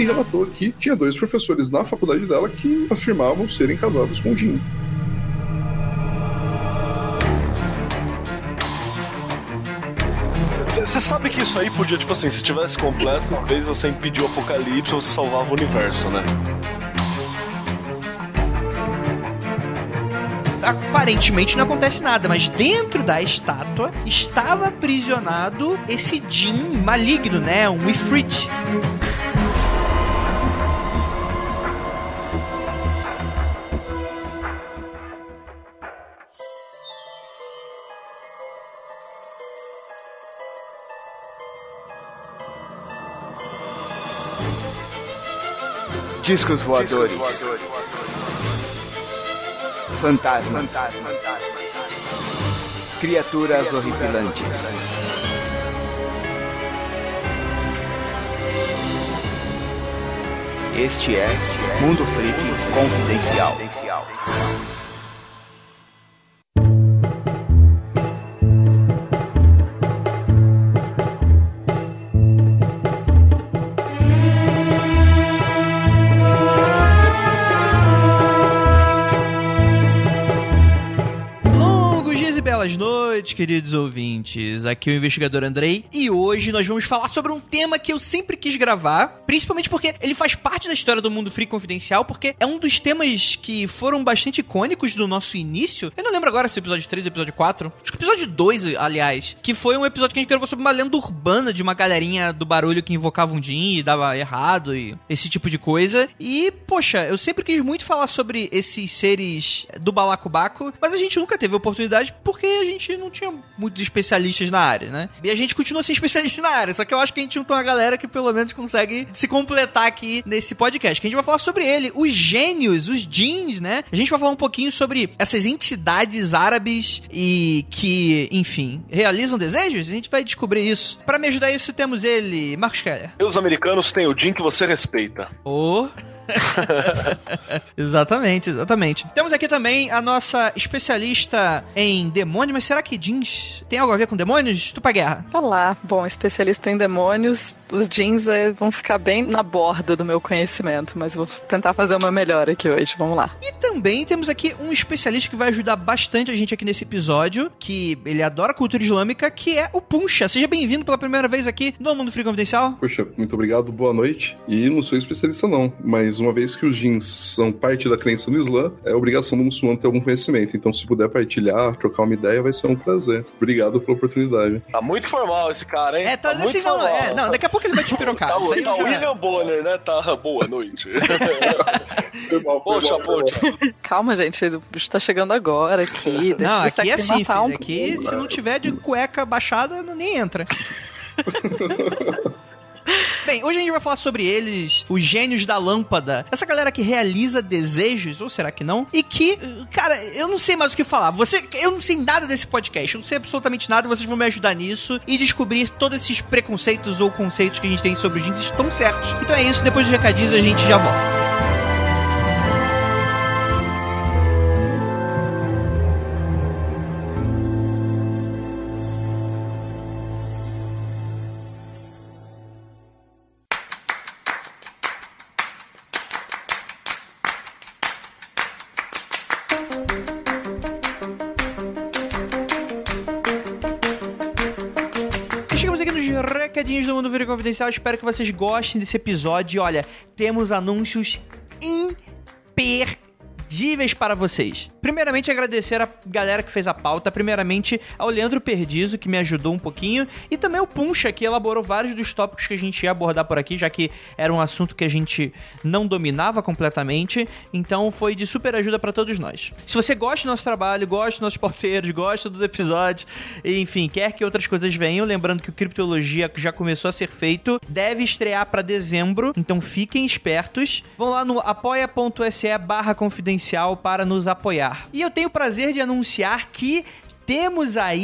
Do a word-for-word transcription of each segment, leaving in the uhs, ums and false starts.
que relatou que tinha dois professores na faculdade dela que afirmavam serem casados com Jin. Você sabe que isso aí podia, tipo assim, se tivesse completo, talvez você impediu o apocalipse ou você salvava o universo, né? Aparentemente não acontece nada, mas dentro da estátua estava aprisionado esse Jin maligno, né? Um Ifrit. Discos voadores. Fantasmas. Criaturas horripilantes. Este é Mundo Freak Confidencial. Boas noites, queridos ouvintes. Aqui é o investigador Andrei e hoje nós vamos falar sobre um tema que eu sempre quis gravar, principalmente porque ele faz parte da história do Mundo Freak Confidencial, porque é um dos temas que foram bastante icônicos do nosso início. Eu não lembro agora se é o episódio três ou episódio quatro. Acho que o episódio dois, aliás, que foi um episódio que a gente gravou sobre uma lenda urbana de uma galerinha do barulho que invocava um Jin e dava errado e esse tipo de coisa. E, poxa, eu sempre quis muito falar sobre esses seres do balacobaco, mas a gente nunca teve oportunidade porque a gente não tinha muitos especialistas na área, né? E a gente continua sem especialista na área, só que eu acho que a gente juntou uma galera que pelo menos consegue se completar aqui nesse podcast, que a gente vai falar sobre ele, os gênios, os Jins, né? A gente vai falar um pouquinho sobre essas entidades árabes e que, enfim, realizam desejos, a gente vai descobrir isso. Pra me ajudar isso, temos ele, Marcos Keller. E os americanos têm o Jin que você respeita. Oh... Exatamente, exatamente. Temos aqui também a nossa especialista em demônios, mas será que Jins tem algo a ver com demônios? Tupa Guerra. Olá, bom, especialista em demônios, os Jins é, vão ficar bem na borda do meu conhecimento, mas vou tentar fazer o meu melhor aqui hoje, vamos lá. E também temos aqui um especialista que vai ajudar bastante a gente aqui nesse episódio, que ele adora cultura islâmica, que é o Puncha. Seja bem-vindo pela primeira vez aqui no Mundo Freak Confidencial. Poxa, muito obrigado, boa noite. E não sou especialista não, mas uma vez que os Jins são parte da crença no Islã, é obrigação do muçulmano ter algum conhecimento. Então, se puder partilhar, trocar uma ideia, vai ser um prazer. Obrigado pela oportunidade. Tá muito formal esse cara, hein? É, tá, tá muito assim, não, formal. é, não, daqui a pouco ele vai te pirocar. Tá, Isso aí tá já... William Bonner, né? Tá, boa noite. Foi mal, foi Poxa, mal, foi poxa. mal. Calma, gente, o bicho tá chegando agora aqui. Deixa Não, eu aqui é assim, filho. um Aqui, se não tiver de cueca baixada, não, nem entra. Bem, hoje a gente vai falar sobre eles, os gênios da lâmpada, essa galera que realiza desejos, ou será que não? E que, cara, eu não sei mais o que falar. Você, eu não sei nada desse podcast, eu não sei absolutamente nada, vocês vão me ajudar nisso e descobrir todos esses preconceitos ou conceitos que a gente tem sobre os Jins estão certos. Então é isso, depois dos recadinhos a gente já volta. Recadinhos do Mundo Freak Confidencial, espero que vocês gostem desse episódio. E olha, temos anúncios imperdíveis para vocês. Primeiramente, agradecer a galera que fez a pauta. Primeiramente, ao Leandro Perdizo, que me ajudou um pouquinho. E também ao Puncha, que elaborou vários dos tópicos que a gente ia abordar por aqui, já que era um assunto que a gente não dominava completamente. Então, foi de super ajuda para todos nós. Se você gosta do nosso trabalho, gosta dos nossos pauteiros, gosta dos episódios, enfim, quer que outras coisas venham, lembrando que o Criptologia já começou a ser feito, deve estrear para dezembro. Então, fiquem espertos. Vão lá no apoia.se barra confidencial para nos apoiar. E eu tenho o prazer de anunciar que temos aí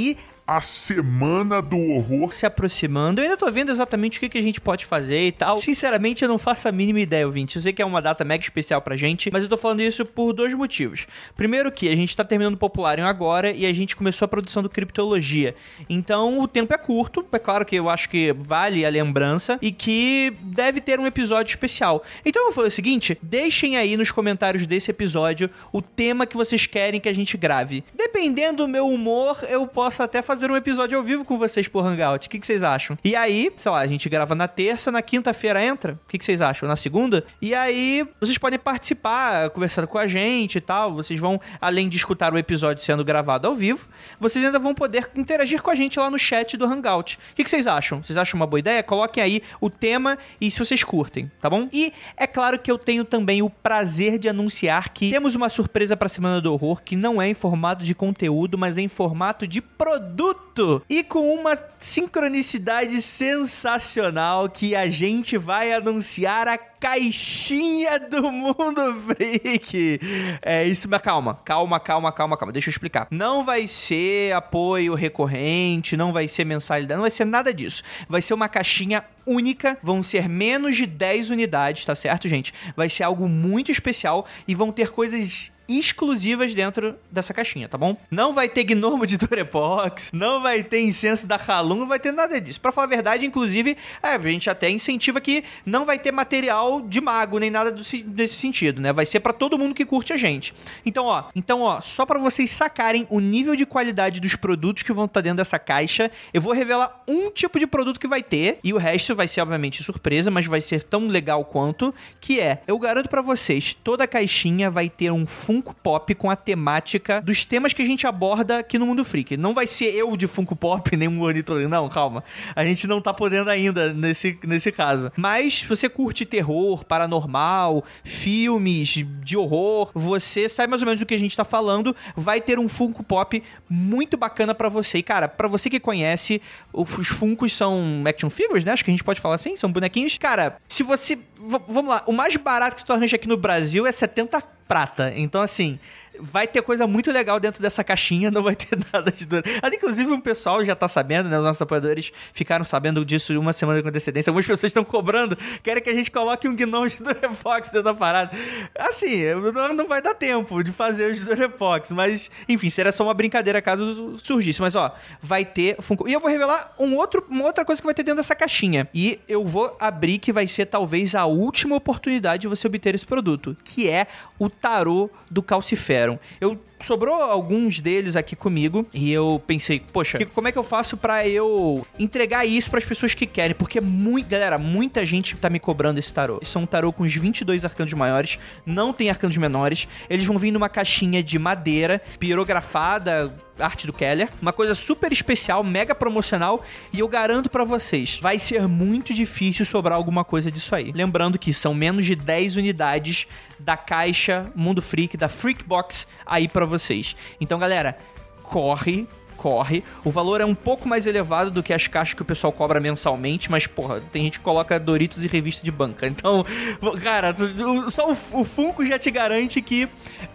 a Semana do Horror se aproximando. Eu ainda tô vendo exatamente o que, que a gente pode fazer e tal. Sinceramente, eu não faço a mínima ideia, ouvinte. Eu sei que é uma data mega especial pra gente, mas eu tô falando isso por dois motivos. Primeiro que a gente tá terminando o Popularium agora e a gente começou a produção do Criptologia. Então, o tempo é curto. É claro que eu acho que vale a lembrança e que deve ter um episódio especial. Então, eu vou fazer o seguinte, deixem aí nos comentários desse episódio o tema que vocês querem que a gente grave. Dependendo do meu humor, eu posso até fazer um episódio ao vivo com vocês por Hangout. O que, que vocês acham? E aí, sei lá, a gente grava na terça, na quinta-feira entra. O que, que vocês acham? Na segunda? E aí, vocês podem participar, conversando com a gente e tal. Vocês vão, além de escutar o episódio sendo gravado ao vivo, vocês ainda vão poder interagir com a gente lá no chat do Hangout. O que, que vocês acham? Vocês acham uma boa ideia? Coloquem aí o tema e se vocês curtem, tá bom? E é claro que eu tenho também o prazer de anunciar que temos uma surpresa pra Semana do Horror que não é em formato de conteúdo, mas é em formato de produto. E com uma sincronicidade sensacional que a gente vai anunciar a caixinha do Mundo Freak. É isso, mas calma, calma, calma, calma, calma. Deixa eu explicar. Não vai ser apoio recorrente, não vai ser mensalidade, não vai ser nada disso. Vai ser uma caixinha única, vão ser menos de dez unidades, tá certo, gente? Vai ser algo muito especial e vão ter coisas exclusivas dentro dessa caixinha, tá bom? Não vai ter gnomo de Durepox, não vai ter incenso da Halum, não vai ter nada disso. Pra falar a verdade, inclusive, é, a gente até incentiva que não vai ter material de mago, nem nada do, desse sentido, né? Vai ser pra todo mundo que curte a gente. Então, ó, então, ó, só pra vocês sacarem o nível de qualidade dos produtos que vão estar dentro dessa caixa, eu vou revelar um tipo de produto que vai ter, e o resto vai ser, obviamente, surpresa, mas vai ser tão legal quanto, que é, eu garanto pra vocês, toda a caixinha vai ter um Funko Pop com a temática dos temas que a gente aborda aqui no Mundo Freak. Não vai ser eu de Funko Pop, nem um ornitorrinco, não, calma. A gente não tá podendo ainda nesse, nesse caso. Mas, se você curte terror, paranormal, filmes de horror, você sabe mais ou menos do que a gente tá falando, vai ter um Funko Pop muito bacana pra você. E, cara, pra você que conhece, os Funkos são action figures, né? Acho que a gente pode falar assim, são bonequinhos. Cara, se você... V- vamos lá, o mais barato que tu arranja aqui no Brasil é setenta prata. Então, assim, vai ter coisa muito legal dentro dessa caixinha, não vai ter nada de dor. Inclusive, um pessoal já tá sabendo, né? Os nossos apoiadores ficaram sabendo disso uma semana com antecedência. Algumas pessoas estão cobrando, querem que a gente coloque um gnomo de Durepox dentro da parada. Assim, não, não vai dar tempo de fazer os Durepox, mas, enfim, seria só uma brincadeira caso surgisse. Mas, ó, vai ter Funko. E eu vou revelar um outro, uma outra coisa que vai ter dentro dessa caixinha. E eu vou abrir que vai ser talvez a última oportunidade de você obter esse produto, que é o tarô do Calciferum. Eu sobrou alguns deles aqui comigo e eu pensei, poxa, que, como é que eu faço pra eu entregar isso pras pessoas que querem? Porque, muito, galera, muita gente tá me cobrando esse tarô. São um tarô com os vinte e dois arcanos maiores, não tem arcanos menores. Eles vão vir numa caixinha de madeira, pirografada, arte do Keller, uma coisa super especial, mega promocional, e eu garanto pra vocês, vai ser muito difícil sobrar alguma coisa disso aí. Lembrando que são menos de dez unidades da caixa Mundo Freak, da Freak Box aí pra vocês. Então, galera, corre, corre. O valor é um pouco mais elevado do que as caixas que o pessoal cobra mensalmente, mas, porra, tem gente que coloca Doritos e revista de banca. Então, cara, só o, o Funko já te garante que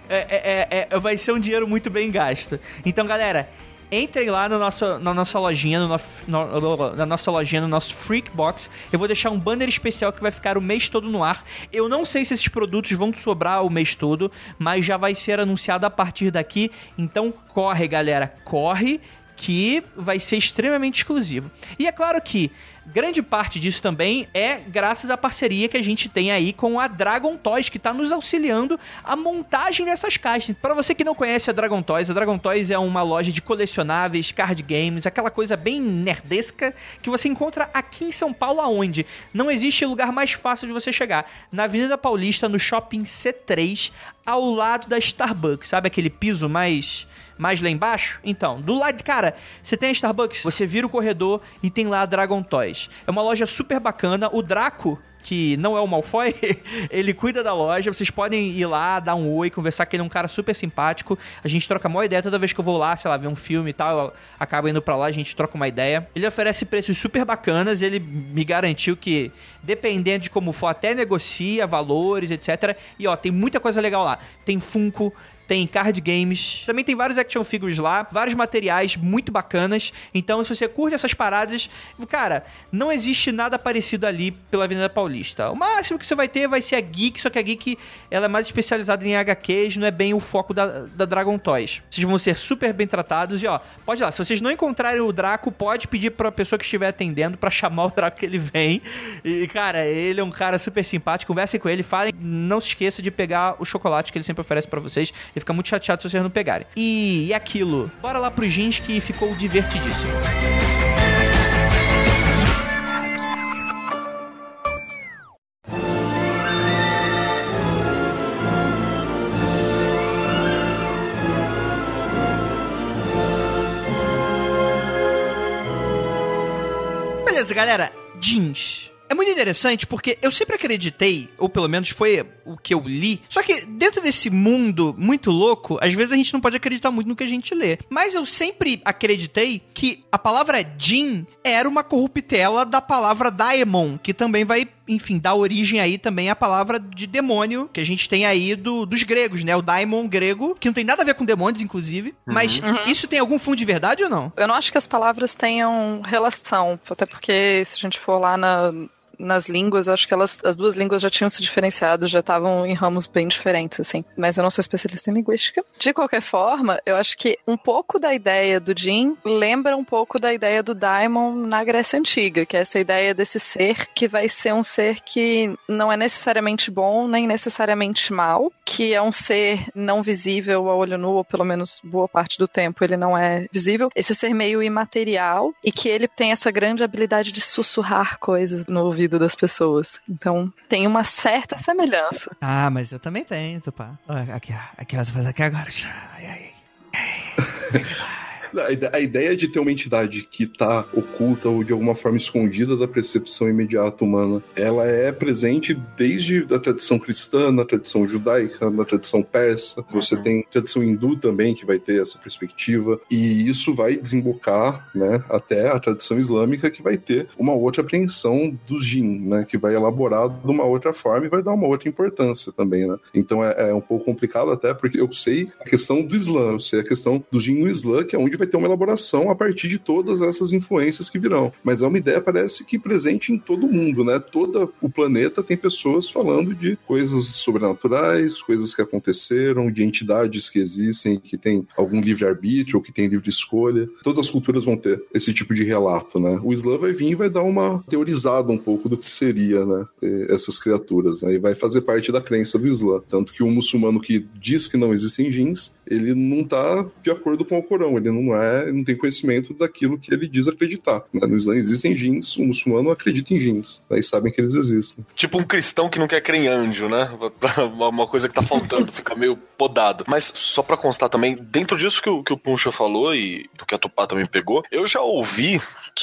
é, é, é, vai ser um dinheiro muito bem gasto. Então, galera, entrem lá no nosso, na nossa lojinha, no, no, na nossa lojinha, no nosso Freak Box. Eu vou deixar um banner especial que vai ficar o mês todo no ar. Eu não sei se esses produtos vão sobrar o mês todo, mas já vai ser anunciado a partir daqui. Então corre, galera, corre, que vai ser extremamente exclusivo. E é claro que grande parte disso também é graças à parceria que a gente tem aí com a Dragon Toys, que está nos auxiliando a montagem dessas caixas. Para você que não conhece a Dragon Toys, a Dragon Toys é uma loja de colecionáveis, card games, aquela coisa bem nerdesca que você encontra aqui em São Paulo, aonde não existe lugar mais fácil de você chegar. Na Avenida Paulista, no Shopping C três, ao lado da Starbucks. Sabe aquele piso mais... mais lá embaixo? Então, do lado de... Cara, você tem a Starbucks, você vira o corredor e tem lá a Dragon Toys. É uma loja super bacana. O Draco, que não é o Malfoy, ele cuida da loja. Vocês podem ir lá, dar um oi, conversar, que ele é um cara super simpático. A gente troca uma ideia toda vez que eu vou lá, sei lá, ver um filme e tal, eu acabo indo pra lá, a gente troca uma ideia. Ele oferece preços super bacanas, ele me garantiu que, dependendo de como for, até negocia valores, etcétera. E ó, tem muita coisa legal lá. Tem Funko, tem card games, também tem vários action figures lá, vários materiais muito bacanas. Então, se você curte essas paradas, cara, não existe nada parecido ali pela Avenida Paulista. O máximo que você vai ter vai ser a Geek, só que a Geek, ela é mais especializada em H Qs, não é bem o foco da, da Dragon Toys. Vocês vão ser super bem tratados e, ó, pode ir lá, se vocês não encontrarem o Draco, pode pedir pra pessoa que estiver atendendo pra chamar o Draco que ele vem. E, cara, ele é um cara super simpático, conversem com ele, falem, não se esqueça de pegar o chocolate que ele sempre oferece pra vocês. Ele fica muito chateado se vocês não pegarem. E, e aquilo, bora lá pro jeans que ficou divertidíssimo. Beleza, galera, jeans. É muito interessante porque eu sempre acreditei, ou pelo menos foi o que eu li, só que dentro desse mundo muito louco, às vezes a gente não pode acreditar muito no que a gente lê. Mas eu sempre acreditei que a palavra Jin era uma corruptela da palavra Daemon, que também vai, enfim, dar origem aí também à palavra de demônio, que a gente tem aí do, dos gregos, né? O Daimon grego, que não tem nada a ver com demônios, inclusive. Uhum. Mas uhum. isso tem algum fundo de verdade ou não? Eu não acho que as palavras tenham relação, até porque se a gente for lá na... nas línguas, eu acho que elas, as duas línguas já tinham se diferenciado, já estavam em ramos bem diferentes, assim. Mas eu não sou especialista em linguística. De qualquer forma, eu acho que um pouco da ideia do Jin lembra um pouco da ideia do Daimon na Grécia Antiga, que é essa ideia desse ser que vai ser um ser que não é necessariamente bom, nem necessariamente mal, que é um ser não visível a olho nu, ou pelo menos boa parte do tempo ele não é visível. Esse ser meio imaterial, e que ele tem essa grande habilidade de sussurrar coisas no ouvido das pessoas. Então, tem uma certa semelhança. Ah, mas eu também tenho, Tupá. Aqui, aqui, ó, você faz aqui agora. Ai, ai, ai. A ideia de ter uma entidade que está oculta ou de alguma forma escondida da percepção imediata humana, ela é presente desde a tradição cristã, na tradição judaica, na tradição persa. Você uhum. tem tradição hindu também que vai ter essa perspectiva, e isso vai desembocar, né, até a tradição islâmica, que vai ter uma outra apreensão dos jinn, né, que vai elaborar de uma outra forma e vai dar uma outra importância também, né. Então é, é um pouco complicado até porque eu sei a questão do Islã, eu sei a questão do jinn no Islã, que é onde vai ter uma elaboração a partir de todas essas influências que virão. Mas é uma ideia, parece que presente em todo mundo, né? Todo o planeta tem pessoas falando de coisas sobrenaturais, coisas que aconteceram, de entidades que existem, que tem algum livre-arbítrio, ou que tem livre escolha. Todas as culturas vão ter esse tipo de relato, né? O Islã vai vir e vai dar uma teorizada um pouco do que seria, né? Essas criaturas, né? E vai fazer parte da crença do Islã. Tanto que o muçulmano que diz que não existem jins, ele não está de acordo com o Corão, ele não é, não tem conhecimento daquilo que ele diz acreditar. Né? No Islã existem jins, o muçulmano acredita em jins, né? E sabem que eles existem. Tipo um cristão que não quer crer em anjo, né? Uma coisa que tá faltando, fica meio podado. Mas só pra constar também, dentro disso que o, que o Puncha falou e do que a Tupá também pegou, eu já ouvi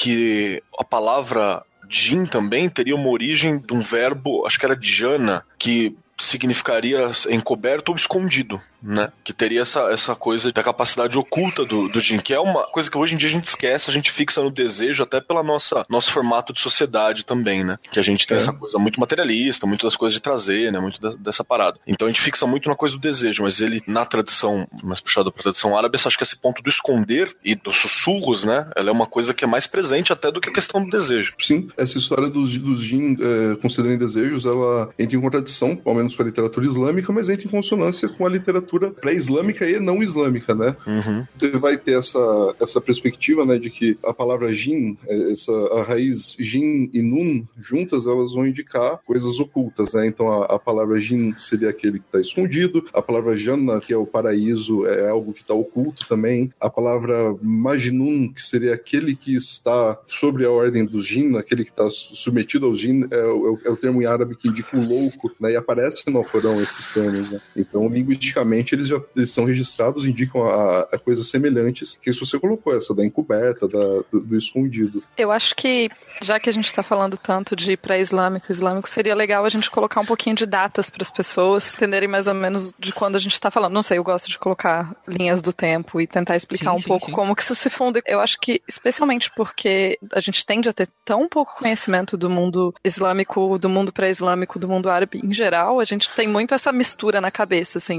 que a palavra jin também teria uma origem de um verbo, acho que era djana, que significaria encoberto ou escondido, né? Que teria essa, essa coisa da capacidade oculta do, do jin, que é uma coisa que hoje em dia a gente esquece, a gente fixa no desejo, até pela nossa nosso formato de sociedade também, né? Que a gente tem é. essa coisa muito materialista, muito das coisas de trazer, né? Muito da, dessa parada. Então a gente fixa muito na coisa do desejo, mas ele, na tradição, mais puxado pra tradição árabe, acho que esse ponto do esconder e dos sussurros, né? Ela é uma coisa que é mais presente até do que a questão do desejo. Sim, essa história dos, dos jin é, considerando desejos, ela entra em contradição, ao menos com a literatura islâmica, mas entra em consonância com a literatura pré-islâmica e não islâmica, né? Uhum. Você vai ter essa, essa perspectiva, né, de que a palavra jin, essa, a raiz jin e nun, juntas, elas vão indicar coisas ocultas, né? Então a, a palavra jin seria aquele que está escondido, a palavra jannah, que é o paraíso, é algo que está oculto também, a palavra majnun, que seria aquele que está sobre a ordem dos jin, aquele que está submetido ao jin, é o, é o termo em árabe que indica o louco, né? E aparece no Corão esses termos, né? Então, linguisticamente, eles já eles são registrados, indicam a, a coisas semelhantes, que isso você colocou, essa da encoberta, da, do, do escondido. Eu acho que, já que a gente está falando tanto de pré-islâmico, islâmico, seria legal a gente colocar um pouquinho de datas para as pessoas entenderem mais ou menos de quando a gente está falando. Não sei, eu gosto de colocar linhas do tempo e tentar explicar sim, um sim, pouco sim. como que isso se funde. Eu acho que, especialmente porque a gente tende a ter tão pouco conhecimento do mundo islâmico, do mundo pré-islâmico, do mundo árabe em geral, a gente tem muito essa mistura na cabeça, assim, de tipo,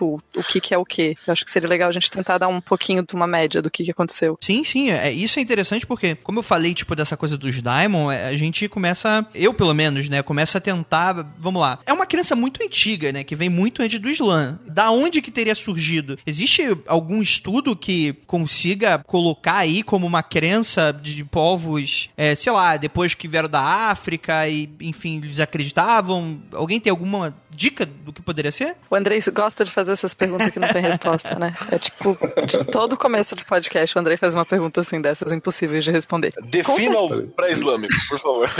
tipo, o que que é o que. Eu acho que seria legal a gente tentar dar um pouquinho de uma média do que que aconteceu. Sim, sim, é, isso é interessante porque, como eu falei, tipo, dessa coisa dos Daimon, a gente começa, eu pelo menos, né, começa a tentar, vamos lá, é uma crença muito antiga, né, que vem muito antes do Islã. Da onde que teria surgido? Existe algum estudo que consiga colocar aí como uma crença de povos, é, sei lá, depois que vieram da África e, enfim, eles acreditavam? Alguém tem alguma dica do que poderia ser? O Andrei gosta de fazer essas perguntas que não tem resposta, né? É tipo, de todo começo de podcast, o Andrei faz uma pergunta assim dessas, impossíveis de responder. Defina o pré-islâmico, por favor.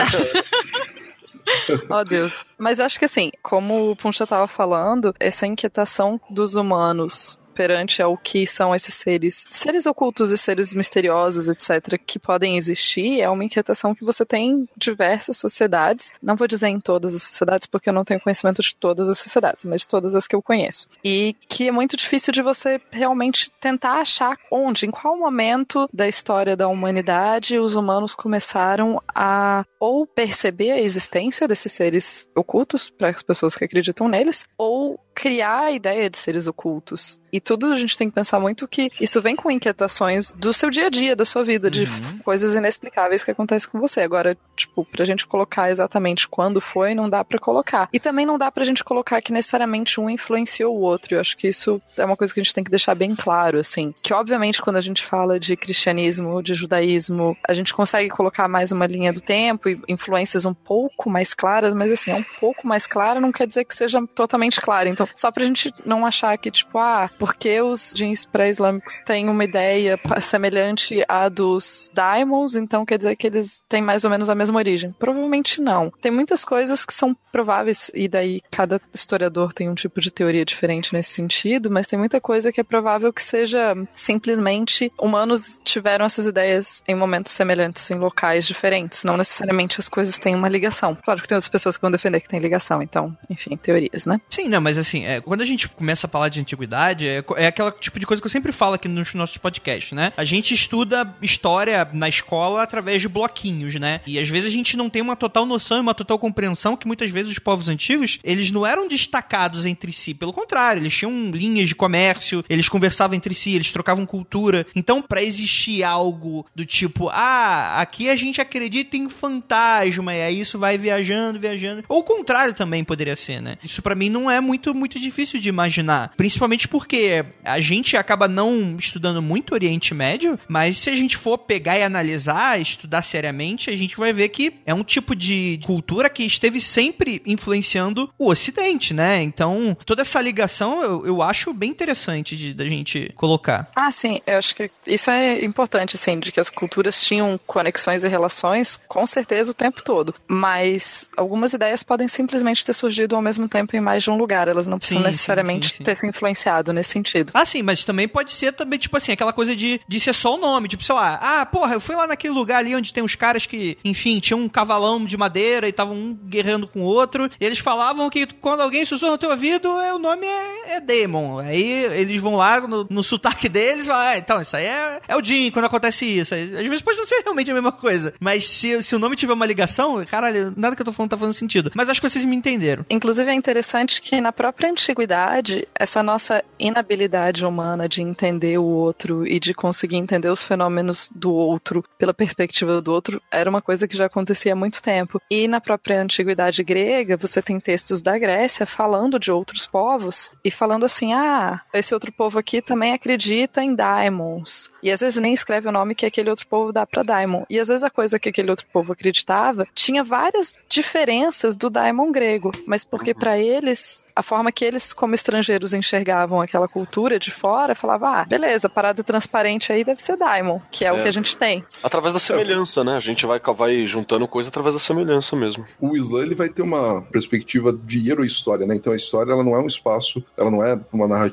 Oh, Deus. Mas eu acho que assim, como o Puncha tava falando, essa inquietação dos humanos perante ao que são esses seres, seres ocultos e seres misteriosos, etcétera, que podem existir, é uma inquietação que você tem em diversas sociedades. Não vou dizer em todas as sociedades, porque eu não tenho conhecimento de todas as sociedades, mas de todas as que eu conheço. E que é muito difícil de você realmente tentar achar onde, em qual momento da história da humanidade os humanos começaram a ou perceber a existência desses seres ocultos, para as pessoas que acreditam neles, ou criar a ideia de seres ocultos. E tudo a gente tem que pensar muito que isso vem com inquietações do seu dia a dia, da sua vida, de Uhum. coisas inexplicáveis que acontecem com você. Agora, tipo, pra gente colocar exatamente quando foi, não dá pra colocar. E também não dá pra gente colocar que necessariamente um influenciou o outro. Eu acho que isso é uma coisa que a gente tem que deixar bem claro, assim. Que, obviamente, quando a gente fala de cristianismo, de judaísmo, a gente consegue colocar mais uma linha do tempo e influências um pouco mais claras, mas, assim, é um pouco mais clara não quer dizer que seja totalmente clara. Então, só pra gente não achar que, tipo, ah, porque os jeans pré-islâmicos têm uma ideia semelhante à dos daimons, então quer dizer que eles têm mais ou menos a mesma origem. Provavelmente não. Tem muitas coisas que são prováveis, e daí cada historiador tem um tipo de teoria diferente nesse sentido, mas tem muita coisa que é provável que seja simplesmente humanos tiveram essas ideias em momentos semelhantes, em locais diferentes. Não necessariamente as coisas têm uma ligação. Claro que tem outras pessoas que vão defender que tem ligação, então, enfim, teorias, né? Sim, não, mas assim, é, quando a gente começa a falar de antiguidade, é, é aquela tipo de coisa que eu sempre falo aqui nos nossos podcasts, né? A gente estuda história na escola através de bloquinhos, né? E às vezes a gente não tem uma total noção e uma total compreensão que muitas vezes os povos antigos, eles não eram destacados entre si. Pelo contrário, eles tinham linhas de comércio, eles conversavam entre si, eles trocavam cultura. Então, pra existir algo do tipo, ah, aqui a gente acredita em fantasma, e aí isso vai viajando, viajando. Ou o contrário também poderia ser, né? Isso pra mim não é muito, muito difícil de imaginar. Principalmente porque a gente acaba não estudando muito Oriente Médio, mas se a gente for pegar e analisar, estudar seriamente, a gente vai ver que é um tipo de cultura que esteve sempre influenciando o Ocidente, né? Então, toda essa ligação eu, eu acho bem interessante de, da gente colocar. Ah, sim, eu acho que isso é importante, sim, de que as culturas tinham conexões e relações, com certeza, o tempo todo. Mas algumas ideias podem simplesmente ter surgido ao mesmo tempo em mais de um lugar. Elas não precisam Sim, necessariamente sim, sim, sim. ter se influenciado nesse sentido. Ah, sim, mas também pode ser também, tipo assim, aquela coisa de, de ser só o nome. Tipo, sei lá, ah, porra, eu fui lá naquele lugar ali onde tem uns caras que, enfim, tinham um cavalão de madeira e estavam um guerreando com o outro. E eles falavam que quando alguém sussurra no teu ouvido, é, o nome é, é Demon. Aí eles vão lá no, no sotaque deles e falam, ah, então, isso aí é, é o Jin quando acontece isso. Aí, às vezes pode não ser realmente a mesma coisa. Mas se, se o nome tiver uma ligação, caralho, nada que eu tô falando tá fazendo sentido. Mas acho que vocês me entenderam. Inclusive é interessante que na própria antiguidade, essa nossa inabilidade humana de entender o outro e de conseguir entender os fenômenos do outro pela perspectiva do outro era uma coisa que já acontecia há muito tempo. E na própria antiguidade grega, você tem textos da Grécia falando de outros povos e falando assim, ah, esse outro povo aqui também acredita em daimons. E às vezes nem escreve o nome que aquele outro povo dá pra daimon. E às vezes a coisa que aquele outro povo acreditava tinha várias diferenças do daimon grego, mas porque pra eles, a forma que eles como estrangeiros enxergavam aquela cultura de fora, falava, ah, beleza, parada transparente aí deve ser daimon, que é, é o que a gente tem. Através da semelhança, né? A gente vai, vai juntando coisa através da semelhança mesmo. O Islã, ele vai ter uma perspectiva de herohistória, né? Então a história, ela não é um espaço, ela não é uma narrativa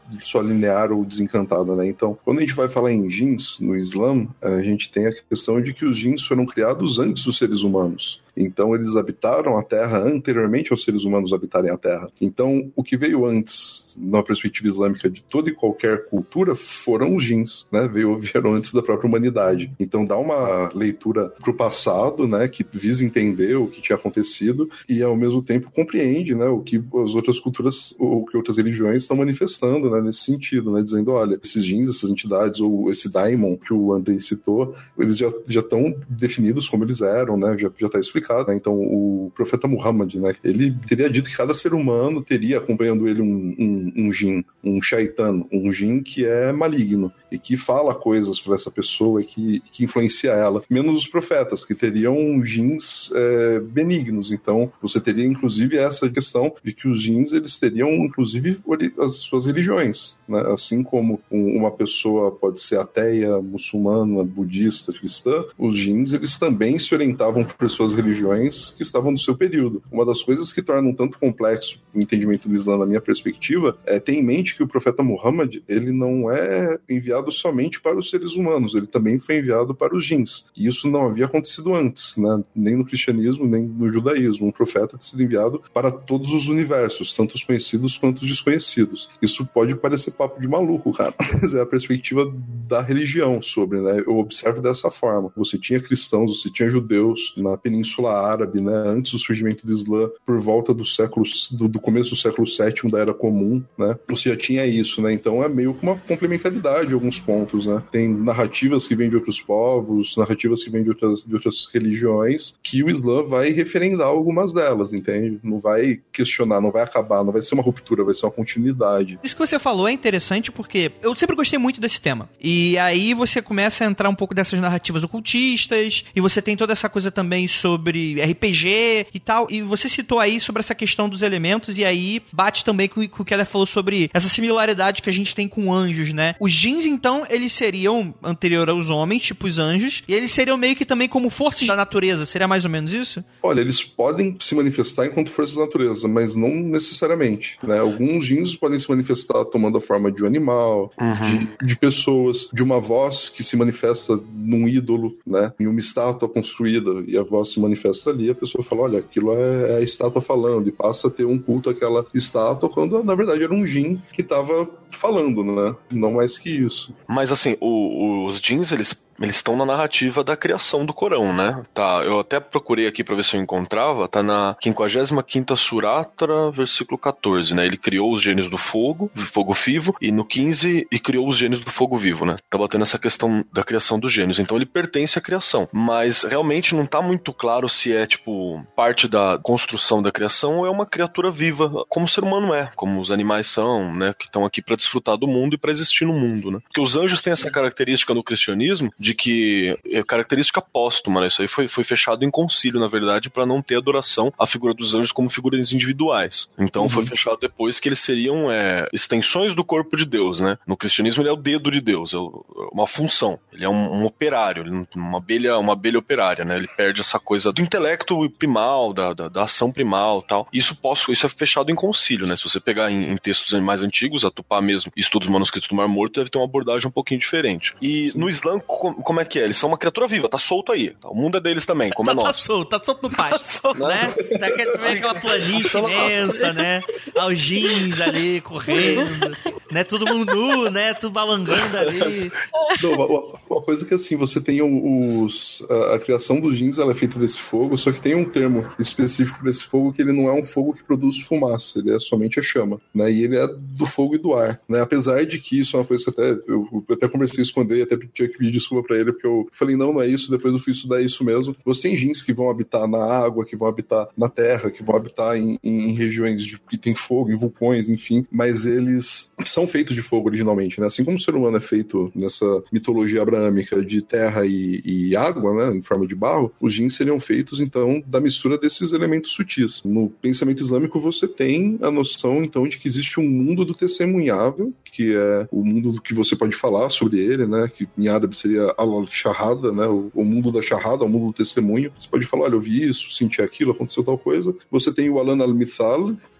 só linear ou desencantada, né? Então, quando a gente vai falar em jins no Islã, a gente tem a questão de que os jins foram criados antes dos seres humanos. Então, eles habitaram a Terra anteriormente aos seres humanos habitarem a Terra. Então, o que veio antes, na perspectiva islâmica, de toda e qualquer cultura, foram os jins, né? Veio, vieram antes da própria humanidade. Então, dá uma leitura pro passado, né? Que visa entender o que tinha acontecido e, ao mesmo tempo, compreende, né? O que as outras culturas, ou que outras religiões estão manifestando, né? Nesse sentido, né? Dizendo, olha, esses jins, essas entidades, ou esse daimon que o Andrei citou, eles já já estão definidos como eles eram, né? Já já está explicado. Né? Então, o profeta Muhammad, né? Ele teria dito que cada ser humano teria acompanhando ele um, um, um jin, um shaitan, um jin que é maligno e que fala coisas para essa pessoa e que, que influencia ela. Menos os profetas, que teriam jins é, benignos. Então, você teria, inclusive, essa questão de que os jins, eles teriam, inclusive, as suas religiões. Né? Assim como uma pessoa pode ser ateia, muçulmana, budista, cristã, os jins, eles também se orientavam por suas religiões que estavam no seu período. Uma das coisas que torna um tanto complexo o entendimento do Islã, na minha perspectiva, é ter em mente que o profeta Muhammad, ele não é enviado somente para os seres humanos, ele também foi enviado para os jins. E isso não havia acontecido antes, né? Nem no cristianismo, nem no judaísmo. Um profeta tem sido enviado para todos os universos, tanto os conhecidos quanto os desconhecidos. Isso pode parecer papo de maluco, cara, mas é a perspectiva da religião sobre, né? Eu observo dessa forma. Você tinha cristãos, você tinha judeus na Península Árabe, né? Antes do surgimento do Islã, por volta do século, do, do começo do século sétimo da Era Comum, né? Você já tinha isso, né? Então é meio que uma complementaridade em alguns pontos, né? Tem narrativas que vêm de outros povos, narrativas que vêm de outras, de outras religiões, que o Islã vai referendar algumas delas, entende? Não vai questionar, não vai acabar, não vai ser uma ruptura, vai ser uma continuidade. Isso que você falou é interessante porque eu sempre gostei muito desse tema. E aí você começa a entrar um pouco dessas narrativas ocultistas, e você tem toda essa coisa também sobre R P G e tal, e você citou aí sobre essa questão dos elementos, e aí bate também com, com o que ela falou sobre essa similaridade que a gente tem com anjos, né? Os jins, então, eles seriam anterior aos homens, tipo os anjos, e eles seriam meio que também como forças da natureza, seria mais ou menos isso? Olha, eles podem se manifestar enquanto forças da natureza, mas não necessariamente, né? Alguns jins podem se manifestar tomando a forma de um animal, uhum. de, de pessoas, de uma voz que se manifesta num ídolo, né? Em uma estátua construída, e a voz se manifesta ali, a pessoa fala, olha, aquilo é, é a estátua falando, e passa a ter um culto àquela estátua, quando na verdade era um jin que estava falando, né? Não mais que isso. Mas assim, o, os jins, eles eles estão na narrativa da criação do Corão, né? Tá, eu até procurei aqui pra ver se eu encontrava, tá na quinquagésima quinta Suratra, versículo catorze, né? Ele criou os gênios do fogo, do fogo vivo, e no quinze, e criou os gênios do fogo vivo, né? Tá batendo essa questão da criação dos gênios, então ele pertence à criação, mas realmente não tá muito claro se é, tipo, parte da construção da criação ou é uma criatura viva, como o ser humano é, como os animais são, né? Que estão aqui pra desfrutar do mundo e pra existir no mundo, né? Porque os anjos têm essa característica no cristianismo de que é característica póstuma, né? Isso aí foi, foi fechado em concílio, na verdade, para não ter adoração à figura dos anjos como figuras individuais. Então uhum. foi fechado depois que eles seriam é, extensões do corpo de Deus, né? No cristianismo ele é o dedo de Deus, é uma função, ele é um, um operário, uma abelha, uma abelha operária, né? Ele perde essa coisa do intelecto primal, da, da, da ação primal e tal. Isso, posso, isso é fechado em concílio, né? Se você pegar em, em textos mais antigos, a Tupá mesmo, estudos manuscritos do Mar Morto, deve ter uma abordagem um pouquinho diferente. E Sim. no Islã, como é que é? Eles são uma criatura viva, tá solto aí. O mundo é deles também, como tá, é nosso. Tá solto, tá solto no pasto, né? Tá aquela planície imensa, né? Aos jeans ali, correndo, né? Todo mundo nu, né? Tudo balangando ali. Não, uma, uma coisa que assim, você tem os... A, a criação dos jeans, ela é feita desse fogo, só que tem um termo específico desse fogo que ele não é um fogo que produz fumaça, ele é somente a chama, né? E ele é do fogo e do ar, né? Apesar de que isso é uma coisa que até... Eu, eu até conversei isso com o Andrei, até tinha que pedir desculpa pra ele, porque eu falei, não, não é isso, depois eu fui estudar isso mesmo. Você tem jins que vão habitar na água, que vão habitar na terra, que vão habitar em, em, em regiões de, que tem fogo, em vulcões, enfim, mas eles são feitos de fogo originalmente, né? Assim como o ser humano é feito nessa mitologia abraâmica de terra e, e água, né, em forma de barro, os jins seriam feitos, então, da mistura desses elementos sutis. No pensamento islâmico, você tem a noção, então, de que existe um mundo do testemunhável, que é o mundo do que você pode falar sobre ele, né, que em árabe seria al-shahada, né, o, o mundo da shahada, o mundo do testemunho. Você pode falar, olha, eu vi isso, senti aquilo, aconteceu tal coisa. Você tem o alan al-mithal, que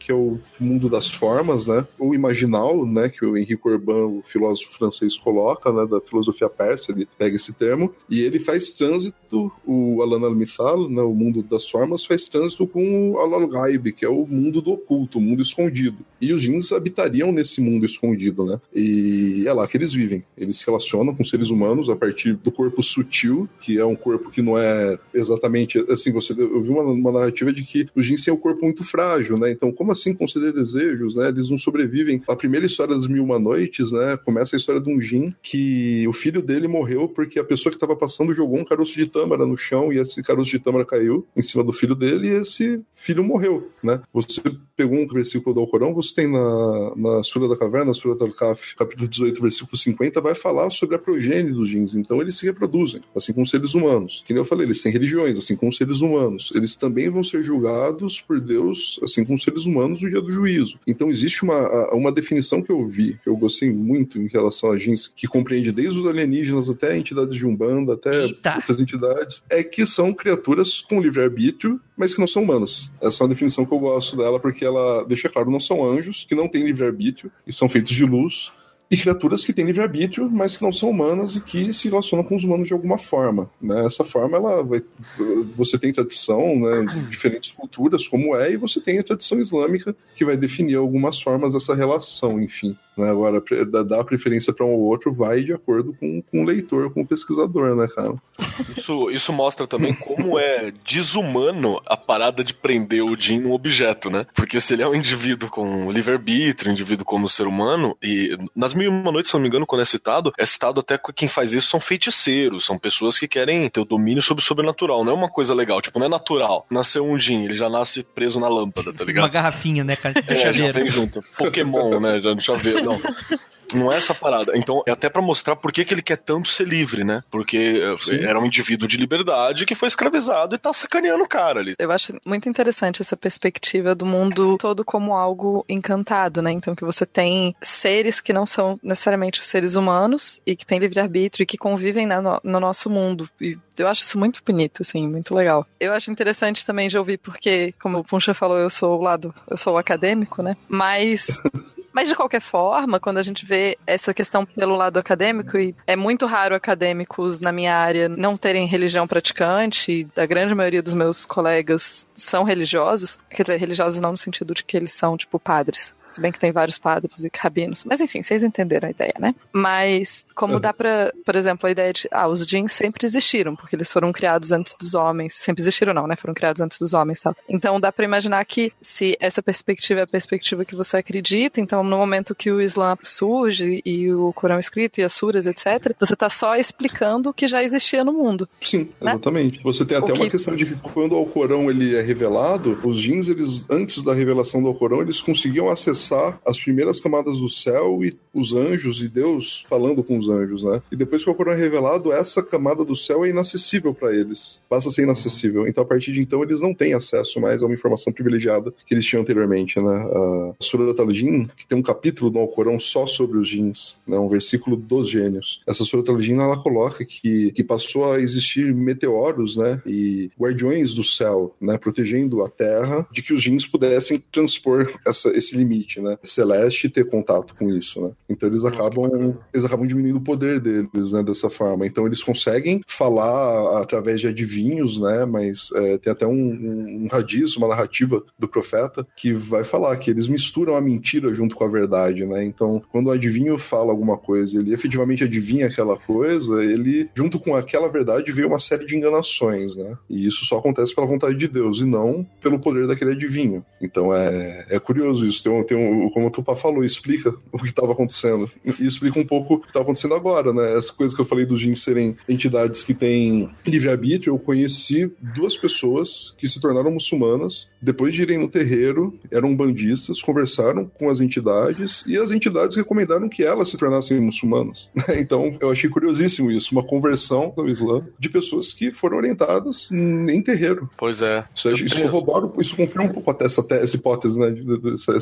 que é o mundo das formas, né? O imaginal, né? Que o Henri Corbin, o filósofo francês, coloca, né? Da filosofia persa, ele pega esse termo, e ele faz trânsito, o Alan al-Mithal, né? O mundo das formas, faz trânsito com o Al-Ghaib, que é o mundo do oculto, o mundo escondido. E os jins habitariam nesse mundo escondido, né? E é lá que eles vivem. Eles se relacionam com seres humanos a partir do corpo sutil, que é um corpo que não é exatamente... Assim, você, eu vi uma, uma narrativa de que os jins têm um corpo muito frágil, né? Então, como assim conceder desejos, né? Eles não sobrevivem. A primeira história das Mil e Uma Noites, né? Começa a história de um jin que o filho dele morreu porque a pessoa que estava passando jogou um caroço de tâmara no chão e esse caroço de tâmara caiu em cima do filho dele e esse filho morreu, né? Você pegou um versículo do Alcorão, você tem na, na Sura da Caverna, Sura Al-Kahf, capítulo dezoito, versículo cinquenta, vai falar sobre a progênie dos jins. Então eles se reproduzem, assim como os seres humanos. Que nem eu falei, eles têm religiões, assim como os seres humanos. Eles também vão ser julgados por Deus, assim como os seres humanos, no dia do juízo. Então existe uma, uma definição que eu vi, que eu gostei muito em relação a jins, que compreende desde os alienígenas até entidades de Umbanda, até Eita. outras entidades, é que são criaturas com livre-arbítrio, mas que não são humanas. Essa é uma definição que eu gosto dela, porque ela deixa claro, não são anjos, que não têm livre-arbítrio, e são feitos de luz, e criaturas que têm livre-arbítrio, mas que não são humanas e que se relacionam com os humanos de alguma forma, né? Essa forma, ela vai... Você tem tradição, né, de diferentes culturas, como é, e você tem a tradição islâmica, que vai definir algumas formas dessa relação, enfim. Né? Agora, dar preferência para um ou outro vai de acordo com, com o leitor, com o pesquisador, né, cara? Isso, isso mostra também como é desumano a parada de prender o jin num objeto, né? Porque se ele é um indivíduo com livre-arbítrio, um indivíduo como ser humano, e nas Mil e Uma Noites, se não me engano, quando é citado, é citado até que quem faz isso são feiticeiros, são pessoas que querem ter o domínio sobre o sobrenatural, não é uma coisa legal, tipo, não é natural. Nasceu um jin, ele já nasce preso na lâmpada, tá ligado? Uma garrafinha, né, cara? De É, já chaveiro. vem junto. Pokémon, né, já no chaveiro, não. Não é essa parada. Então, é até pra mostrar por que, que ele quer tanto ser livre, né? Porque Sim. era um indivíduo de liberdade que foi escravizado e tá sacaneando o cara ali. Eu acho muito interessante essa perspectiva do mundo todo como algo encantado, né? Então, que você tem seres que não são necessariamente os seres humanos e que têm livre-arbítrio e que convivem na, no, no nosso mundo. E eu acho isso muito bonito, assim, muito legal. Eu acho interessante também de ouvir porque, como o Puncha falou, eu sou o lado, eu sou o acadêmico, né? Mas... Mas, de qualquer forma, quando a gente vê essa questão pelo lado acadêmico, e é muito raro acadêmicos na minha área não terem religião praticante, e a grande maioria dos meus colegas são religiosos, quer dizer, religiosos não no sentido de que eles são, tipo, padres. Se bem que tem vários padres e rabinos. Mas enfim, vocês entenderam a ideia, né? Mas como uhum. dá pra, por exemplo, a ideia de, ah, os jins sempre existiram, porque eles foram criados antes dos homens. Sempre existiram não, né? Foram criados antes dos homens e tal. Então dá pra imaginar que se essa perspectiva é a perspectiva que você acredita, então no momento que o Islã surge e o Corão escrito e as suras, etcétera, você tá só explicando o que já existia no mundo. Sim, né? Exatamente. Você tem até que... uma questão de que quando o Alcorão ele é revelado, os jins, eles, antes da revelação do Alcorão, eles conseguiam acessar as primeiras camadas do céu e os anjos e Deus falando com os anjos, né? E depois que o Alcorão é revelado, essa camada do céu é inacessível para eles. Passa a ser inacessível. Então, a partir de então, eles não têm acesso mais a uma informação privilegiada que eles tinham anteriormente, né? A Surat al-Jin, que tem um capítulo no Alcorão só sobre os jins, né? Um versículo dos gênios. Essa Surat al-Jin, ela coloca que, que passou a existir meteoros, né? E guardiões do céu, né? Protegendo a terra de que os jins pudessem transpor essa, esse limite, né? Celeste e ter contato com isso, né? Então eles acabam, eles acabam diminuindo o poder deles, né? Dessa forma. Então eles conseguem falar através de adivinhos, né? Mas é, tem até um, um, um hadiz, uma narrativa do profeta que vai falar que eles misturam a mentira junto com a verdade, né? Então quando o adivinho fala alguma coisa, ele efetivamente adivinha aquela coisa, ele, junto com aquela verdade, vê uma série de enganações, né? E isso só acontece pela vontade de Deus e não pelo poder daquele adivinho. Então é, é curioso isso. Tem um, tem um, como o Tupá falou, explica o que estava acontecendo. E explica um pouco o que está acontecendo agora, né? Essa coisa que eu falei dos jins serem entidades que têm livre-arbítrio, eu conheci duas pessoas que se tornaram muçulmanas, depois de irem no terreiro, eram bandistas, conversaram com as entidades e as entidades recomendaram que elas se tornassem muçulmanas. Então, eu achei curiosíssimo isso, uma conversão no Islã de pessoas que foram orientadas em terreiro. Pois é. Isso, isso corrobora, isso confirma um pouco até essa, essa hipótese, né? Essa, essa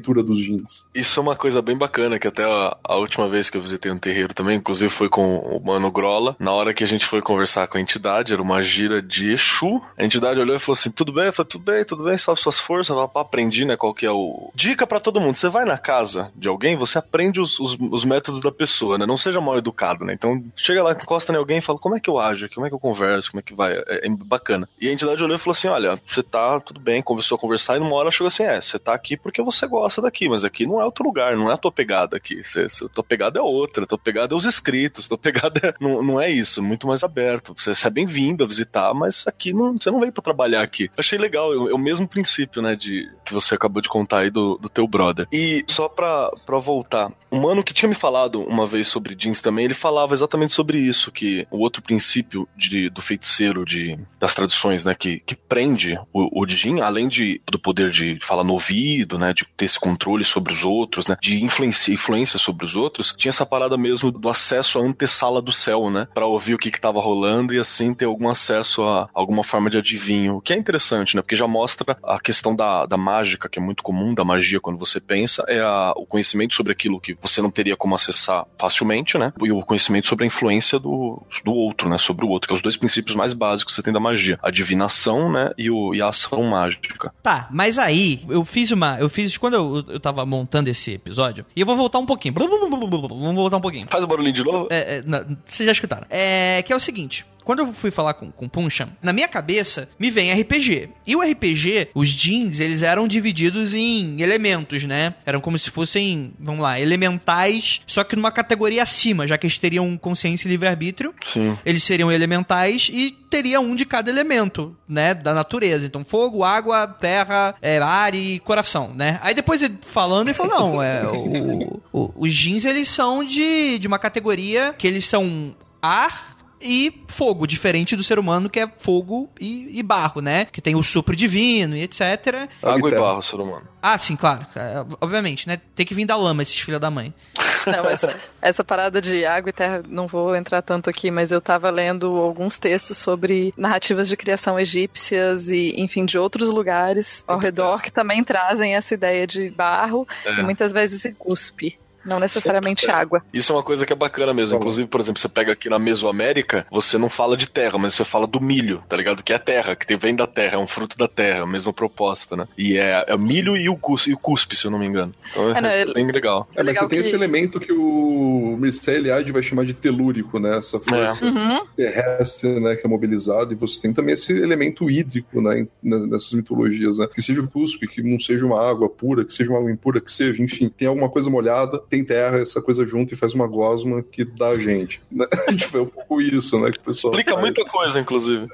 leitura dos jeans. Isso é uma coisa bem bacana, que até a, a última vez que eu visitei um terreiro também, inclusive foi com o Mano Grola, na hora que a gente foi conversar com a entidade, era uma gira de Exu, a entidade olhou e falou assim, tudo bem? Eu falei, tudo bem, tudo bem, salve suas forças, eu aprendi, né, qual que é o... Dica pra todo mundo, você vai na casa de alguém, você aprende os, os, os métodos da pessoa, né, não seja mal educado, né, então chega lá, encosta em alguém e fala, como é que eu ajo, como é que eu converso, como é que vai, é, é bacana. E a entidade olhou e falou assim, olha, você tá tudo bem, começou a conversar e numa hora chegou assim, é, você tá aqui porque você gosta daqui, mas aqui não é outro lugar, não é a tua pegada aqui, você, você, tua pegada é outra, tua pegada é os escritos, tua pegada é, não, não é isso, muito mais aberto, você, você é bem-vindo a visitar, mas aqui não, você não veio pra trabalhar aqui. Achei legal, é, é o mesmo princípio, né, de, que você acabou de contar aí do, do teu brother. E só pra, pra voltar, um mano que tinha me falado uma vez sobre jeans também, ele falava exatamente sobre isso, que o outro princípio de, do feiticeiro, de, das tradições, né, que, que prende o, o Jin, além de, do poder de falar no ouvido, né, de ter esse controle sobre os outros, né, de influência, influência sobre os outros, tinha essa parada mesmo do acesso à antessala do céu, né, pra ouvir o que que tava rolando e assim ter algum acesso a alguma forma de adivinho, o que é interessante, né, porque já mostra a questão da, da mágica, que é muito comum, da magia quando você pensa, é a, o conhecimento sobre aquilo que você não teria como acessar facilmente, né, e o conhecimento sobre a influência do, do outro, né, sobre o outro, que é os dois princípios mais básicos que você tem da magia, a divinação, né, e, o, e a ação mágica. Tá, mas aí, eu fiz uma, eu fiz, quando eu, eu tava montando esse episódio, e eu vou voltar um pouquinho, vamos voltar um pouquinho. Faz o barulhinho de novo? É, é, não, vocês já escutaram. É, que é o seguinte... Quando eu fui falar com, com o Puncha, na minha cabeça me vem R P G. E o R P G, os jeans, eles eram divididos em elementos, né? Eram como se fossem, vamos lá, elementais, só que numa categoria acima, já que eles teriam consciência e livre-arbítrio. Sim. Eles seriam elementais e teria um de cada elemento, né? Da natureza. Então, fogo, água, terra, é, ar e coração, né? Aí depois, ele falando, ele falou, não, é, o, o, os jeans, eles são de, de uma categoria que eles são ar e fogo, diferente do ser humano, que é fogo e, e barro, né? Que tem o sopro divino e etcétera. Água e barro, ser humano. Ah, sim, claro. É, obviamente, né? Tem que vir da lama, esses filhos da mãe. Não, essa, essa parada de água e terra, não vou entrar tanto aqui, mas eu tava lendo alguns textos sobre narrativas de criação egípcias e, enfim, de outros lugares ao redor que também trazem essa ideia de barro é. e muitas vezes de cuspe. Não necessariamente água. Isso é uma coisa que é bacana mesmo. Inclusive, por exemplo, você pega aqui na Mesoamérica, você não fala de terra, mas você fala do milho, tá ligado? Que é terra, que vem da terra, é um fruto da terra, a mesma proposta, né? E é, é milho e o, cuspe, e o cuspe, se eu não me engano. Então é, é, não, é bem legal. É, mas legal você tem que... esse elemento que o Mircea Eliade vai chamar de telúrico, né? Essa força é. uhum. terrestre, né? Que é mobilizada. E você tem também esse elemento hídrico, né? Nessas mitologias, né? Que seja o cuspe, que não seja uma água pura, que seja uma água impura, que seja, enfim, tem alguma coisa molhada, tem terra, essa coisa junto e faz uma gosma que dá a gente. Né? Tipo, é um pouco isso, né? Que o pessoal explica faz. Muita coisa, inclusive.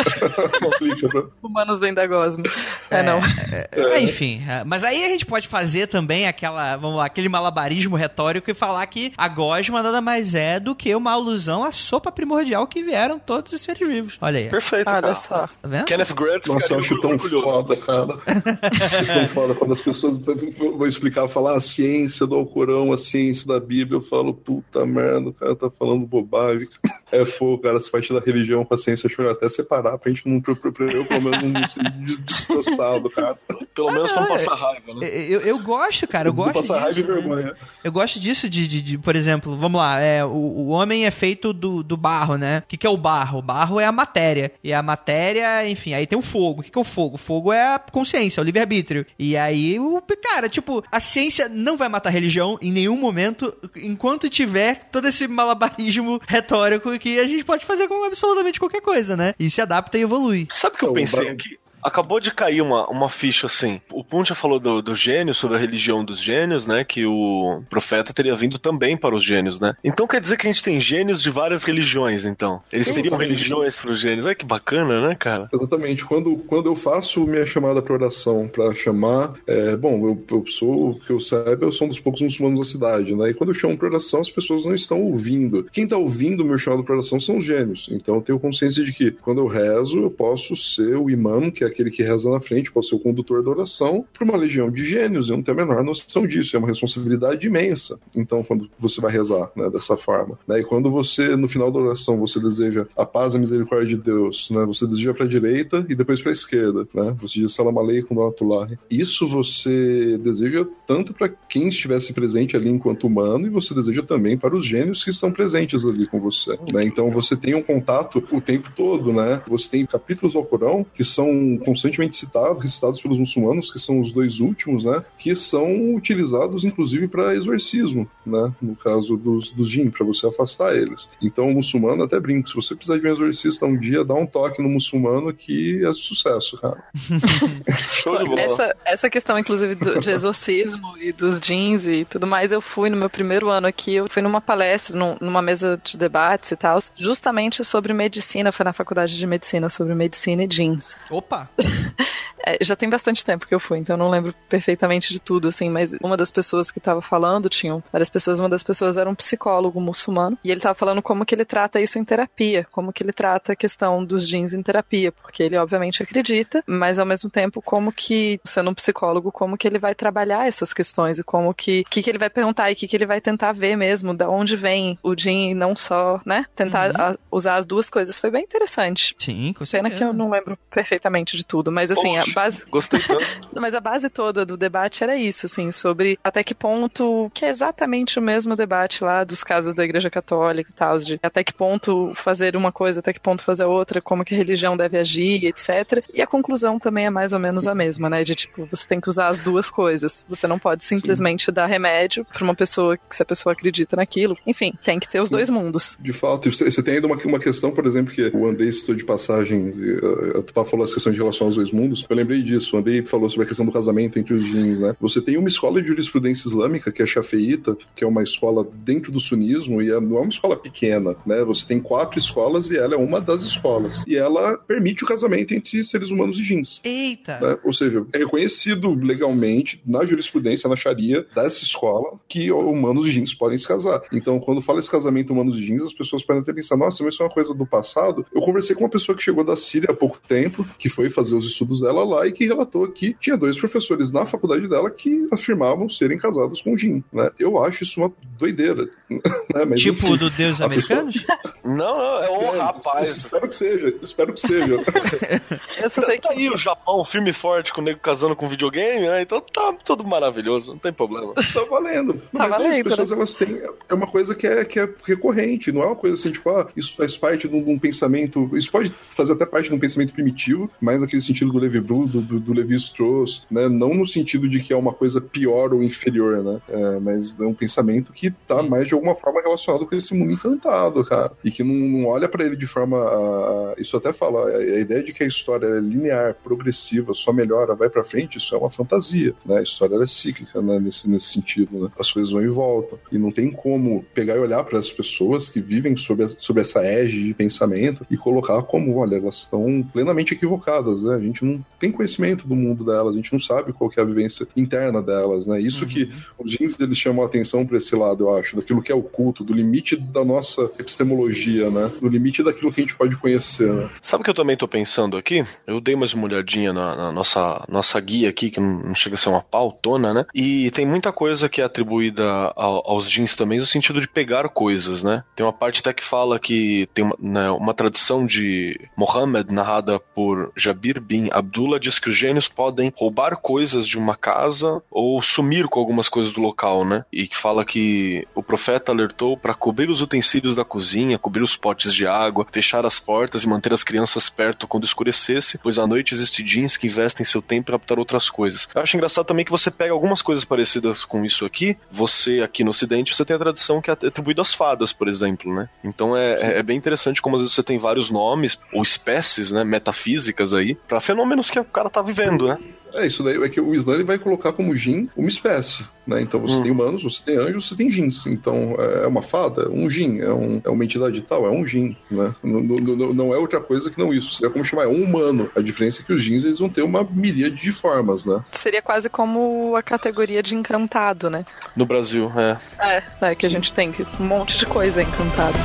Explica, né? Humanos vêm da gosma. É, é não. É, é. Enfim, mas aí a gente pode fazer também aquela, vamos lá, aquele malabarismo retórico e falar que a gosma nada mais é do que uma alusão à sopa primordial que vieram todos os seres vivos. Olha aí. Perfeito, olha cara. só. Tá vendo? Kenneth Grant. Nossa, eu acho tão orgulhoso. Foda, cara. Acho tão foda quando as pessoas vão explicar, falar a ciência do Alcorão, a ciência da Bíblia, eu falo, puta merda, o cara tá falando bobagem. É fogo, cara, essa parte da religião com a ciência, acho que até separar pra gente não, pra, pra, pra eu pelo menos não ser destroçado, cara. Pelo menos ah, pra não passar raiva, né? Eu, eu gosto, cara, eu gosto disso. Passar raiva e vergonha. Eu gosto disso de, de, de, por exemplo, vamos lá, é, o, o homem é feito do, do barro, né? O que, que é o barro? O barro é a matéria. E a matéria, enfim, aí tem o fogo. O que, que é o fogo? O fogo é a consciência, é o livre-arbítrio. E aí, o cara, tipo, a ciência não vai matar a religião em nenhum momento, enquanto tiver todo esse malabarismo retórico que a gente pode fazer com absolutamente qualquer coisa, né? E se adapta e evolui. Sabe o que eu pensei aqui? Acabou de cair uma, uma ficha assim. O Puncha falou do, do gênio, sobre a religião dos gênios, né? Que o profeta teria vindo também para os gênios, né? Então quer dizer que a gente tem gênios de várias religiões, então. Eles teriam sim, religiões para os gênios. Olha que bacana, né, cara? Exatamente. Quando, quando eu faço minha chamada para oração, para chamar... É, bom, eu, eu sou, o que eu saiba, eu sou um dos poucos muçulmanos da cidade, né? E quando eu chamo para oração, as pessoas não estão ouvindo. Quem está ouvindo o meu chamado para oração são os gênios. Então eu tenho consciência de que quando eu rezo, eu posso ser o imã, que é é aquele que reza na frente, pode ser o condutor da oração, para uma legião de gênios. Eu não tenho a menor noção disso. É uma responsabilidade imensa. Então, quando você vai rezar, né, dessa forma, né, e quando você, no final da oração, você deseja a paz e a misericórdia de Deus, né, você deseja para a direita e depois para a esquerda, né, você diz Salam Aleikum Donatullahi. Isso você deseja tanto para quem estivesse presente ali enquanto humano, e você deseja também para os gênios que estão presentes ali com você, né? Então você tem um contato o tempo todo, né? Você tem capítulos ao Corão que são constantemente citados, recitados pelos muçulmanos, que são os dois últimos, né? Que são utilizados inclusive para exorcismo, né? No caso dos, dos jinn, para você afastar eles. Então o muçulmano, até brinco, se você precisar de um exorcista um dia, dá um toque no muçulmano que é sucesso, cara. Show de bola. Essa, essa questão, inclusive, do, de exorcismo e dos jeans e tudo mais, eu fui no meu primeiro ano aqui, eu fui numa palestra, num, numa mesa de debates e tal, justamente sobre medicina, foi na faculdade de medicina, sobre medicina e jeans. Opa! É, já tem bastante tempo que eu fui, então eu não lembro perfeitamente de tudo, assim, mas uma das pessoas que tava falando, tinham várias pessoas, uma das pessoas era um psicólogo muçulmano, e ele tava falando como que ele trata isso em terapia, como que ele trata a questão dos jeans em terapia, porque ele obviamente acredita, mas ao mesmo tempo como que, sendo um psicólogo, como que ele vai trabalhar essas questões e como que, que, que ele vai perguntar e que, que ele vai tentar ver mesmo, da onde vem o jin e não só, né, tentar Uhum. a, usar as duas coisas. Foi bem interessante. Sim, com Pena certeza. que eu não lembro perfeitamente de tudo, mas assim, Poxa, a base... Gostei tanto. Mas a base toda do debate era isso, assim, sobre até que ponto, que é exatamente o mesmo debate lá dos casos da Igreja Católica e tal, de até que ponto fazer uma coisa, até que ponto fazer outra, como que a religião deve agir, etcétera. E a conclusão também é mais ou menos a mesma, né, de tipo, você tem que usar as duas coisas. Você não pode simplesmente Sim. dar remédio pra uma pessoa que se a pessoa acredita naquilo. Enfim, tem que ter os Sim. dois mundos. De fato, você tem ainda uma, uma questão, por exemplo, que o Andrei citou de passagem, a Tupá falou a questão de relação aos dois mundos, eu lembrei disso, o Andrei falou sobre a questão do casamento entre os jins, né? Você tem uma escola de jurisprudência islâmica, que é a Shafeíta, que é uma escola dentro do sunismo, e não é uma escola pequena, né? Você tem quatro escolas e ela é uma das escolas. E ela permite o casamento entre seres humanos e jins. Eita! Né? Ou seja, é reconhecido legalmente na jurisprudência, na Sharia, dessa escola, que humanos e jins podem se casar. Então, quando fala esse casamento humanos e jins, as pessoas podem até pensar, nossa, mas isso é uma coisa do passado. Eu conversei com uma pessoa que chegou da Síria há pouco tempo, que foi fazer os estudos dela lá e que relatou que tinha dois professores na faculdade dela que afirmavam serem casados com jin, né? Eu acho isso uma doideira. Né? Mas, tipo enfim, do Deus Americanos? Pessoa... Não, não, é o é, rapaz. Espero que seja, espero que seja. Eu só sei que... Tá aí o Japão, firme e forte, com o nego casando com videogame, né? Então tá tudo maravilhoso, não tem problema. Tá valendo. Tá Mas valendo, as pessoas, né? elas têm... É uma coisa que é, que é recorrente, não é uma coisa assim, tipo, ah, isso faz parte de um, de um pensamento... Isso pode fazer até parte de um pensamento primitivo, mas naquele sentido do Levi Bru, do, do, do Levi Strauss, né? Não no sentido de que é uma coisa pior ou inferior, né? É, mas é um pensamento que tá mais de alguma forma relacionado com esse mundo encantado, cara. E que não, não olha pra ele de forma... A, isso até fala, a, a ideia de que a história é linear, progressiva, só melhora, vai pra frente, isso é uma fantasia, né? A história é cíclica, né? Nesse, nesse sentido, né? As coisas vão e voltam. E não tem como pegar e olhar para as pessoas que vivem sob, a, sob essa égide de pensamento e colocar como, olha, elas estão plenamente equivocadas, né? A gente não tem conhecimento do mundo delas, a gente não sabe qual que é a vivência interna delas, né? Isso uhum. que os jeans, eles chamam a atenção para esse lado, eu acho, daquilo que é oculto, do limite da nossa epistemologia, né? Do limite daquilo que a gente pode conhecer, né? Sabe o que eu também tô pensando aqui? Eu dei mais uma olhadinha na, na nossa, nossa guia aqui, que não, não chega a ser uma pautona, né? E tem muita coisa que é atribuída ao, aos jeans também, no sentido de pegar coisas, né? Tem uma parte até que fala que tem uma, né, uma tradição de Muhammad, narrada por Jabir bin Abdullah, diz que os gênios podem roubar coisas de uma casa ou sumir com algumas coisas do local, né? E que fala que o profeta alertou para cobrir os utensílios da cozinha, cobrir os potes de água, fechar as portas e manter as crianças perto quando escurecesse, pois à noite existem jeans que investem seu tempo para captar outras coisas. Eu acho engraçado também que você pega algumas coisas parecidas com isso aqui, você aqui no Ocidente, você tem a tradição que é atribuída às fadas, por exemplo, né? Então é, é bem interessante como às vezes você tem vários nomes ou espécies, né, metafísicas aí, para fenômenos que o cara tá vivendo, né? É, isso daí é que o Islã ele vai colocar como jin uma espécie, né? Então você hum. tem humanos, você tem anjos, você tem jins. Então é uma fada, um jin, é, um, é uma entidade tal, é um jin, né? Não, não, não é outra coisa que não isso. Seria como chamar, é um humano. A diferença é que os jins eles vão ter uma miríade de formas, né? Seria quase como a categoria de encantado, né? No Brasil, é. É, é que a gente tem um monte de coisa encantado.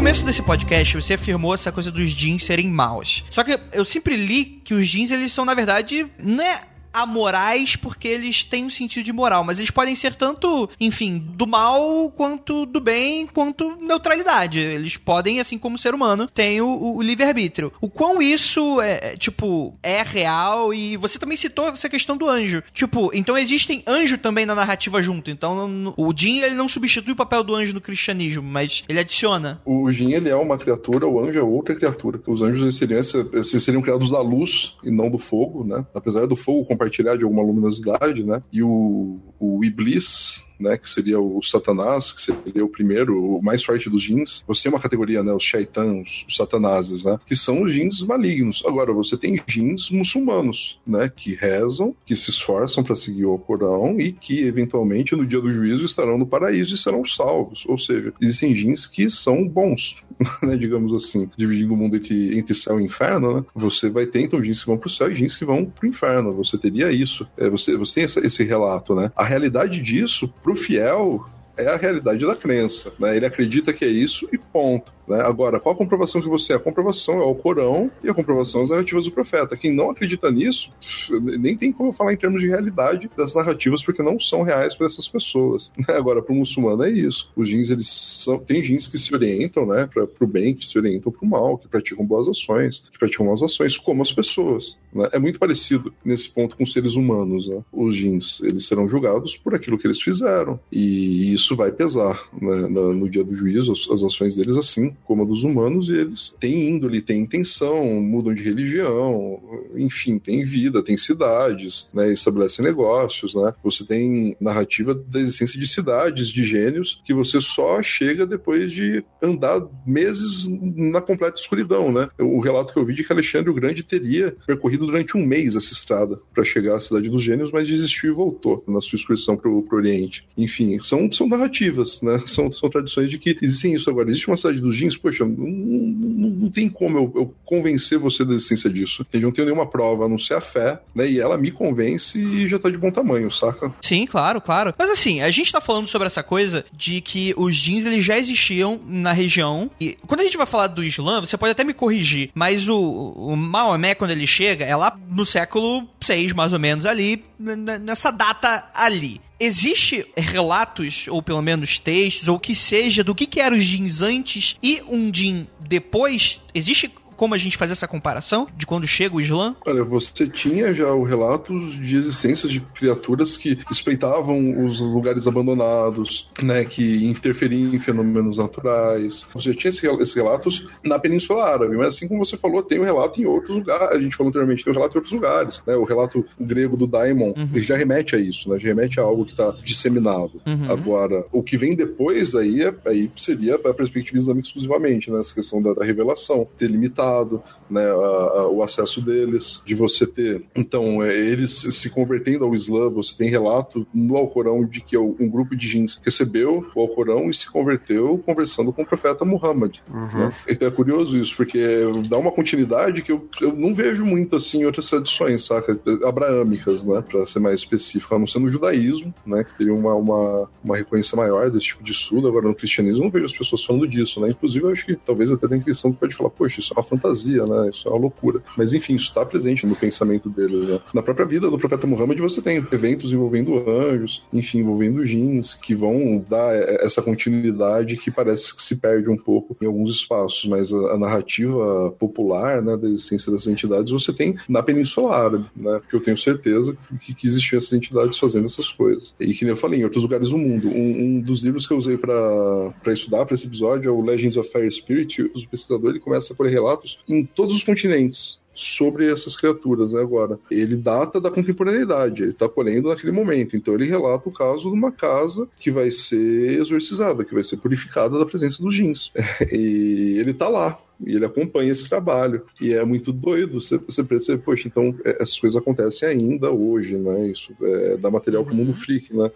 começo desse podcast, você afirmou essa coisa dos jeans serem maus. Só que eu sempre li que os jeans, eles são, na verdade, não é amorais porque eles têm um sentido de moral, mas eles podem ser tanto, enfim, do mal quanto do bem, quanto neutralidade. Eles podem, assim como o ser humano, tem o, o livre-arbítrio. O quão isso é, é, tipo, é real, e você também citou essa questão do anjo. Tipo, então existem anjo também na narrativa junto, então não, o Jin, ele não substitui o papel do anjo no cristianismo, mas ele adiciona. O Jin, ele é uma criatura, o anjo é outra criatura. Os anjos, eles seriam, eles seriam criados da luz e não do fogo, né? Apesar do fogo compartilhar de alguma luminosidade, né? E o, o Iblis, né, que seria o Satanás, que seria o primeiro, o mais forte dos jins. Você tem uma categoria, né, os shaitãs, os satanases, né, que são os jins malignos. Agora, você tem jins muçulmanos, né, que rezam, que se esforçam para seguir o Corão e que, eventualmente, no dia do juízo estarão no paraíso e serão salvos. Ou seja, existem jins que são bons, né, digamos assim, dividindo o mundo entre, entre céu e inferno, né, você vai ter, então, jins que vão pro céu e jins que vão pro inferno. Você teria isso. É, você, você tem essa, esse relato, né. A realidade disso, pro fiel, é a realidade da crença, né? Ele acredita que é isso e ponto. Né? Agora, qual a comprovação que você é? A comprovação é o Corão e a comprovação é as narrativas do profeta. Quem não acredita nisso, nem tem como falar em termos de realidade das narrativas, porque não são reais para essas pessoas. Né? Agora, para o muçulmano é isso. Os jins, eles são... Tem jins que se orientam, né, para o bem, que se orientam para o mal, que praticam boas ações, que praticam más ações, como as pessoas. Né? É muito parecido nesse ponto com os seres humanos. Né? Os jins, eles serão julgados por aquilo que eles fizeram. E isso vai pesar, né, no dia do juízo, as, as ações deles, assim como a dos humanos, e eles têm índole, têm intenção, mudam de religião, enfim, têm vida, têm cidades, né, estabelecem negócios, né? Você tem narrativa da existência de cidades, de gênios, que você só chega depois de andar meses na completa escuridão, né? O relato que eu vi de que Alexandre o Grande teria percorrido durante um mês essa estrada para chegar à cidade dos gênios, mas desistiu e voltou na sua excursão para o Oriente. Enfim, são, são narrativas, né? São, são tradições de que existem isso. Agora, existe uma cidade dos jins, poxa, não, não, não tem como eu, eu convencer você da existência disso. Eu não tenho nenhuma prova, a não ser a fé, né? E ela me convence e já tá de bom tamanho, saca? Sim, claro, claro. Mas assim, a gente tá falando sobre essa coisa de que os jins, eles já existiam na região. E quando a gente vai falar do Islã, você pode até me corrigir, mas o, o Maomé, quando ele chega, é lá no século seis, mais ou menos, ali, nessa data ali. Existe relatos, ou pelo menos textos, ou o que seja, do que, que eram os jins antes e um jin depois? Existe como a gente fazer essa comparação de quando chega o Islã? Olha, você tinha já o relato de existências de criaturas que espreitavam os lugares abandonados, né, que interferiam em fenômenos naturais. Você já tinha esses relatos na Península Árabe, mas assim como você falou, tem o relato em outros lugares. A gente falou anteriormente, tem o relato em outros lugares, né? O relato grego do daimon, uhum. ele já remete a isso, né? Já remete a algo que está disseminado. Uhum. Agora, o que vem depois aí, é, aí seria a perspectiva islâmica exclusivamente, né? Essa questão da, da revelação, ter limitado, né, a, a, o acesso deles, de você ter, então, é, eles se convertendo ao Islã. Você tem relato no Alcorão de que um grupo de jins recebeu o Alcorão e se converteu conversando com o profeta Muhammad. Uhum. Né? Então é curioso isso, porque dá uma continuidade que eu, eu não vejo muito assim em outras tradições, saca? Abraâmicas, né, para ser mais específico, a não ser no judaísmo, né, que teria uma, uma, uma reconhecência maior desse tipo de estudo. Agora no cristianismo eu não vejo as pessoas falando disso, né? Inclusive eu acho que talvez até tem cristão que pode falar, poxa, isso é uma fantasia, né? Isso é uma loucura. Mas enfim, isso está presente no pensamento deles, né? Na própria vida do profeta Muhammad você tem eventos envolvendo anjos, enfim, envolvendo jins, que vão dar essa continuidade que parece que se perde um pouco em alguns espaços, mas a, a narrativa popular, né, da existência dessas entidades você tem na Península Árabe, né? Porque eu tenho certeza que, que existiam essas entidades fazendo essas coisas. E que nem eu falei, em outros lugares do mundo. Um, um dos livros que eu usei para estudar para esse episódio é o Legends of Fire Spirit. O pesquisador, ele começa a colher relatos em todos os continentes sobre essas criaturas, né? Agora, ele data da contemporaneidade, ele está colhendo naquele momento, então ele relata o caso de uma casa que vai ser exorcizada, que vai ser purificada da presença dos jins, e ele está lá, e ele acompanha esse trabalho, e é muito doido você, você percebe, poxa, então essas coisas acontecem ainda hoje, né? Isso é, dá material para o mundo freak, né?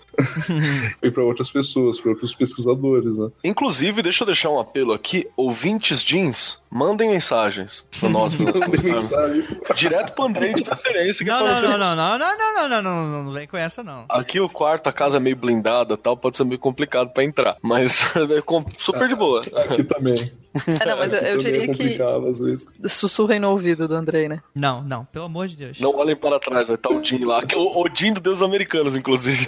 E para outras pessoas, para outros pesquisadores, né? Inclusive, deixa eu deixar um apelo aqui, ouvintes jeans, mandem mensagens para nós. Mandem mensagens. Direto pro Andrei de preferência. Não, não, não, não, não, não, não, não, não, não, não vem com essa, não. Aqui o quarto, a casa é meio blindada e tal, pode ser meio complicado para entrar, mas é super de boa. Aqui também. É, não, mas eu, eu diria é que às vezes. sussurrem no ouvido do Andrei, né? Não, não, pelo amor de Deus. Não olhem para trás, vai estar o Jim lá. Que é o Odin do Deus Americanos, inclusive.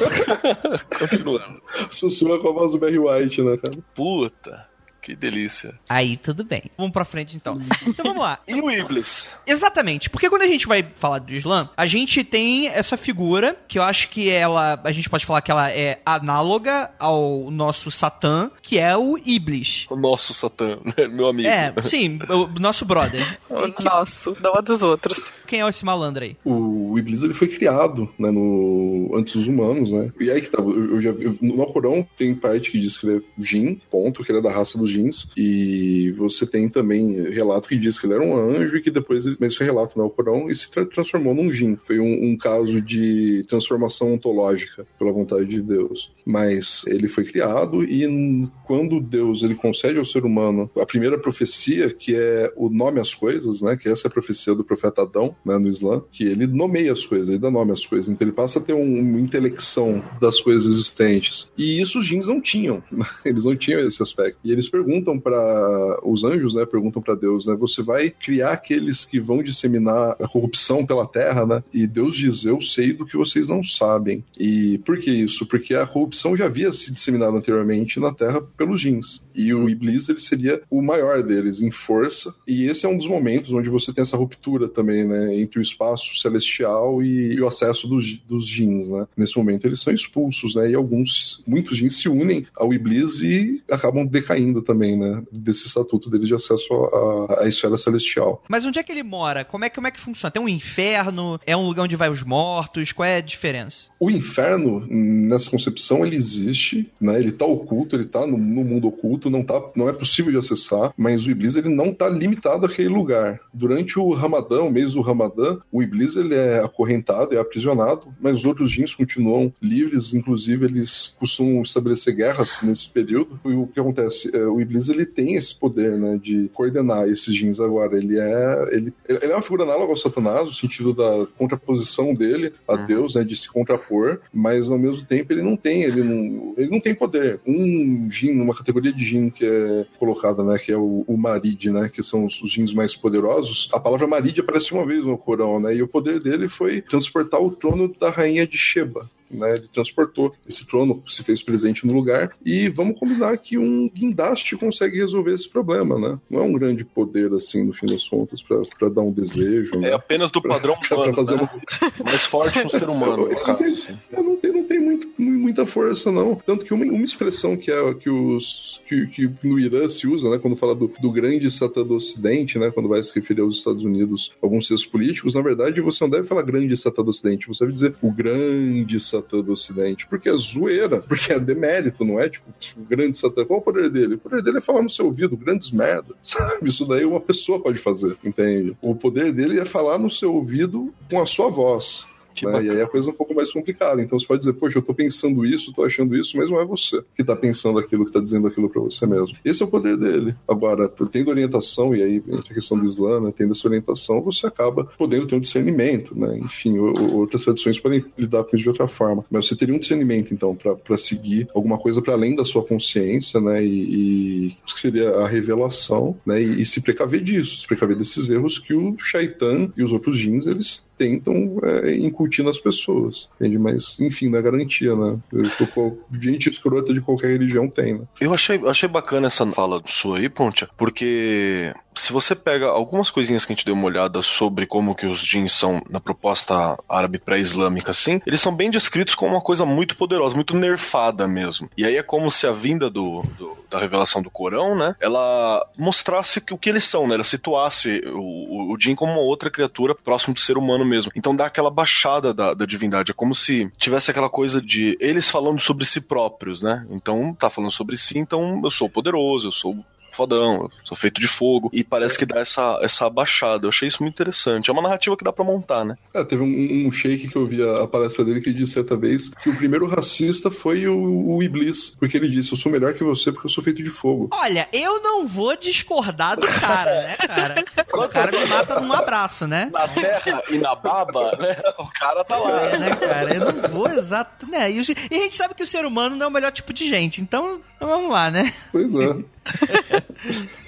Continuando. Sussurra com a voz do Barry White, né, cara? Puta. Que delícia. Aí, tudo bem. Vamos pra frente, então. Então, vamos lá. E o Iblis? Exatamente. Porque quando a gente vai falar do Islã, a gente tem essa figura, que eu acho que ela... A gente pode falar que ela é análoga ao nosso Satã, que é o Iblis. O nosso Satã, meu amigo. É, sim, o nosso brother. O nosso, não a dos outros. Quem é esse malandro aí? O Iblis, ele foi criado, né, no... antes dos humanos, né? E aí que tá, eu, eu já vi... No Alcorão tem parte que diz que ele é Jin, ponto, que ele é da raça dos Jins, e você tem também relato que diz que ele era um anjo e que depois ele mesmo relato no Alcorão e se tra- transformou num Jin. Foi um, um caso de transformação ontológica pela vontade de Deus. Mas ele foi criado e quando Deus ele concede ao ser humano a primeira profecia, que é o nome às coisas, né, que essa é a profecia do profeta Adão, né, no Islã, que ele nomeia as coisas, ele dá nome às coisas, então ele passa a ter um, uma intelecção das coisas existentes. E isso os Jins não tinham, eles não tinham esse aspecto. E eles perguntam para os anjos, né, perguntam para Deus, né, você vai criar aqueles que vão disseminar a corrupção pela terra, né? E Deus diz, eu sei do que vocês não sabem. E por que isso? Porque a corrupção já havia se disseminado anteriormente na terra pelos Jins. E o Iblis, ele seria o maior deles em força. E esse é um dos momentos onde você tem essa ruptura também, né, entre o espaço celestial e, e o acesso dos, dos Jins, né? Nesse momento eles são expulsos, né? E alguns, muitos Jins se unem ao Iblis e acabam decaindo também, né? Desse estatuto dele de acesso à, à esfera celestial. Mas onde é que ele mora? Como é, como é que funciona? Tem um inferno? É um lugar onde vai os mortos? Qual é a diferença? O inferno, nessa concepção, ele existe, né? Ele tá oculto, ele tá no, no mundo oculto, não, tá, não é possível de acessar, mas o Iblis, ele não tá limitado àquele lugar. Durante o Ramadã, o mês do Ramadã, o Iblis, ele é acorrentado, é aprisionado, mas os outros Jins continuam livres, inclusive eles costumam estabelecer guerras nesse período. E o que acontece? É, o Iblis, ele tem esse poder, né, de coordenar esses Jins agora. Ele é, ele, ele é uma figura análoga ao Satanás, no sentido da contraposição dele a uhum. Deus, né, de se contrapor, mas ao mesmo tempo ele não tem, ele não, ele não tem poder. Um Jin, uma categoria de Jin que é colocada, né, que é o, o Marid, né, que são os, os Jins mais poderosos. A palavra Marid aparece uma vez no Corão, né, e o poder dele foi transportar o trono da rainha de Sheba. Né, ele transportou esse trono, se fez presente no lugar, e vamos combinar que um guindaste consegue resolver esse problema, né? Não é um grande poder, assim, no fim das contas, pra, pra dar um desejo. É né? apenas do pra, humano, pra fazer né? Uma... mais forte que um ser humano, no caso. Não, não tem, não tem muito, muita força, não. Tanto que uma, uma expressão que, é, que, os, que, que no Irã se usa, né, quando fala do, do grande Satã do Ocidente, né, quando vai se referir aos Estados Unidos, alguns seus políticos, na verdade, você não deve falar grande Satã do Ocidente, você deve dizer o grande Satã do Ocidente, porque é zoeira, porque é demérito, não é? Tipo, o grande Satã, qual é o poder dele? O poder dele é falar no seu ouvido grandes merda, sabe? Isso daí uma pessoa pode fazer, entende? O poder dele é falar no seu ouvido com a sua voz. Né? E aí a coisa é um pouco mais complicada. Então você pode dizer, poxa, eu tô pensando isso, tô achando isso, mas não é você que tá pensando aquilo, que tá dizendo aquilo pra você mesmo. Esse é o poder dele. Agora, tendo orientação, e aí entra a questão do Islã, né? Tendo essa orientação, você acaba podendo ter um discernimento, né? Enfim, o, outras tradições podem lidar com isso de outra forma. Mas você teria um discernimento, então, pra, pra seguir alguma coisa para além da sua consciência, né? E, e que seria a revelação, né? E, e se precaver disso, se precaver desses erros que o Shaitan e os outros Jins, eles tentam é, incutir nas pessoas, entende? Mas, enfim, não é garantia, né? Eu tô, gente escrota de qualquer religião tem, né? Eu achei, achei bacana essa fala sua aí, Pontia, porque se você pega algumas coisinhas que a gente deu uma olhada sobre como que os Jins são na proposta árabe pré-islâmica, assim, eles são bem descritos como uma coisa muito poderosa, muito nerfada mesmo. E aí é como se a vinda do, do, da revelação do Corão, né, ela mostrasse o que eles são, né? Ela situasse o, o Jin como uma outra criatura próximo do ser humano mesmo. Então dá aquela baixada da, da divindade. É como se tivesse aquela coisa de eles falando sobre si próprios, né? Então tá falando sobre si, então eu sou poderoso, eu sou fodão, eu sou feito de fogo, e parece que dá essa, essa abaixada. Eu achei isso muito interessante. É uma narrativa que dá pra montar, né? É, teve um, um sheik que eu vi a, a palestra dele que disse certa vez que o primeiro racista foi o, o Iblis, porque ele disse, eu sou melhor que você porque eu sou feito de fogo. Olha, eu não vou discordar do cara, né, cara? O cara me mata num abraço, né? Na terra e na baba, né? O cara tá lá. É, né, cara? Eu não vou exato, né? E, e a gente sabe que o ser humano não é o melhor tipo de gente, então vamos lá, né? Pois é.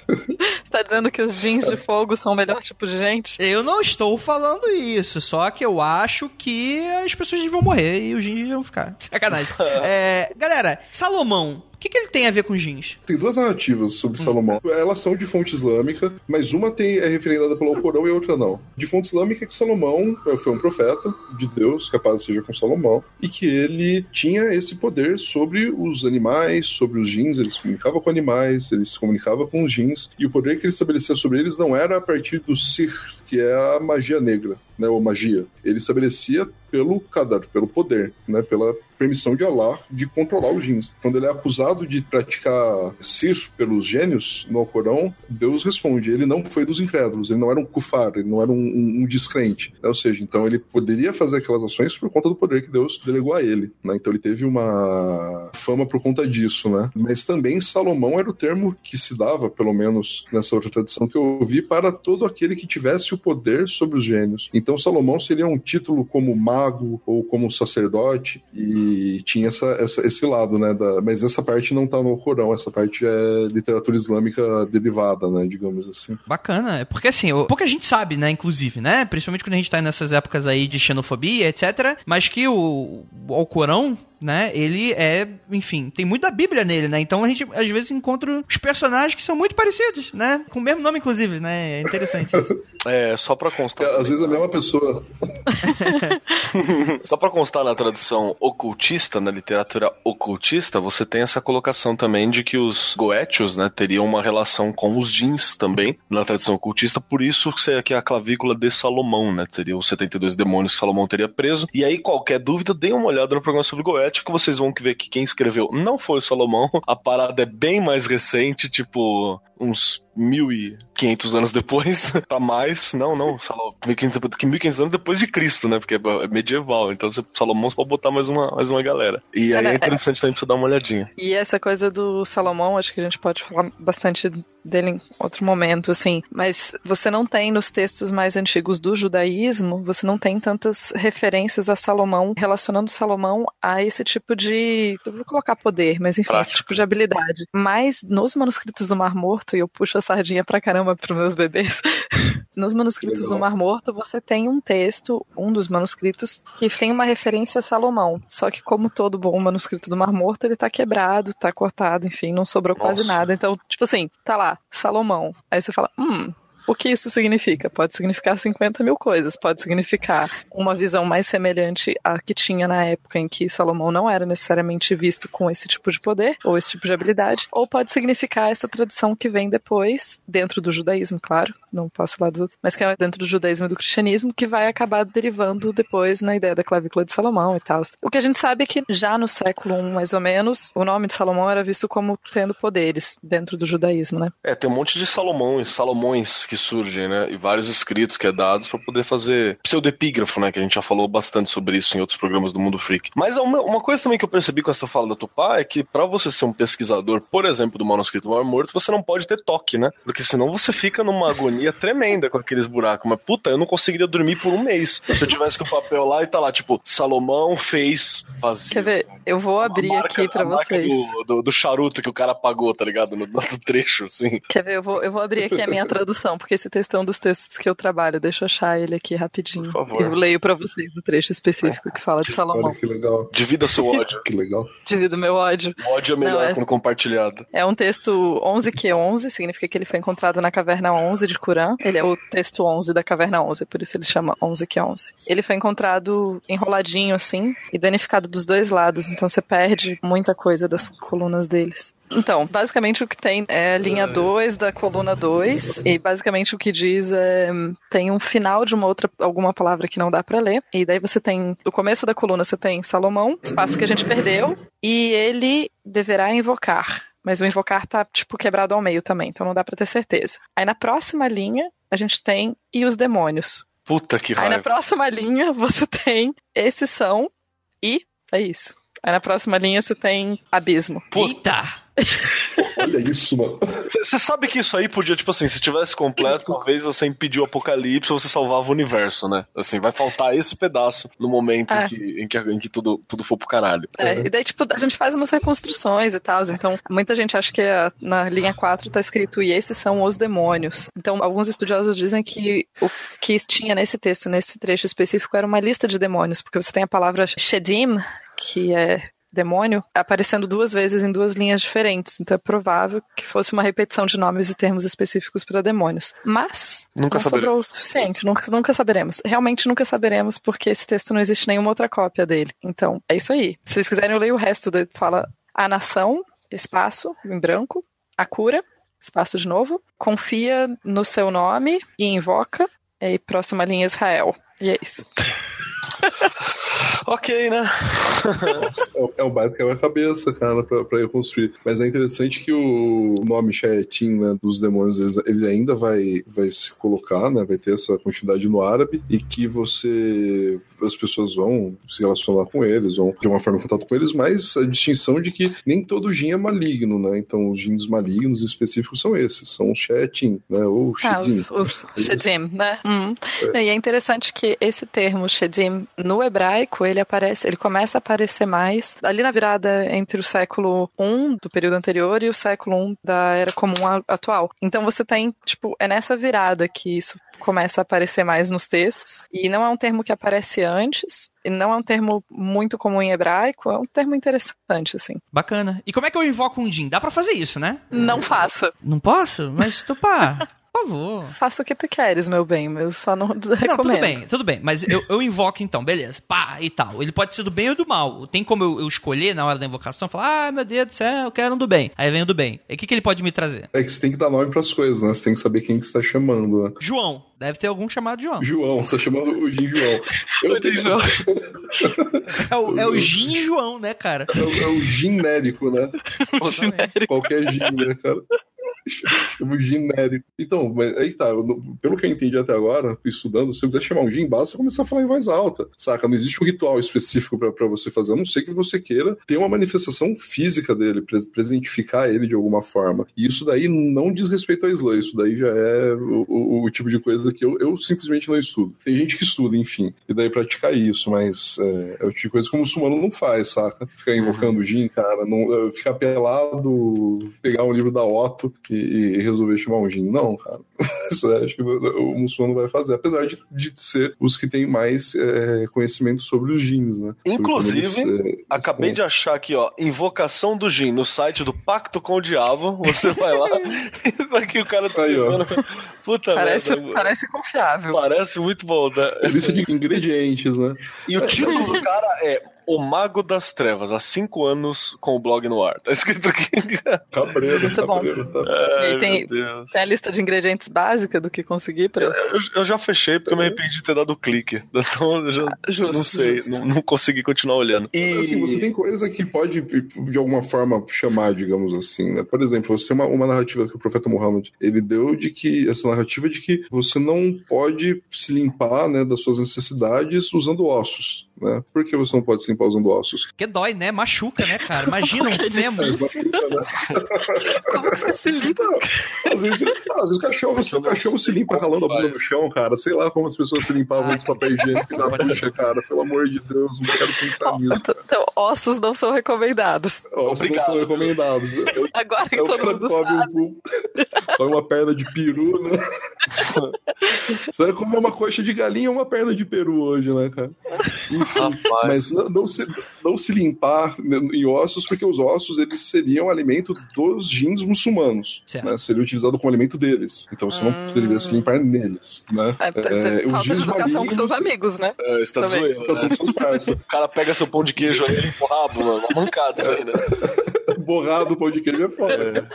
Você tá dizendo que os jeans de fogo são o melhor tipo de gente? Eu não estou falando isso, só que eu acho que as pessoas vão morrer e os jeans vão ficar. Sacanagem. É, galera, Salomão, o que, que ele tem a ver com jeans? Tem duas narrativas sobre Salomão. Elas são de fonte islâmica, mas uma tem, é referendada pelo Alcorão e a outra não. De fonte islâmica é que Salomão foi um profeta de Deus, capaz seja com Salomão, e que ele tinha esse poder sobre os animais, sobre os jeans, ele se comunicava com animais, ele se comunicava com os jeans, e o poder que ele estabelecia sobre eles não era a partir do Sihr, que é a magia negra, né, ou magia. Ele estabelecia pelo Qadar, pelo poder, né, pela permissão de Allah de controlar os jins. Quando ele é acusado de praticar Sihr pelos gênios no Alcorão, Deus responde, ele não foi dos incrédulos, ele não era um kufar, ele não era um, um, um descrente. Né? Ou seja, então ele poderia fazer aquelas ações por conta do poder que Deus delegou a ele. Né? Então ele teve uma fama por conta disso. Né? Mas também Salomão era o termo que se dava, pelo menos nessa outra tradição que eu ouvi, para todo aquele que tivesse o poder sobre os gênios. Então Salomão seria um título como mago ou como sacerdote, e tinha essa, essa, esse lado, né? Da, mas essa parte não tá no Corão, essa parte é literatura islâmica derivada, né? Digamos assim. Bacana, porque assim, pouca gente sabe, né? Inclusive, né? Principalmente quando a gente tá nessas épocas aí de xenofobia, etcétera. Mas que o, o Alcorão, né, ele é, enfim, tem muito da Bíblia nele, né, então a gente às vezes encontra os personagens que são muito parecidos, né, com o mesmo nome inclusive, né, é interessante isso. É, só pra constar... É, às vezes a mesma pessoa. Só pra constar na tradução ocultista, na literatura ocultista, você tem essa colocação também de que os goétios, né, teriam uma relação com os jeans também, na tradição ocultista, por isso que é a clavícula de Salomão, né, teria os setenta e dois demônios que Salomão teria preso, e aí qualquer dúvida, dê uma olhada no programa sobre goétios, que vocês vão ver que quem escreveu não foi o Salomão, a parada é bem mais recente, tipo, uns mil e quinhentos anos depois, pra mais, não, não, Salomão, mil e quinhentos anos depois de Cristo, né, porque é medieval, então Salomão você pode botar mais uma, mais uma galera. E aí é interessante também pra você dar uma olhadinha. E essa coisa do Salomão, acho que a gente pode falar bastante dele em outro momento, assim, mas você não tem nos textos mais antigos do judaísmo, você não tem tantas referências a Salomão, relacionando Salomão a esse tipo de, eu vou colocar poder, mas enfim, Prática. Esse tipo de habilidade. Mas nos manuscritos do Mar Morto, e eu puxo a sardinha pra caramba pros meus bebês, nos manuscritos Legal. do Mar Morto você tem um texto, um dos manuscritos, que tem uma referência a Salomão, só que como todo bom manuscrito do Mar Morto, ele tá quebrado, tá cortado, enfim, não sobrou Nossa. quase nada, então, tipo assim, tá lá, Salomão. Aí você fala, hum, o que isso significa? Pode significar cinquenta mil coisas, pode significar uma visão mais semelhante à que tinha na época em que Salomão não era necessariamente visto com esse tipo de poder, ou esse tipo de habilidade, ou pode significar essa tradição que vem depois, dentro do judaísmo, claro, não posso falar dos outros, mas que é dentro do judaísmo e do cristianismo, que vai acabar derivando depois na ideia da clavícula de Salomão e tal. O que a gente sabe é que já no século I, mais ou menos, o nome de Salomão era visto como tendo poderes dentro do judaísmo, né? É, tem um monte de Salomões, Salomões que surgem, né, e vários escritos que é dados pra poder fazer pseudepígrafo, né, que a gente já falou bastante sobre isso em outros programas do Mundo Freak. Mas uma, uma coisa também que eu percebi com essa fala da Tupá é que pra você ser um pesquisador, por exemplo, do manuscrito Mar Morto, você não pode ter toque, né, porque senão você fica numa agonia tremenda com aqueles buracos, mas puta, eu não conseguiria dormir por um mês se eu tivesse com o papel lá e tá lá, tipo, Salomão fez vazio. Quer ver? Eu vou abrir marca, aqui pra vocês. Do, do, do charuto que o cara apagou, tá ligado, no, no trecho, assim. Quer ver? Eu vou, eu vou abrir aqui a minha tradução, porque esse texto é um dos textos que eu trabalho. Deixa eu achar ele aqui rapidinho. Por favor. Eu leio pra vocês o trecho específico que fala de Salomão. Olha que legal. Divida seu ódio. Que legal. Divida meu ódio. O ódio é melhor Não, é... quando compartilhado. É um texto onze Q onze, significa que ele foi encontrado na caverna onze de Qumran. Ele é o texto onze da caverna onze, por isso ele chama onze Q onze. Ele foi encontrado enroladinho assim e danificado dos dois lados, então você perde muita coisa das colunas deles. Então, basicamente o que tem é a linha dois da coluna dois, e basicamente o que diz é, tem um final de uma outra, alguma palavra que não dá pra ler, e daí você tem, no começo da coluna você tem Salomão, espaço que a gente perdeu, e ele deverá invocar, mas o invocar tá, tipo, quebrado ao meio também, então não dá pra ter certeza. Aí na próxima linha, a gente tem e os demônios. Puta que raiva. Aí na próxima linha, você tem esses são e é isso. Aí na próxima linha você tem abismo. Eita! Olha isso, mano. Você sabe que isso aí podia, tipo assim, se tivesse completo, talvez você impediu o apocalipse ou você salvava o universo, né? Assim, vai faltar esse pedaço no momento É. em que, em que, em que tudo, tudo for pro caralho. É, e daí, tipo, a gente faz umas reconstruções e tal, então muita gente acha que a- na linha quatro tá escrito e esses são os demônios. Então, alguns estudiosos dizem que o que tinha nesse texto, nesse trecho específico, era uma lista de demônios, porque você tem a palavra Shedim, que é demônio, aparecendo duas vezes em duas linhas diferentes. Então é provável que fosse uma repetição de nomes e termos específicos para demônios. Mas Nunca não saberemos. sobrou o suficiente, nunca, nunca saberemos. Realmente nunca saberemos, porque esse texto não existe nenhuma outra cópia dele. Então, é isso aí. Se vocês quiserem, eu leio o resto. Dele. Fala a nação, espaço, em branco, a cura, espaço de novo, confia no seu nome e invoca, e aí próxima linha Israel. E é isso. Ok, né? É o- É um baita quebra-cabeça, cara, pra, pra reconstruir. Mas é interessante que o nome Shaetin, né, dos demônios, eles- ele ainda vai, vai se colocar, né, vai ter essa quantidade no árabe, e que você... as pessoas vão se relacionar com eles, vão de uma forma em contato com eles, mas a distinção de que nem todo jin é maligno, né? Então os jins malignos específicos são esses, são os Shaetin, né? Ou Ah, Shedim. os, os Shedim, né? Hum. E é interessante que esse termo Shedim, no hebraico, ele aparece, ele começa a aparecer mais ali na virada entre o século I do período anterior e o século I da Era Comum a- atual. Então você tem, tipo, é nessa virada que isso começa a aparecer mais nos textos, e não é um termo que aparece antes, e não é um termo muito comum em hebraico, é um termo interessante, assim. Bacana. E como é que eu invoco um Jin? Dá pra fazer isso, né? Não faça. Não posso? Mas, Tupá, por favor. Faça o que tu queres, meu bem, eu só não recomendo. Não, tudo bem, tudo bem. Mas eu, eu invoco então, beleza. Pá, e tal. Ele pode ser do bem ou do mal. Tem como eu, eu escolher na hora da invocação, falar, ah, meu Deus do céu, eu quero um do bem. Aí vem o do bem. E o que, que ele pode me trazer? É que você tem que dar nome pras coisas, né? Você tem que saber quem que você tá chamando, né? João. Deve ter algum chamado João. João, você tá chamando o Jin João. Eu tenho... É o, é o Jin João, né, cara? É o, é o genérico, né? Genérico. Qualquer gin, né, cara? Chama genérico. Então, mas aí tá, eu não- pelo que eu entendi até agora, estudando, se você quiser chamar um gin, basta começar a falar em voz alta, saca? Não existe um ritual específico pra, pra você fazer, a não ser que você queira ter uma manifestação física dele, pres- presentificar ele de alguma forma. E isso daí não diz respeito a Islã, isso daí já é o, o- o tipo de coisa que eu, eu simplesmente não estudo. Tem gente que estuda, enfim, e daí praticar isso, mas é, é o tipo de coisa que o muçulmano não faz, saca? Ficar invocando o gin, cara, não, é, ficar pelado, pegar um livro da Otto e, e resolver chamar um gin. Não, cara. Isso é, acho que o, o muçulmano vai fazer, apesar de, de ser os que têm mais é, conhecimento sobre os gins, né? Inclusive, Sobre eles, é, acabei de achar aqui, ó, invocação do Jin no site do Pacto com o Diabo. Você vai lá e tá aqui o cara descrevendo. Puta Parece, merda. parece confiável. Parece muito bom, né? lista de ingredientes, né? E o título do cara é O Mago das Trevas, há cinco anos com o blog no ar. Tá escrito aqui. Cabreiro, Muito bom. cabreiro, tá? E aí Ai, tem, meu Deus. tem a lista de ingredientes básica do que conseguir pra... Eu, eu já fechei porque eu me arrependi de ter dado clique. Então eu já Justo, não sei, justo. não, não consegui continuar olhando. E Assim, você tem coisa que pode, de alguma forma, chamar, digamos assim, né? Por exemplo, você tem uma, uma narrativa que o profeta Muhammad, ele deu de que, essa narrativa de que você não pode se limpar, né, das suas necessidades usando ossos, né? Por que você não pode se limpar usando ossos? Porque dói, né? Machuca, né, cara? Imagina um Que fêmur. Como que você se limpa? Às vezes, às vezes o cachorro, o cachorro se limpa ralando a bunda no chão, cara. Sei lá como as pessoas se limpavam de papel higiênico na bucha, cara. Pelo amor de Deus, não quero pensar nisso. Então, ossos não são recomendados. Ossos não são recomendados. Eu, Agora que É o todo cara mundo come, sabe. um, come uma perna de peru, né? Você vai comer uma coxa de galinha ou uma perna de peru hoje, né, cara? Enfim, Rapaz. mas não, não se, não se limpar em ossos, porque os ossos, eles seriam alimento dos jins muçulmanos, Certo. né? Seria utilizado como alimento deles. Então você não Hum. deveria se limpar neles, né? É, t- t- É, os falta de jins educação com seus malignos... amigos, né? É, você tá Também. zoando, Educação né? dos seus parça. O cara pega seu pão de queijo aí e limpa o rabo, mano. Uma mancada isso aí, né? Borrado o pão de queijo é foda.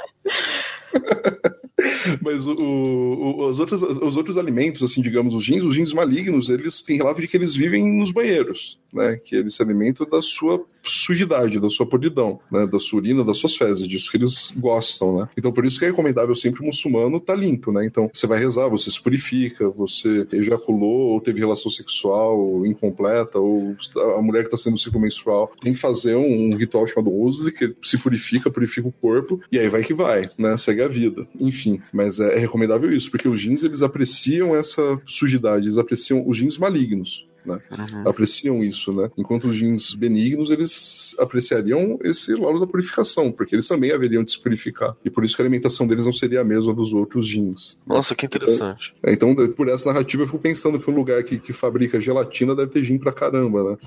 Mas o, o, os, outros, os outros alimentos, assim, digamos, os jins, os jins malignos, eles têm relato de que eles vivem nos banheiros. né? Que eles se alimentam da sua sujidade, da sua podridão, né? Da sua urina, das suas fezes, disso que eles gostam, né? Então por isso que é recomendável sempre o muçulmano tá limpo, né? Então você vai rezar, você se purifica, você ejaculou ou teve relação sexual incompleta, ou a mulher que tá sendo ciclo menstrual tem que fazer um, um ritual chamado Uzli, que se purifica, purifica o corpo, e aí vai que vai, né? Segue a vida. Enfim, mas é, é recomendável isso, porque os jins, eles apreciam essa sujidade, eles apreciam os jins malignos. Né? Uhum. Apreciam isso, né? Enquanto os jins benignos, eles apreciariam esse lado da purificação, porque eles também haveriam de se purificar, e por isso que a alimentação deles não seria a mesma dos outros jins. Nossa, que interessante. Então, então por essa narrativa eu fico pensando que um lugar que, que fabrica gelatina deve ter gin pra caramba, né?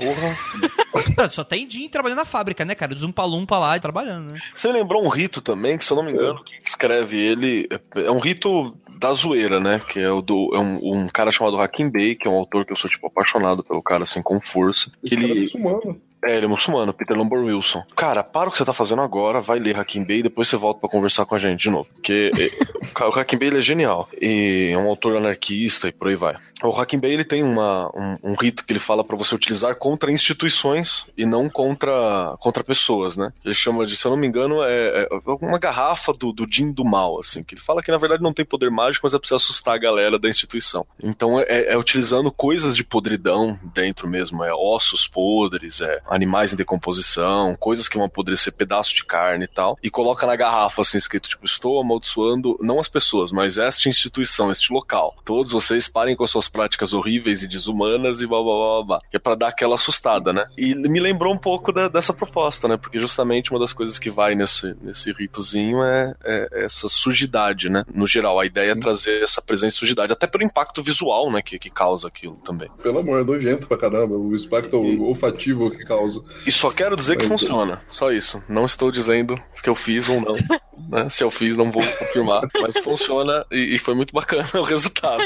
Porra. Só tem gin trabalhando na fábrica, né, cara? Dos Umpa-Lumpa lá trabalhando, né? Você me lembrou um rito também, que se eu não me engano, quem descreve ele é um rito da zoeira, né? Que é o do é um, um cara chamado Hakim Bey, que é um autor que eu sou tipo apaixonado pelo cara assim com força. Esse que ele cara é muçulmano. É, ele é muçulmano, Peter Lombard Wilson. Cara, para o que você tá fazendo agora, vai ler Hakim Bey e depois você volta pra conversar com a gente de novo. Porque é, o Hakim Bey ele é genial. E é um autor anarquista e por aí vai. O Hakim Bey ele tem uma, um, um rito que ele fala pra você utilizar contra instituições e não contra, contra pessoas, né? Ele chama de, se eu não me engano, é, é uma garrafa do, do Jin do mal, assim. Que ele fala que na verdade não tem poder mágico, mas é preciso assustar a galera da instituição. Então é, é utilizando coisas de podridão dentro mesmo. É ossos podres, é animais em decomposição, coisas que vão apodrecer, pedaços de carne e tal, e coloca na garrafa assim escrito, tipo, estou amaldiçoando não as pessoas, mas esta instituição, este local. Todos vocês parem com suas práticas horríveis e desumanas e blá blá blá blá, que é pra dar aquela assustada, né? E me lembrou um pouco da, dessa proposta, né? Porque justamente uma das coisas que vai nesse, nesse ritozinho é, é essa sujidade, né? No geral, a ideia Sim. é trazer essa presença de sujidade, até pelo impacto visual, né? Que, que causa aquilo também. Pelo amor, é nojento pra caramba, o impacto e... olfativo que causa. E só quero dizer que funciona, só isso. Não estou dizendo que eu fiz ou não, né? Se eu fiz, não vou confirmar, mas funciona e, e foi muito bacana o resultado.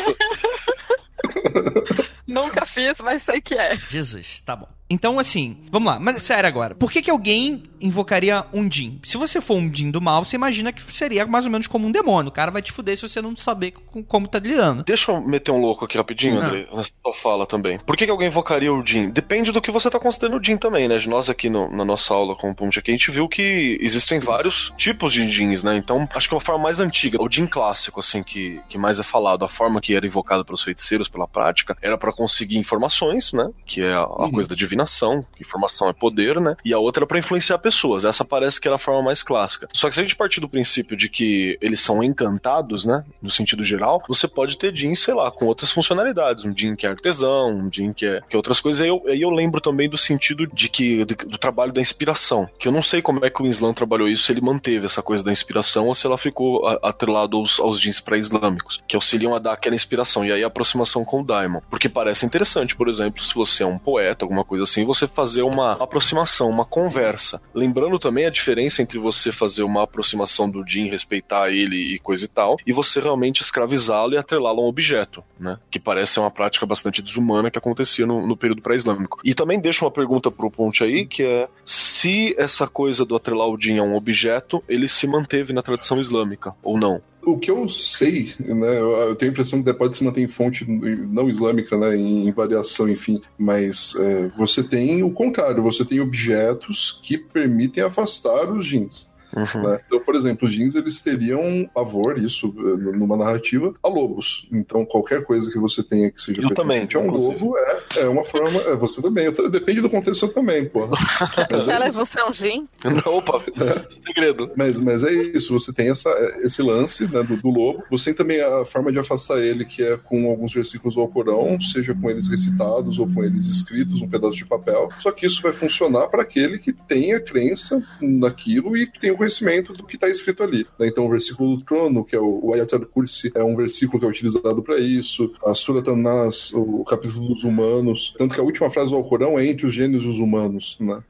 Nunca fiz, mas sei que é. Jesus, tá bom. Então, assim, vamos lá. Mas, sério agora. Por que que alguém invocaria um Jin? Se você for um Jin do mal, você imagina que seria mais ou menos como um demônio. O cara vai te fuder se você não saber como tá lidando. Deixa eu meter um louco aqui rapidinho, André. Na sua fala também. Por que que alguém invocaria o Jin? Depende do que você tá considerando o Jin também, né? De nós aqui no, na nossa aula com o Punch aqui, a gente viu que existem vários tipos de Jins, né? Então, acho que a forma mais antiga, o Jin clássico, assim, que, que mais é falado, a forma que era invocada pelos feiticeiros pela prática, era pra conseguir informações, né? Que é a, a uhum. coisa da divinação. Informação é poder, né? E a outra era pra influenciar pessoas. Essa parece que era a forma mais clássica. Só que se a gente partir do princípio de que eles são encantados, né? No sentido geral, você pode ter Jin, sei lá, com outras funcionalidades. Um Jin que é artesão, um Jin que é, que é outras coisas. Aí eu, aí eu lembro também do sentido de que do, do trabalho da inspiração. Que eu não sei como é que o Islã trabalhou isso, se ele manteve essa coisa da inspiração ou se ela ficou atrelado aos, aos Jins pré-islâmicos, que auxiliam a dar aquela inspiração. E aí a aproximação com o Daimon. Porque parece interessante, por exemplo, se você é um poeta, alguma coisa assim, você fazer uma aproximação, uma conversa. Lembrando também a diferença entre você fazer uma aproximação do Jin, respeitar ele e coisa e tal, e você realmente escravizá-lo e atrelá-lo a um objeto, né? Que parece ser uma prática bastante desumana que acontecia no, no período pré-islâmico. E também deixo uma pergunta pro Ponte aí, que é se essa coisa do atrelar o Jin a um objeto, ele se manteve na tradição islâmica, ou não? O que eu sei, né, eu tenho a impressão que pode se manter em fonte não islâmica, né, em variação, enfim, mas é, você tem o contrário, você tem objetos que permitem afastar os jins. Uhum. Né? Então, por exemplo, os jins, eles teriam pavor, isso numa narrativa, a lobos. Então, qualquer coisa que você tenha que seja pertencente a um lobo é, é uma forma... É, você também. Eu, depende do contexto eu também, pô. Ela é você é um jin? Não, opa, é. Segredo. Mas, mas é isso, você tem essa, esse lance, né, do, do lobo. Você tem também a forma de afastar ele, que é com alguns versículos do Alcorão, seja com eles recitados ou com eles escritos, um pedaço de papel. Só que isso vai funcionar para aquele que tenha crença naquilo e que tenha o conhecimento do que está escrito ali. Então, o versículo do trono, que é o Ayat al-Kursi, é um versículo que é utilizado para isso. A Surat an-Nas, o capítulo dos humanos. Tanto que a última frase do Alcorão é entre os gênios e os humanos, né?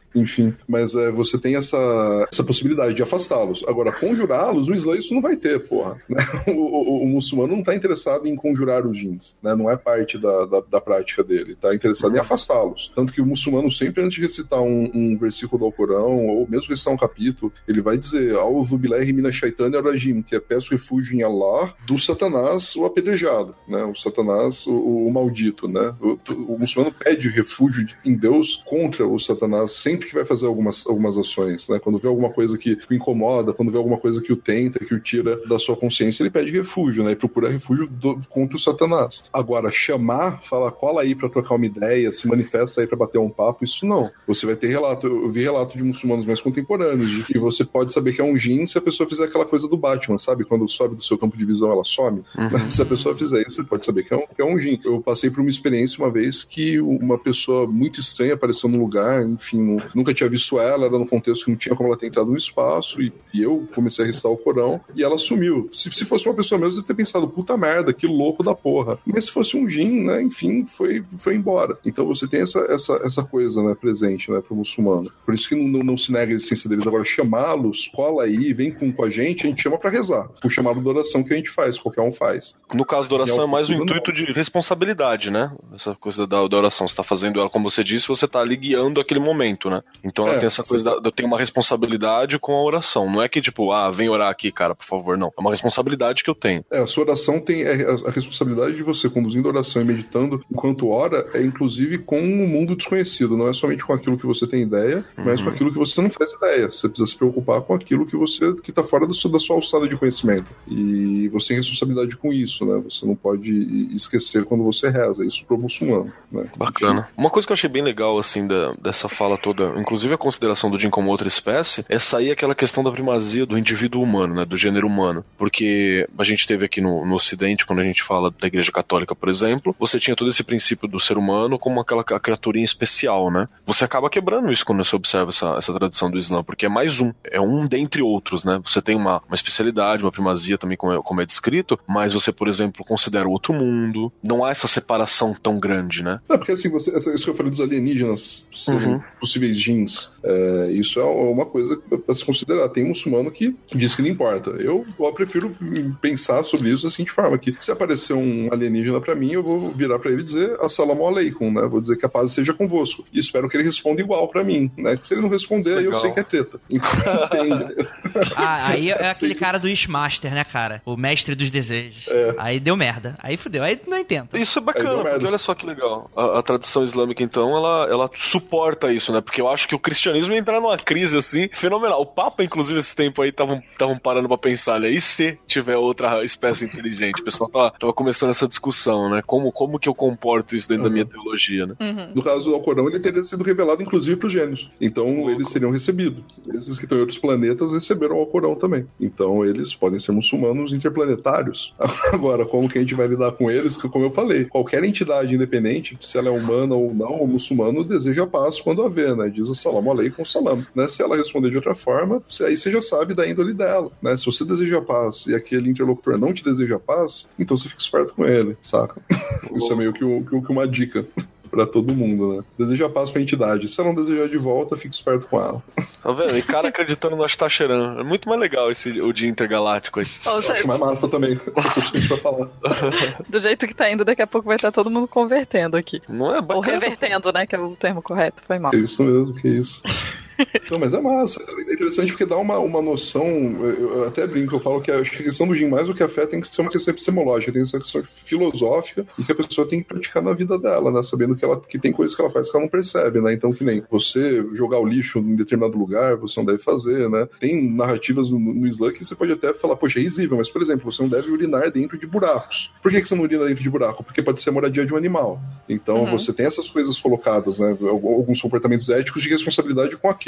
enfim. Mas é, você tem essa, essa possibilidade de afastá-los. Agora, conjurá-los, o Islã isso não vai ter, porra. Né? O, o, o muçulmano não tá interessado em conjurar os jins, né? Não é parte da, da, da prática dele. Tá interessado em afastá-los. Tanto que o muçulmano sempre, antes de recitar um, um versículo do Alcorão, ou mesmo recitar um capítulo, ele vai dizer A'udhu billahi minash shaitani rajim, que é peço refúgio em Allah do Satanás, o apedrejado, né? O Satanás, o, o maldito, né? O, o muçulmano pede refúgio em Deus contra o Satanás sempre que vai fazer algumas, algumas ações, né? Quando vê alguma coisa que o incomoda, quando vê alguma coisa que o tenta, que o tira da sua consciência, ele pede refúgio, né? E procura refúgio do, contra o Satanás. Agora, chamar, falar, cola aí pra trocar uma ideia, se manifesta aí pra bater um papo, isso não. Você vai ter relato, eu vi relato de muçulmanos mais contemporâneos, de que você pode saber que é um jin se a pessoa fizer aquela coisa do Batman, sabe? Quando sobe do seu campo de visão, ela some. Uhum. Se a pessoa fizer isso, você pode saber que é um, que é um jin. Eu passei por uma experiência uma vez que uma pessoa muito estranha apareceu num lugar, enfim, nunca tinha visto ela, era num contexto que não tinha como ela ter entrado no espaço, e, e eu comecei a recitar o Corão, e ela sumiu. Se, se fosse uma pessoa mesmo, eu deve ter pensado, puta merda, que louco da porra. Mas se fosse um jin, né, enfim, foi, foi embora. Então você tem essa, essa, essa coisa, né, presente, né, pro muçulmano. Por isso que não, não, não se nega a existência deles. Agora, chamá-los, cola aí, vem com, com a gente, a gente chama pra rezar. O chamado de oração que a gente faz, qualquer um faz. No caso da oração é mais o futuro, intuito não. de responsabilidade, né? Essa coisa da, da oração. Você tá fazendo ela, como você disse, você tá ali guiando aquele momento, né? Então ela É, tem essa coisa, da, eu tenho uma responsabilidade com a oração. Não é que tipo, ah, vem orar aqui, cara, por favor, não. É uma responsabilidade que eu tenho. É, a sua oração tem é, a, a responsabilidade de você conduzindo a oração e meditando enquanto ora, é inclusive com um mundo desconhecido. Não é somente com aquilo que você tem ideia, uhum. mas com aquilo que você não faz ideia. Você precisa se preocupar com aquilo que você que tá fora da sua, da sua alçada de conhecimento. E você tem responsabilidade com isso, né? Você não pode esquecer quando você reza. Isso pro muçulmano, né? Bacana. Uma coisa que eu achei bem legal, assim, da, dessa fala toda, inclusive a consideração do jin como outra espécie, é sair aquela questão da primazia do indivíduo humano, né? Do gênero humano. Porque a gente teve aqui no, no Ocidente, quando a gente fala da Igreja Católica, por exemplo, você tinha todo esse princípio do ser humano como aquela criaturinha especial, né? Você acaba quebrando isso quando você observa essa, essa tradição do Islã, porque é mais um. É um dentre outros, né? Você tem uma, uma especialidade, uma primazia também, como é, como é descrito, mas você, por exemplo, considera o outro mundo. Não há essa separação tão grande, né? É, porque assim, você, isso que eu falei dos alienígenas serem uhum. possíveis jins, é, isso é uma coisa pra se considerar. Tem muçulmano que diz que não importa. Eu, eu prefiro pensar sobre isso assim de forma que se aparecer um alienígena pra mim, eu vou virar pra ele e dizer assalamu alaikum, né? Vou dizer que a paz seja convosco. E espero que ele responda igual pra mim, né? Que se ele não responder, legal. Eu sei que é treta. Então, entende? Ah, aí é aquele cara do Ishmaster, né, cara? O mestre dos desejos. É. Aí deu merda. Aí fudeu. Aí não entendo. Isso é bacana, porque olha só que legal. A, a tradição islâmica, então, ela, ela suporta isso, né? Porque eu acho que o cristianismo ia entrar numa crise, assim, fenomenal. O Papa, inclusive, esse tempo aí, estavam parando pra pensar, né? E se tiver outra espécie inteligente? O pessoal tava, tava começando essa discussão, né? Como, como que eu comporto isso dentro uhum. da minha teologia, né? Uhum. No caso do Alcorão, ele teria sido revelado, inclusive, pros gênios. Então, Louco. Eles seriam recebidos. Esses que estão em outros planetas receberam o Alcorão também. Então, eles podem ser muçulmanos interplanetários. Agora, como que a gente vai lidar com eles? Como eu falei, qualquer entidade independente, se ela é humana ou não, o muçulmano deseja paz quando a vê, né? Diz assalamu alaikum salam. Né? Se ela responder de outra forma, aí você já sabe da índole dela. Né? Se você deseja paz e aquele interlocutor não te deseja paz, então você fica esperto com ele, saca? Isso é meio que, o, que uma dica pra todo mundo, né? Deseja paz pra entidade. Se ela não desejar de volta, fica esperto com ela. Tá vendo? E cara acreditando no Astacheran. É muito mais legal esse, o dia intergaláctico aí. Ou seja, acho mais massa também. Isso pra falar. Do jeito que tá indo, daqui a pouco vai estar todo mundo convertendo aqui. Não é bacana? Ou revertendo, né? Que é o termo correto. Foi mal. É isso mesmo, que isso. Não, mas é massa. É interessante porque dá uma, uma noção. Eu até brinco, eu falo que a questão do jin, mais do que a fé, tem que ser uma questão epistemológica, tem que ser uma questão filosófica e que a pessoa tem que praticar na vida dela, né? Sabendo que, ela, que tem coisas que ela faz que ela não percebe, né? Então, que nem você jogar o lixo em determinado lugar, você não deve fazer, né? Tem narrativas no, no Islã que você pode até falar, poxa, é risível, mas, por exemplo, você não deve urinar dentro de buracos. Por que, que você não urina dentro de buraco? Porque pode ser a moradia de um animal. Então, uhum. você tem essas coisas colocadas, né? Alguns comportamentos éticos de responsabilidade com aquele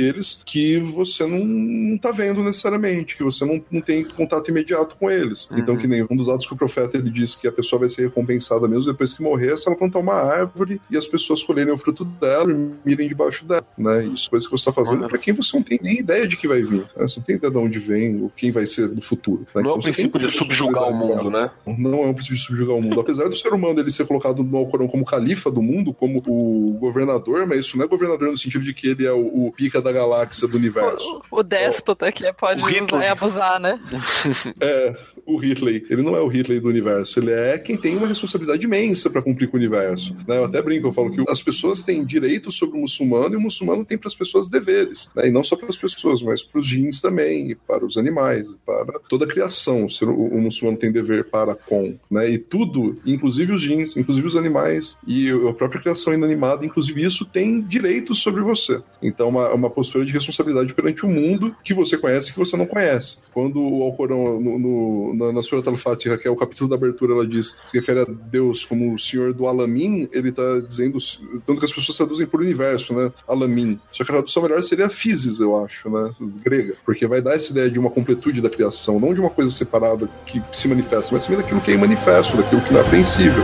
aqueles que você não, não tá vendo necessariamente, que você não, não tem contato imediato com eles. Uhum. Então, que nem um dos atos que o profeta ele diz que a pessoa vai ser recompensada mesmo depois que morrer, se ela plantar uma árvore e as pessoas colherem o fruto dela e mirem debaixo dela, né? Isso, coisa que você tá fazendo uhum. pra quem você não tem nem ideia de que vai vir, né? Você não tem ideia de onde vem ou quem vai ser no futuro. Né? Não então, é o princípio de subjugar o mundo, né? Não é um princípio de subjugar o mundo. Apesar do ser humano ele ser colocado no Alcorão como califa do mundo, como o governador, mas isso não é governador no sentido de que ele é o, o pica da galáxia do universo. O, o déspota oh. que pode usar e abusar, né? É, o Hitler. Ele não é o Hitler do universo, ele é quem tem uma responsabilidade imensa pra cumprir com o universo. Né? Eu até brinco, eu falo que as pessoas têm direitos sobre o muçulmano e o muçulmano tem para as pessoas deveres. Né? E não só para as pessoas, mas para os jins também, e para os animais, e para toda a criação. O, o, o muçulmano tem dever para com. Né? E tudo, inclusive os jins, inclusive os animais, e a própria criação inanimada, inclusive isso, tem direitos sobre você. Então, uma, uma postura de responsabilidade perante o mundo que você conhece e que você não conhece. Quando o Alcorão, no, no, na, na Surat Al-Fatiha, que é o capítulo da abertura, ela diz, se refere a Deus como o Senhor do Alamin, ele está dizendo, tanto que as pessoas traduzem por universo, né? Alamin. Só que a tradução melhor seria physis, eu acho, né? Grega. Porque vai dar essa ideia de uma completude da criação, não de uma coisa separada que se manifesta, mas sim daquilo que é imanifesto, daquilo que não é apreensível.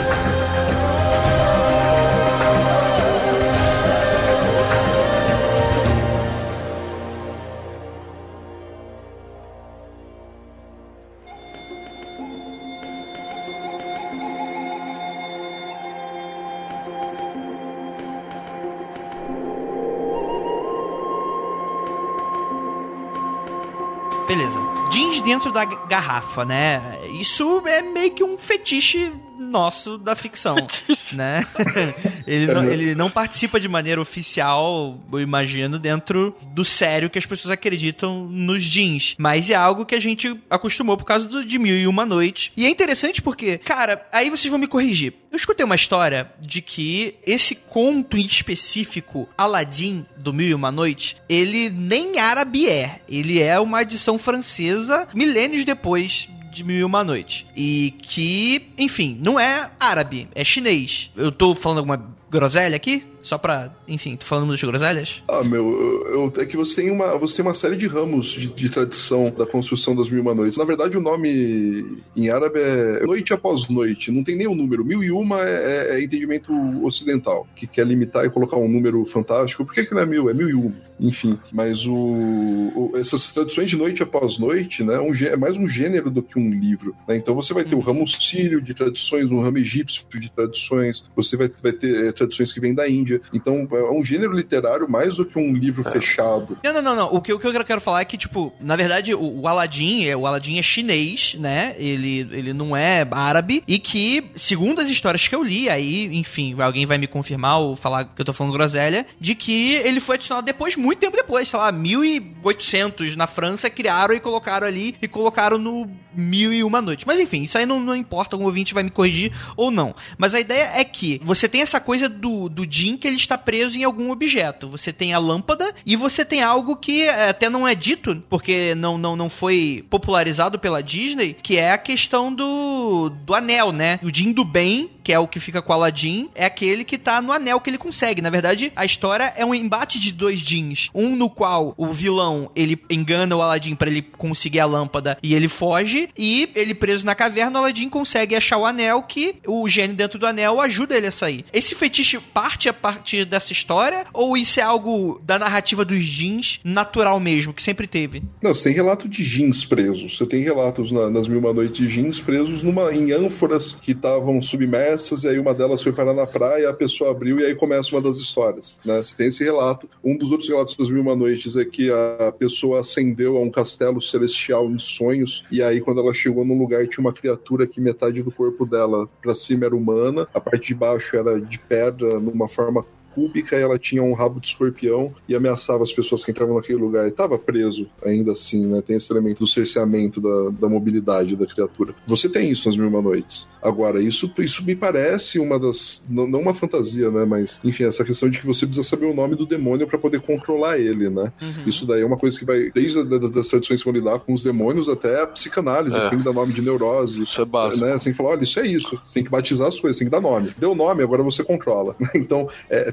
Beleza. Jeans dentro da garrafa, né? Isso é meio que um fetiche nosso da ficção, né? ele, não, ele não participa de maneira oficial, eu imagino, dentro do sério que as pessoas acreditam nos jeans. Mas é algo que a gente acostumou por causa do, de Mil e Uma Noite. E é interessante porque, cara, aí vocês vão me corrigir. Eu escutei uma história de que esse conto em específico, Aladdin, do Mil e Uma Noite, ele nem árabe é. Ele é uma edição francesa milênios depois de Mil e Uma Noite. E que, enfim, não é árabe, é chinês. Eu tô falando alguma groselha aqui? Só pra, enfim, tô falando de groselhas? Ah, meu, eu, eu, é que você tem, uma, você tem uma série de ramos de, de tradição da construção das Mil e Uma Noites. Na verdade, o nome em árabe é noite após noite, não tem nem um número. Mil e uma é, é, é entendimento ocidental, que quer limitar e colocar um número fantástico. Por que que não é mil? É mil e uma. Enfim, mas o, o, essas tradições de noite após noite, né, um, é mais um gênero do que um livro. Né? Então você vai ter o ramo sírio de tradições, um ramo egípcio de tradições, você vai, vai ter é, tradições que vêm da Índia. Então é um gênero literário mais do que um livro é. fechado. Não, não, não, não. O que, o que eu quero falar é que, tipo, na verdade, o, o Aladdin, é, o Aladdin é chinês, né? Ele, ele não é árabe. E que, segundo as histórias que eu li, aí, enfim, alguém vai me confirmar ou falar que eu tô falando groselha, de que ele foi adicionado depois, muito tempo depois, sei lá, mil e oitocentos na França, criaram e colocaram ali, e colocaram no Mil e Uma Noite. Mas enfim, isso aí não, não importa, o ouvinte vai me corrigir ou não. Mas a ideia é que você tem essa coisa do, do djinn que ele está preso em algum objeto. Você tem a lâmpada e você tem algo que até não é dito, porque não, não, não foi popularizado pela Disney, que é a questão do, do anel, né? O djinn do bem, que é o que fica com o Aladdin, é aquele que tá no anel que ele consegue. Na verdade, a história é um embate de dois djinns. Um no qual o vilão, ele engana o Aladdin pra ele conseguir a lâmpada e ele foge, e ele preso na caverna, o Aladdin consegue achar o anel, que o gênio dentro do anel ajuda ele a sair. Esse fetiche parte a partir dessa história, ou isso é algo da narrativa dos djinns natural mesmo, que sempre teve? Não, você tem relato de djinns presos. Você tem relatos na, nas Mil e Uma Noites de djinns presos numa, em ânforas que estavam submersas, e aí uma delas foi parar na praia, a pessoa abriu e aí começa uma das histórias, né? Você tem esse relato. Um dos outros relatos das Mil e Uma Noites é que a pessoa ascendeu a um castelo celestial em sonhos, e aí quando ela chegou num lugar tinha uma criatura que metade do corpo dela pra cima era humana, a parte de baixo era de pedra, numa forma cúbica, e ela tinha um rabo de escorpião e ameaçava as pessoas que entravam naquele lugar. E estava preso, ainda assim, né? Tem esse elemento do cerceamento da, da mobilidade da criatura. Você tem isso nas Mil e Uma Noites. Agora, isso, isso me parece uma das... Não, não uma fantasia, né? Mas, enfim, essa questão de que você precisa saber o nome do demônio para poder controlar ele, né? Uhum. Isso daí é uma coisa que vai, desde as das tradições que vão lidar com os demônios até a psicanálise, é. que dá nome de neurose. Isso é básico. Né? Você tem que falar, olha, isso é isso. Você tem que batizar as coisas, tem que dar nome. Deu nome, agora você controla. Então, é,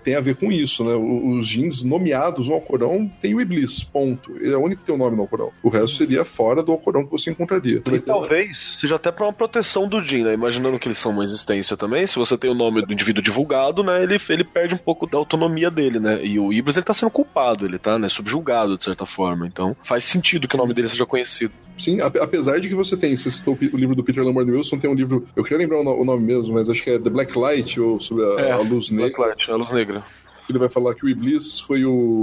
tem a ver com isso, né? Os jins nomeados no Alcorão tem o Iblis, ponto. Ele é o único que tem o nome no Alcorão. O resto seria fora do Alcorão que você encontraria. E talvez seja até pra uma proteção do jin, né? Imaginando que eles são uma existência também, se você tem o nome do indivíduo divulgado, né? Ele, ele perde um pouco da autonomia dele, né? E o Iblis, ele tá sendo culpado, ele tá, né, subjugado de certa forma. Então faz sentido que o nome dele seja conhecido. Sim, apesar de que você tem, você citou o livro do Peter Lombard Wilson, tem um livro, eu queria lembrar o nome mesmo, mas acho que é The Black Light, ou sobre a, é, a luz negra. Black Light, a luz negra. Ele vai falar que o Iblis foi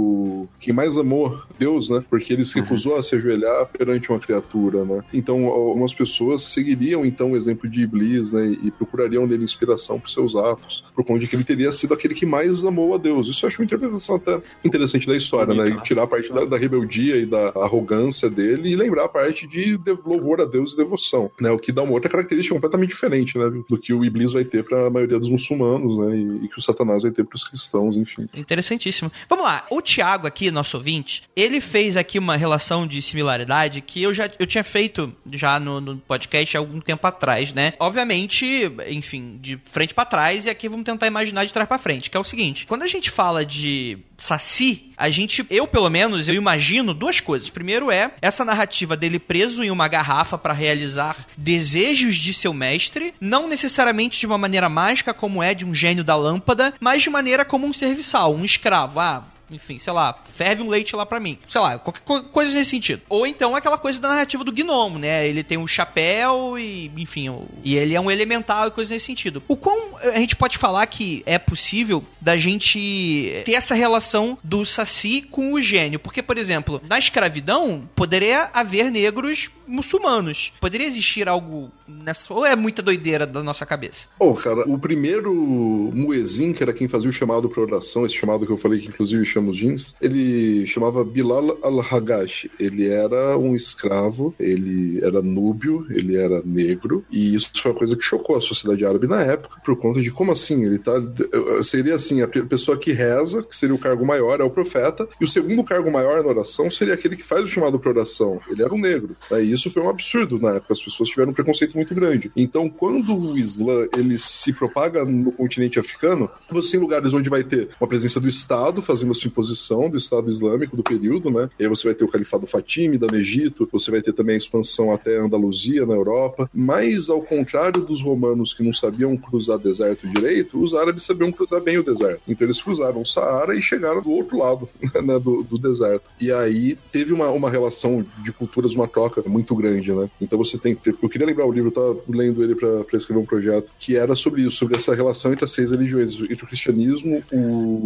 o quem mais amou Deus, né? Porque ele se recusou uhum. a se ajoelhar perante uma criatura, né? Então, algumas pessoas seguiriam, então, o exemplo de Iblis, né? E procurariam nele inspiração para seus atos, por conta de que ele teria sido aquele que mais amou a Deus. Isso eu acho uma interpretação até interessante da história, Bonito, né? E tirar a parte da, da rebeldia e da arrogância dele e lembrar a parte de louvor a Deus e devoção, né? O que dá uma outra característica completamente diferente, né? Do que o Iblis vai ter para a maioria dos muçulmanos, né? E, e que o Satanás vai ter para os cristãos, enfim. Interessantíssimo. Vamos lá, o Thiago aqui, nosso ouvinte, ele fez aqui uma relação de similaridade que eu já eu tinha feito já no, no podcast há algum tempo atrás, né? Obviamente, enfim, de frente pra trás, e aqui vamos tentar imaginar de trás pra frente, que é o seguinte, quando a gente fala de Saci, a gente, eu pelo menos, eu imagino duas coisas. Primeiro é essa narrativa dele preso em uma garrafa para realizar desejos de seu mestre, não necessariamente de uma maneira mágica como é de um gênio da lâmpada, mas de maneira como um serviçal, um escravo. Ah, enfim, sei lá, ferve um leite lá pra mim. Sei lá, qualquer co- coisa nesse sentido. Ou então aquela coisa da narrativa do gnomo, né? Ele tem um chapéu e, enfim, o, e ele é um elemental e coisa nesse sentido. O quão a gente pode falar que é possível da gente ter essa relação do Saci com o gênio? Porque, por exemplo, na escravidão, poderia haver negros muçulmanos. Poderia existir algo nessa... Ou é muita doideira da nossa cabeça? Oh, cara, o primeiro muezin, que era quem fazia o chamado pra oração, esse chamado que eu falei que inclusive chama os jeans, ele chamava Bilal al-Hagash. Ele era um escravo, ele era núbio, ele era negro, e isso foi uma coisa que chocou a sociedade árabe na época, por conta de como assim, ele tá... Seria assim, a pessoa que reza, que seria o cargo maior, é o profeta, e o segundo cargo maior na oração seria aquele que faz o chamado pra oração. Ele era um negro. E isso foi um absurdo na época, as pessoas tiveram um preconceito muito grande. Então, quando o Islã, ele se propaga no continente africano, você tem lugares onde vai ter uma presença do Estado, fazendo a sua imposição do Estado Islâmico do período, né? E aí você vai ter o Califado Fatímida no Egito, você vai ter também a expansão até a Andaluzia, na Europa, mas ao contrário dos romanos que não sabiam cruzar deserto direito, os árabes sabiam cruzar bem o deserto. Então eles cruzaram o Saara e chegaram do outro lado, né, do, do deserto. E aí teve uma, uma relação de culturas, uma troca muito grande, né? Então você tem... Eu queria lembrar o livro, eu tava lendo ele pra, pra escrever um projeto, que era sobre isso, sobre essa relação entre as três religiões, entre o cristianismo, o,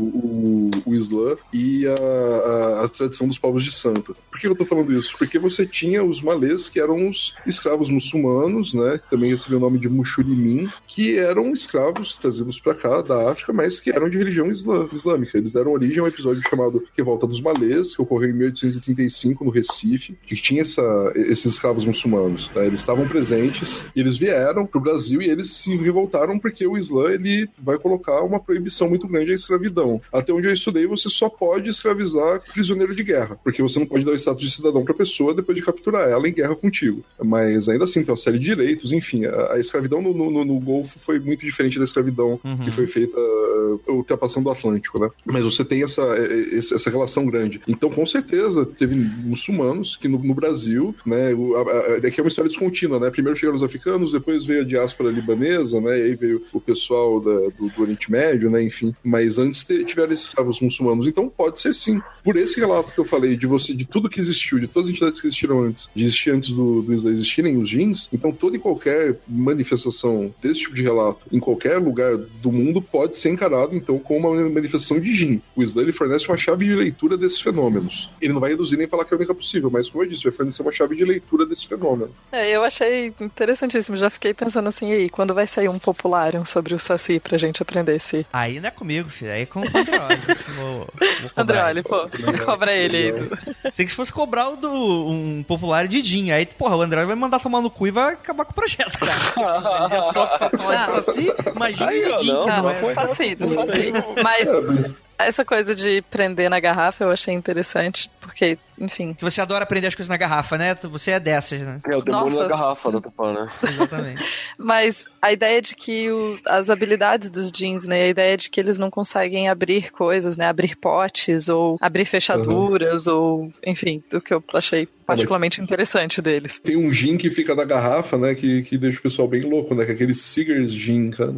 o, o Islã e a, a, a tradição dos povos de santo. Por que eu tô falando isso? Porque você tinha os malês, que eram os escravos muçulmanos, né? Que também recebiam o nome de Mushurimin, que eram escravos trazidos pra cá, da África, mas que eram de religião islã, islâmica. Eles deram origem a um episódio chamado Revolta dos Malês, que ocorreu em mil oitocentos e trinta e cinco, no Recife, que tinha essa, esses escravos muçulmanos. Né? Eles estavam presentes, e eles vieram pro Brasil e eles se revoltaram porque o Islã, ele vai colocar uma proibição muito grande à escravidão. Até onde eu estudei, você só pode escravizar prisioneiro de guerra, porque você não pode dar o status de cidadão pra pessoa depois de capturar ela em guerra contigo. Mas ainda assim, tem uma série de direitos, enfim, a, a escravidão no, no, no Golfo foi muito diferente da escravidão uhum. que foi feita uh, ultrapassando o Atlântico, né? Mas você tem essa, essa relação grande. Então, com certeza, teve muçulmanos que no, no Brasil, né, daqui é uma história descontínua, né? Primeiro chegaram os africanos, depois veio a diáspora libanesa, né? E aí veio o pessoal da, do, do Oriente Médio, né? Enfim, mas antes tiveram escravos muçulmanos. Então, pode ser sim. Por esse relato que eu falei, de você, de tudo que existiu, de todas as entidades que existiram antes, de existir antes do, do Islã existirem os jeans, então toda e qualquer manifestação desse tipo de relato em qualquer lugar do mundo pode ser encarado, então, como uma manifestação de jin. O Islã, ele fornece uma chave de leitura desses fenômenos. Ele não vai reduzir nem falar que é a única possível, mas, como eu disse, vai fornecer uma chave de leitura desse fenômeno. É, eu achei interessantíssimo. Já fiquei pensando assim, aí, quando vai sair um populário sobre o Saci pra gente aprender esse... Aí não é comigo, filho. Aí é com o Andreoli. vou, vou Andreoli, pô. Cobra ele aí. Sei que se fosse cobrar o do, um popular de Jin, aí, porra, o Andreoli vai mandar tomar no cu e vai acabar com o projeto, cara. Ele já sofre pra falar de Saci, imagina de Jin, que não, não é. Saci, do Saci. Mas... Essa coisa de prender na garrafa eu achei interessante, porque, enfim... Que você adora prender as coisas na garrafa, né? Você é dessas, né? É o demônio Nossa. na garrafa da Tupã, né? Exatamente. Mas a ideia de que o, as habilidades dos jeans, né? A ideia de que eles não conseguem abrir coisas, né? Abrir potes, ou abrir fechaduras, uhum. ou... Enfim, o que eu achei particularmente interessante deles. Tem um gin que fica da garrafa, né? Que, que deixa o pessoal bem louco, né? Que é aquele Seegers gin, cara.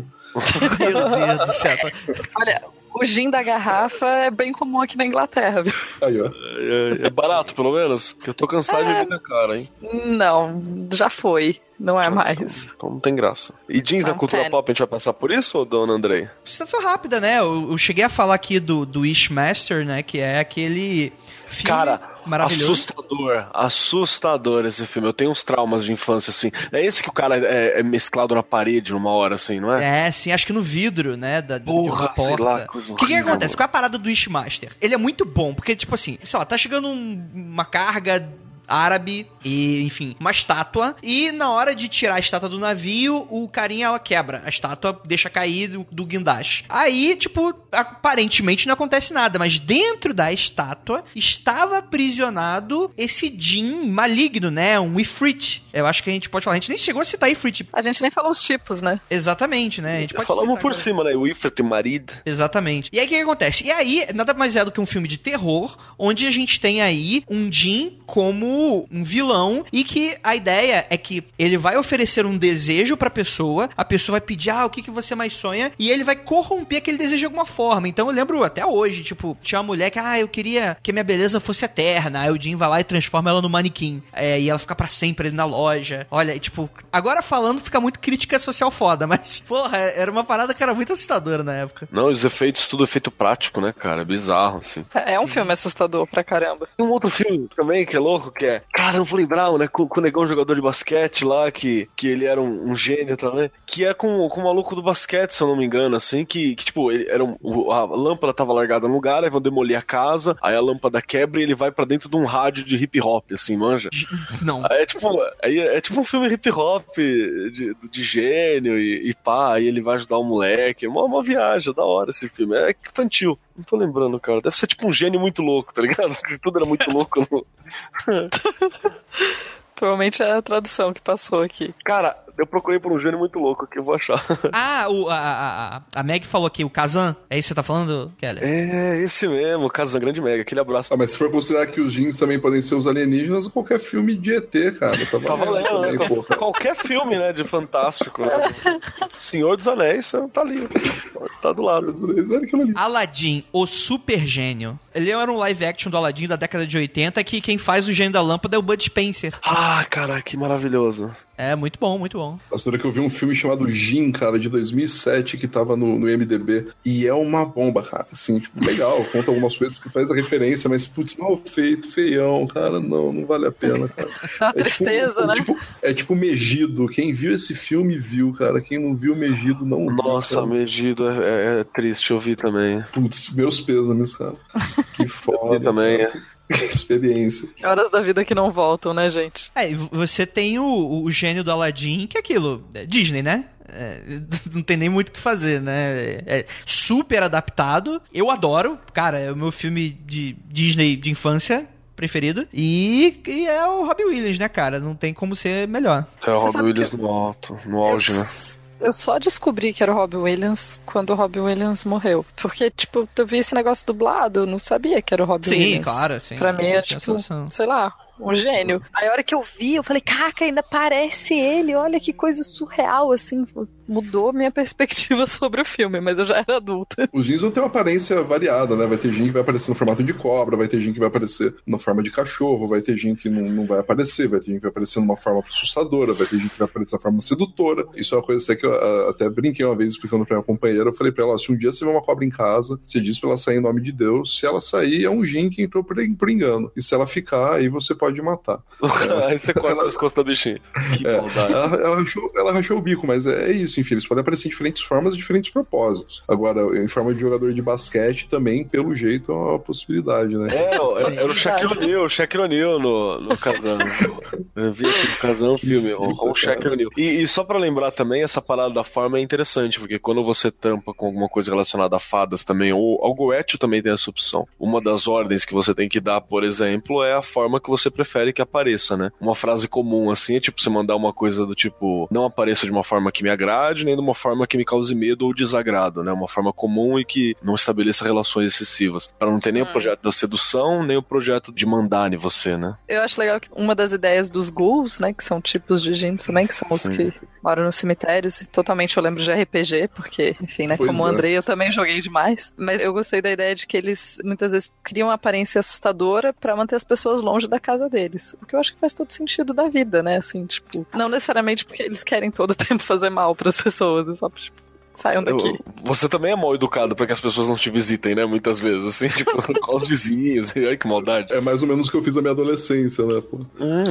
Meu Deus do céu. Olha... O gin da garrafa é bem comum aqui na Inglaterra, viu? Aí, ó. É, é barato, pelo menos? Porque eu tô cansado é... de ver na cara, hein? Não, já foi. Não é mais. Então, então não tem graça. E jeans não, na cultura pera. pop, a gente vai passar por isso, dona Andrei? Precisa rápida, né? Eu, eu cheguei a falar aqui do, do Wishmaster, né? Que é aquele filme Cara, maravilhoso. Assustador. Assustador esse filme. Eu tenho uns traumas de infância, assim. É esse que o cara é, é mesclado na parede numa hora, assim, não é? É, sim. Acho que no vidro, né? Da, Porra, de porta. sei lá. O que que acontece? Qual é a parada do Wishmaster? Ele é muito bom, porque, tipo assim, sei lá, tá chegando um, uma carga... árabe e, enfim, uma estátua. E na hora de tirar a estátua do navio, o carinha, ela quebra. A estátua deixa cair do, do guindaste. Aí, tipo, aparentemente não acontece nada, mas dentro da estátua estava aprisionado esse djinn maligno, né? Um Ifrit. Eu acho que a gente pode falar. A gente nem chegou a citar Ifrit. A gente nem falou os tipos, né? Exatamente, né? A gente pode Falamos por agora. cima, né? O Ifrit Marid. Exatamente. E aí, o que, que acontece? E aí, nada mais é do que um filme de terror, onde a gente tem aí um djinn como um vilão, e que a ideia é que ele vai oferecer um desejo pra pessoa, a pessoa vai pedir, ah, o que, que você mais sonha, e ele vai corromper aquele desejo de alguma forma. Então eu lembro até hoje, tipo, tinha uma mulher que, ah, eu queria que minha beleza fosse eterna, aí o Jim vai lá e transforma ela no manequim, é, e ela fica pra sempre ali na loja. Olha, e, tipo, agora falando fica muito crítica social foda, mas, porra, era uma parada que era muito assustadora na época. Não, os efeitos, tudo efeito prático, né, cara? É bizarro, assim. É um filme assustador pra caramba. Tem um outro filme também que é louco, que é cara, não vou lembrar, né? Com, com o negão jogador de basquete lá, que, que ele era um, um gênio também. Que é com, com o maluco do basquete, se eu não me engano, assim, que, que tipo, ele era um, a lâmpada tava largada no lugar, aí vão demolir a casa, aí a lâmpada quebra e ele vai pra dentro de um rádio de hip hop, assim, manja? Não. É tipo, é, é tipo um filme hip hop de, de gênio e, e pá, aí ele vai ajudar o moleque. É uma, uma viagem, da hora esse filme. É infantil. Não tô lembrando, cara. Deve ser tipo um gênio muito louco, tá ligado? Tudo era muito louco. No... Provavelmente é a tradução que passou aqui. Cara, eu procurei por um gênio muito louco que eu vou achar. Ah, o, a, a, a Meg falou aqui, o Kazan. É isso que você tá falando, Keller? É, esse mesmo, o Kazan, grande Meg. Aquele abraço. Ah, mas se for considerar que os jeans também podem ser os alienígenas, qualquer filme de E T, cara. Tá valendo, tá valendo né? também, Qual, qualquer filme, né, de fantástico. Né? Senhor dos Anéis, tá ali. Tá do lado. Aladdin, o super gênio. Ele era um live action do Aladdin da década de oitenta, que quem faz o gênio da lâmpada é o Bud Spencer. Ah, cara, que maravilhoso. É, muito bom, muito bom. Nossa, que eu vi um filme chamado Jin, cara, de dois mil e sete, que tava no, no I M D B, e é uma bomba, cara, assim, tipo, legal, conta algumas coisas que faz a referência, mas, putz, mal feito, feião, cara, não, não vale a pena, cara. Uma é tristeza, tipo, né? É tipo, é tipo Megido, quem viu esse filme viu, cara, quem não viu Megido não viu. Nossa, cara. Megido é, é, é triste, eu vi também. Putz, meus pêsames, cara. Que foda. Eu vi também, cara. é. Experiência. Horas da vida que não voltam, né, gente? É, e você tem o, o gênio do Aladdin, que é aquilo, é Disney, né? É, não tem nem muito o que fazer, né? É super adaptado. Eu adoro, cara, é o meu filme de Disney de infância preferido. E, e é o Robbie Williams, né, cara? Não tem como ser melhor. É o Você Robbie Williams que... no alto, no auge, eu... né? Eu só descobri que era o Robbie Williams quando o Robbie Williams morreu. Porque, tipo, eu vi esse negócio dublado, eu não sabia que era o Robbie sim, Williams. Sim, claro, sim. Pra mim é, tipo, sei lá, um gênio. Aí a hora que eu vi, eu falei, caraca, ainda parece ele, olha que coisa surreal, assim, mudou minha perspectiva sobre o filme, mas eu já era adulta. Os jeans vão ter uma aparência variada, né? Vai ter jean que vai aparecer no formato de cobra, vai ter jean que vai aparecer na forma de cachorro, vai ter jean que não, não vai aparecer, vai ter jean que vai aparecer numa forma assustadora, vai ter jean que vai aparecer na forma sedutora. Isso é uma coisa que eu uh, até brinquei uma vez explicando pra minha companheira, eu falei pra ela, se um dia você vê uma cobra em casa, você diz pra ela sair em nome de Deus, se ela sair, é um jean que entrou por, por engano. E se ela ficar, aí você pode matar. Aí você corta as costas da bichinha. Que é, maldade. ela, ela, rachou, ela rachou o bico, mas é, é isso, enfim, eles podem aparecer em diferentes formas e diferentes propósitos. Agora, em forma de jogador de basquete também, pelo jeito, é uma possibilidade, né? É, era o Shaquille O'Neal, o Shaquille O'Neal no, no Kazan. Eu vi aqui no Kazan o filme, o, o Shaquille O'Neal. E, e só pra lembrar também, essa parada da forma é interessante, porque quando você tampa com alguma coisa relacionada a fadas também, ou ao Goethe também tem essa opção. Uma das ordens que você tem que dar, por exemplo, é a forma que você prefere que apareça, né? Uma frase comum assim é tipo você mandar uma coisa do tipo, não apareça de uma forma que me agrade, nem de uma forma que me cause medo ou desagrado, né? Uma forma comum e que não estabeleça relações excessivas. Pra não ter nem hum. o projeto da sedução, nem o projeto de mandar em você, né? Eu acho legal que uma das ideias dos ghouls, né, que são tipos de djinns também, que são os Sim. que moram nos cemitérios, e totalmente eu lembro de R P G, porque, enfim, né, pois como o é. Andrei, eu também joguei demais, mas eu gostei da ideia de que eles, muitas vezes, criam uma aparência assustadora pra manter as pessoas longe da casa deles, o que eu acho que faz todo sentido da vida, né, assim, tipo, não necessariamente porque eles querem todo o tempo fazer mal pras pessoas, é só, tipo, saiam daqui. Eu, você também é mal educado pra que as pessoas não te visitem, né? Muitas vezes, assim, tipo, com os vizinhos. Ai, que maldade. É mais ou menos o que eu fiz na minha adolescência, né, pô? Hum.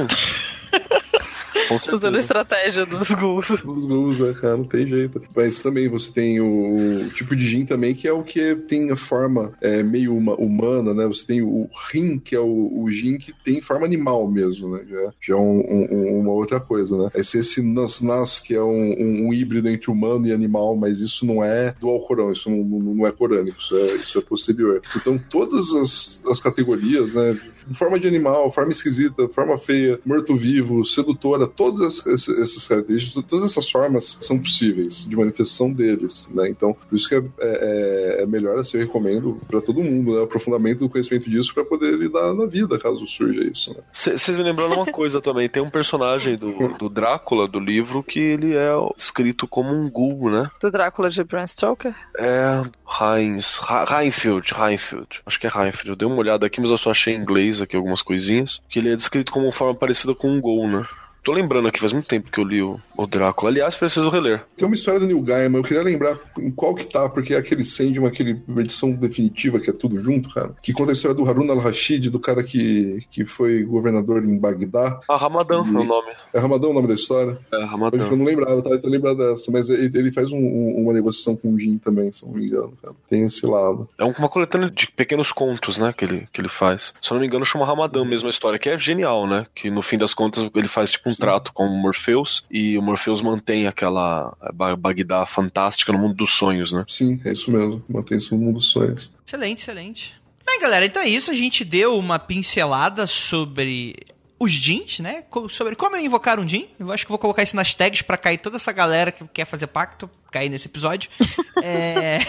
Usando a estratégia dos ghouls. Dos ghouls, né, cara? Não tem jeito. Mas também você tem o, o tipo de djinn também, que é o que tem a forma é, meio uma, humana, né? Você tem o Rin, que é o, o djinn que tem forma animal mesmo, né? Já, já é um, um, uma outra coisa, né? Aí esse Nas Nas, que é um, um, um híbrido entre humano e animal, mas isso não é do Alcorão, isso não, não é corânico, isso é, isso é posterior. Então todas as, as categorias, né? Forma de animal, forma esquisita, forma feia, morto-vivo, sedutora, todas essas características, todas essas formas são possíveis de manifestação deles, né? Então, por isso que é, é, é melhor, assim, eu recomendo para todo mundo, né? O aprofundamento do conhecimento disso para poder lidar na vida, caso surja isso, né? Vocês me lembraram uma coisa também, tem um personagem do, do Drácula, do livro, que ele é escrito como um ghoul, né? Do Drácula de Bram Stoker? É, Heinz, Reinfeldt, Reinfeldt, acho que é Reinfeldt, eu dei uma olhada aqui, mas eu só achei em inglês aqui algumas coisinhas, que ele é descrito como uma forma parecida com um ghoul, né? Tô lembrando aqui, faz muito tempo que eu li o, o Drácula. Aliás, preciso reler. Tem uma história do Neil Gaiman, eu queria lembrar em qual que tá, porque é aquele Sandman, aquele edição definitiva, que é tudo junto, cara, que conta a história do Harun al-Rashid, do cara que, que foi governador em Bagdá. Ah, Ramadã e... é o nome. É Ramadã o nome da história? É, Ramadã. Eu não lembrava, tá? Eu tô lembrado dessa, mas ele, ele faz um, um, uma negociação com o Jin também, se não me engano, cara. Tem esse lado. É uma coletânea de pequenos contos, né, que ele, que ele faz. Se eu não me engano, chama Ramadã mesmo a história, que é genial, né, que no fim das contas ele faz tipo um Sim. trato com o Morpheus, e o Morpheus mantém aquela Bagdá fantástica no mundo dos sonhos, né? Sim, é isso mesmo, mantém isso no mundo dos sonhos. Excelente, excelente. Bem, galera, então é isso, a gente deu uma pincelada sobre os djinns, né? Sobre como invocar um djinn. Eu acho que vou colocar isso nas tags pra cair toda essa galera que quer fazer pacto, cair nesse episódio. é...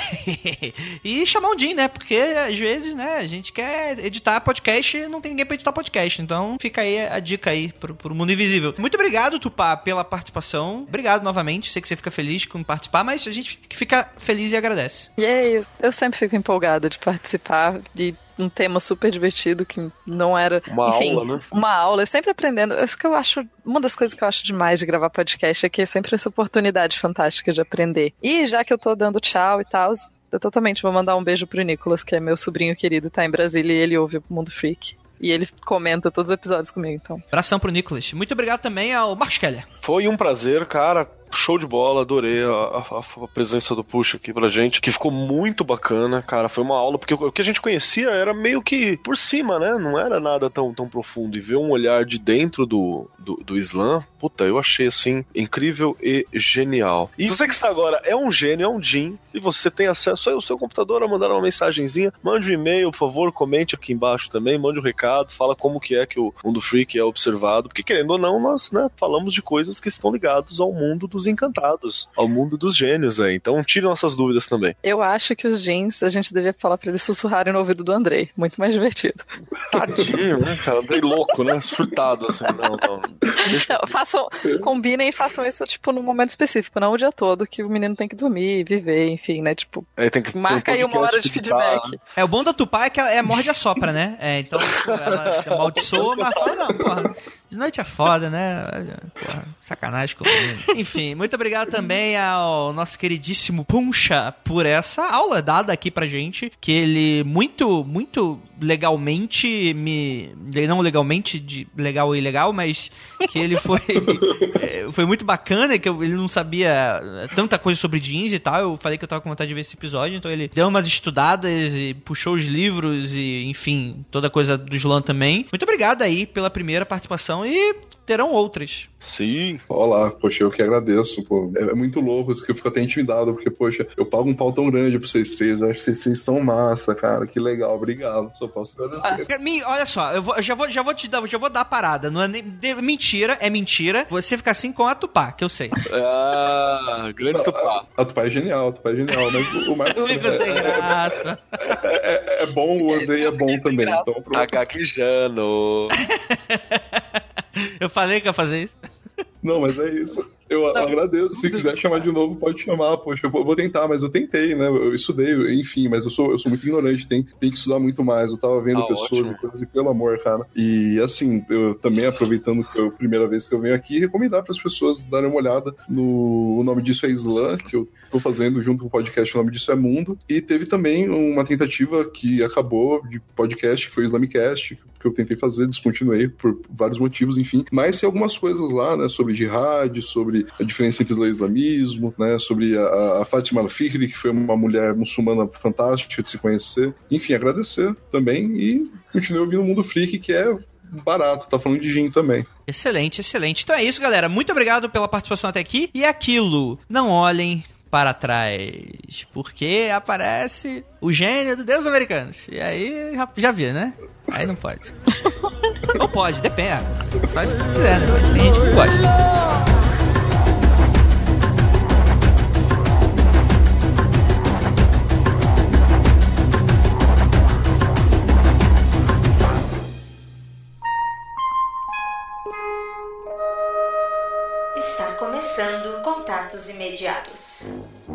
e chamar um djinn, né? Porque às vezes, né, a gente quer editar podcast e não tem ninguém pra editar podcast. Então fica aí a dica aí pro, pro mundo invisível. Muito obrigado, Tupá, pela participação. Obrigado novamente. Sei que você fica feliz com participar, mas a gente fica feliz e agradece. E aí, eu, eu sempre fico empolgada de participar e um tema super divertido que não era... Uma enfim, aula, né? Uma aula, sempre aprendendo. Isso que eu acho... Uma das coisas que eu acho demais de gravar podcast é que é sempre essa oportunidade fantástica de aprender. E já que eu tô dando tchau e tal, eu totalmente vou mandar um beijo pro Nicolas, que é meu sobrinho querido, tá em Brasília e ele ouve o Mundo Freak. E ele comenta todos os episódios comigo, então. Abração pro Nicolas. Muito obrigado também ao Marcos Keller. Foi um prazer, cara. Show de bola, adorei a, a, a presença do Puxa aqui pra gente, que ficou muito bacana, cara, foi uma aula, porque o, o que a gente conhecia era meio que por cima, né, não era nada tão, tão profundo, e ver um olhar de dentro do, do, do Islã, puta, eu achei, assim, incrível e genial. E você que está agora é um gênio, é um djinn, e você tem acesso ao seu computador a mandar uma mensagenzinha, mande um e-mail, por favor, comente aqui embaixo também, mande um recado, fala como que é que o Mundo Freak é observado, porque querendo ou não, nós, né, falamos de coisas que estão ligadas ao mundo dos encantados, ao mundo dos gênios aí. Então tire nossas dúvidas também. Eu acho que os jeans a gente devia falar pra eles sussurrarem no ouvido do Andrei. Muito mais divertido. Tadinho, né, cara? Andrei louco, né? Surtado, assim. Não, não. Deixa... não façam, combinem e façam isso, tipo, num momento específico, não o dia todo, que o menino tem que dormir, viver, enfim, né? Tipo, é, tem que, marca aí uma hora de feedback. Tá... É, o bom da Tupá é que ela é morde a sopra, né? É, então ela amaldiçoa, mas fala, não, porra, de noite é foda, né? Porra, sacanagem com ele. Enfim, Sim, muito obrigado também ao nosso queridíssimo Puncha por essa aula dada aqui pra gente, que ele muito, muito legalmente me... não legalmente, de legal e ilegal, mas que ele foi foi muito bacana, que eu, ele não sabia tanta coisa sobre jeans e tal. Eu falei que eu tava com vontade de ver esse episódio, então ele deu umas estudadas e puxou os livros e, enfim, toda a coisa do Slam também. Muito obrigado aí pela primeira participação e terão outras. Sim. Olá, poxa, eu que agradeço, pô. É muito louco isso que eu fico até intimidado, porque, poxa, eu pago um pau tão grande pra vocês três, eu acho que vocês três são massa, cara, que legal, obrigado, só posso agradecer. Ah, me, olha só, eu, vou, eu já, vou, já vou te dar, já vou dar a parada, não é nem, de, mentira, é mentira, você fica assim com a Tupá, que eu sei. Ah, grande Não, Tupá. A, a Tupá é genial, a Tupá é genial, mas o, o Marcos... Eu fico sem graça. É, é, é bom, o Andrei é bom também, então pronto. Tá gaguejando. Eu falei que ia fazer isso. Não, mas é isso. Eu não, agradeço. Se quiser chamar de novo, pode chamar. Poxa, eu vou tentar, mas eu tentei, né? Eu estudei, enfim, mas eu sou, eu sou muito ignorante. Tem, tem que estudar muito mais. Eu tava vendo ah, pessoas ótimo. e coisas, e pelo amor, cara. E assim, eu também aproveitando que é a primeira vez que eu venho aqui, recomendar para as pessoas darem uma olhada no. O nome disso é Slam, que eu tô fazendo junto com o podcast. O nome disso é Mundo. E teve também uma tentativa que acabou de podcast, que foi o Islamicast, que eu tentei fazer, descontinuei por vários motivos, enfim. Mas tem algumas coisas lá, né? Sobre jihad, sobre a diferença entre Islã e islamismo, né? Sobre a, a Fátima Al-Fikri, que foi uma mulher muçulmana fantástica de se conhecer. Enfim, agradecer também e continuei ouvindo o Mundo Freak, que é barato, tá falando de gin também. Excelente, excelente. Então é isso, galera. Muito obrigado pela participação até aqui. E aquilo, não olhem para trás, porque aparece o gênio do Deus Americanos. E aí, já, já viu, né? Aí não pode. Ou pode, depende. Faz o que quiser, né? Mas tem gente que gosta. Está começando Contatos Imediatos.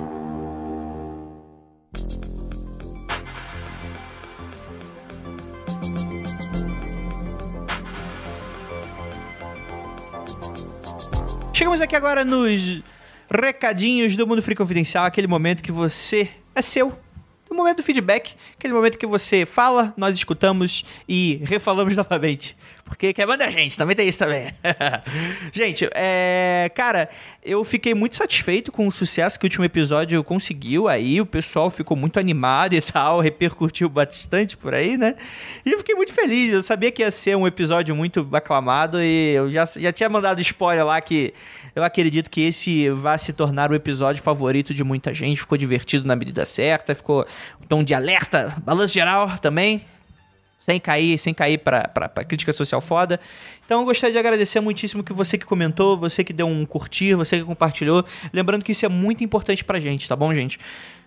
Chegamos aqui agora nos recadinhos do Mundo Freak Confidencial, aquele momento que você é seu. O momento do feedback, aquele momento que você fala, nós escutamos e refalamos novamente. Porque quer mandar a gente, também tem isso também. Gente, é... cara, eu fiquei muito satisfeito com o sucesso que o último episódio conseguiu aí. O pessoal ficou muito animado e tal, repercutiu bastante por aí, né? E eu fiquei muito feliz. Eu sabia que ia ser um episódio muito aclamado e eu já, já tinha mandado spoiler lá que eu acredito que esse vai se tornar o episódio favorito de muita gente. Ficou divertido na medida certa, ficou um tom de alerta, balanço geral também. Sem cair, sem cair pra, pra, pra crítica social foda. Então eu gostaria de agradecer muitíssimo que você que comentou, você que deu um curtir, você que compartilhou. Lembrando que isso é muito importante pra gente, tá bom, gente?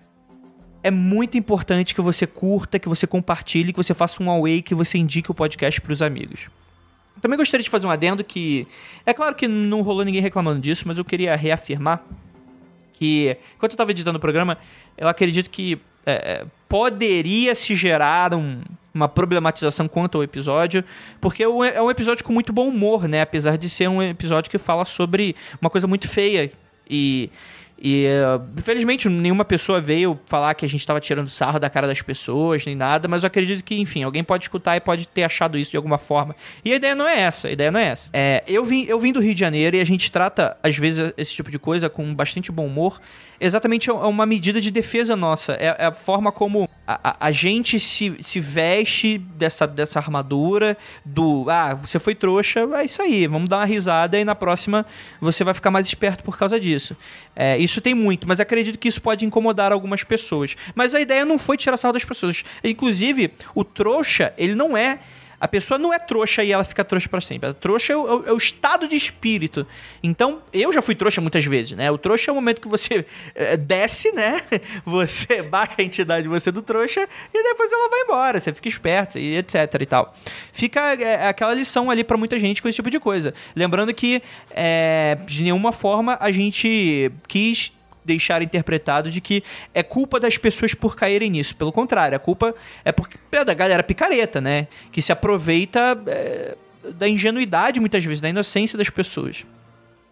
É muito importante que você curta, que você compartilhe, que você faça um away, que você indique o podcast pros amigos. Também gostaria de fazer um adendo que... É claro que não rolou ninguém reclamando disso, mas eu queria reafirmar que, enquanto eu tava editando o programa, eu acredito que é, poderia se gerar um... uma problematização quanto ao episódio, porque é um episódio com muito bom humor, né? Apesar de ser um episódio que fala sobre uma coisa muito feia. E, e uh, infelizmente, nenhuma pessoa veio falar que a gente estava tirando sarro da cara das pessoas, nem nada, mas eu acredito que, enfim, alguém pode escutar e pode ter achado isso de alguma forma. E a ideia não é essa, a ideia não é essa. É, eu, vim, eu vim do Rio de Janeiro e a gente trata, às vezes, esse tipo de coisa com bastante bom humor. Exatamente é uma medida de defesa nossa. É, é a forma como a, a, a gente se, se veste dessa, dessa armadura do... Ah, você foi trouxa, é isso aí. Vamos dar uma risada e na próxima você vai ficar mais esperto por causa disso. É, isso tem muito, mas acredito que isso pode incomodar algumas pessoas. Mas a ideia não foi tirar sarro das pessoas. Inclusive, o trouxa, ele não é... A pessoa não é trouxa e ela fica trouxa pra sempre. A trouxa é o, é o estado de espírito. Então, eu já fui trouxa muitas vezes, né? O trouxa é o momento que você é, desce, né? Você baixa a entidade de você do trouxa e depois ela vai embora. Você fica esperto e etc e tal. Fica é, aquela lição ali pra muita gente com esse tipo de coisa. Lembrando que, é, de nenhuma forma, a gente quis... deixar interpretado de que é culpa das pessoas por caírem nisso. Pelo contrário, a culpa é, porque, é da galera picareta, né? Que se aproveita é, da ingenuidade, muitas vezes, da inocência das pessoas.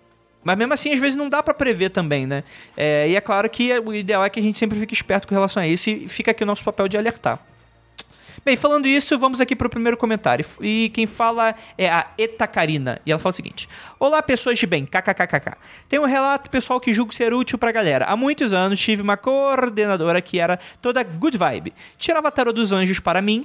Mas mesmo assim, às vezes não dá pra prever também, né? É, e é claro que o ideal é que a gente sempre fique esperto com relação a isso e fica aqui o nosso papel de alertar. Bem, falando isso, vamos aqui pro primeiro comentário. E quem fala é a Eta Karina. E ela fala o seguinte: olá, pessoas de bem, kkkk. Tem um relato pessoal que julgo ser útil pra galera. Há muitos anos tive uma coordenadora que era toda good vibe. Tirava tarô dos anjos para mim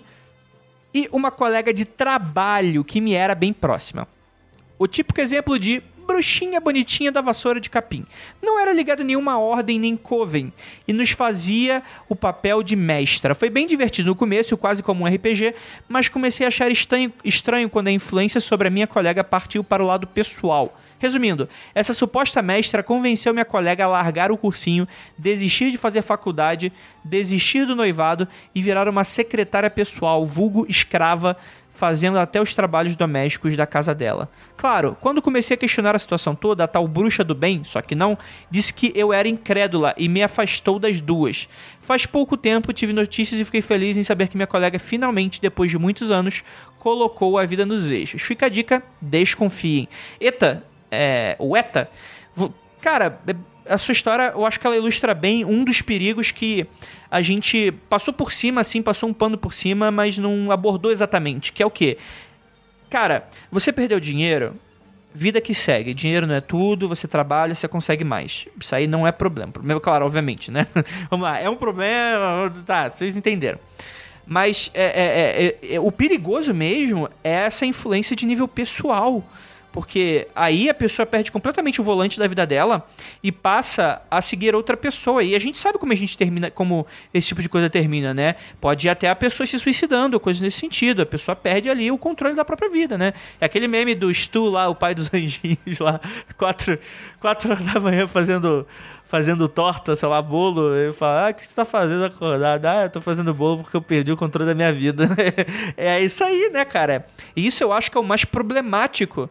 e uma colega de trabalho que me era bem próxima. O típico exemplo de bruxinha bonitinha da vassoura de capim. Não era ligada a nenhuma ordem nem coven e nos fazia o papel de mestra. Foi bem divertido no começo, quase como um R P G, mas comecei a achar estranho, estranho quando a influência sobre a minha colega partiu para o lado pessoal. Resumindo, essa suposta mestra convenceu minha colega a largar o cursinho, desistir de fazer faculdade, desistir do noivado e virar uma secretária pessoal, vulgo escrava, fazendo até os trabalhos domésticos da casa dela. Claro, quando comecei a questionar a situação toda, a tal bruxa do bem, só que não, disse que eu era incrédula e me afastou das duas. Faz pouco tempo tive notícias e fiquei feliz em saber que minha colega finalmente, depois de muitos anos, colocou a vida nos eixos. Fica a dica, desconfiem. Eta, é, o Eta, cara, a sua história, eu acho que ela ilustra bem um dos perigos que a gente passou por cima, assim, passou um pano por cima, mas não abordou exatamente, que é o quê? Cara, você perdeu dinheiro, vida que segue. Dinheiro não é tudo, você trabalha, você consegue mais. Isso aí não é problema. Problema, claro, obviamente, né? Vamos lá, é um problema, tá, vocês entenderam. Mas é, é, é, é, o perigoso mesmo é essa influência de nível pessoal. Porque aí a pessoa perde completamente o volante da vida dela e passa a seguir outra pessoa. E a gente sabe como a gente termina, como esse tipo de coisa termina, né? Pode ir até a pessoa se suicidando, coisas nesse sentido. A pessoa perde ali o controle da própria vida, né? É aquele meme do Stu lá, o pai dos anjinhos lá, quatro, quatro horas da manhã fazendo... fazendo torta, sei lá, bolo, ele fala, ah, o que você tá fazendo acordado? Ah, eu tô fazendo bolo porque eu perdi o controle da minha vida. É isso aí, né, cara? E isso eu acho que é o mais problemático.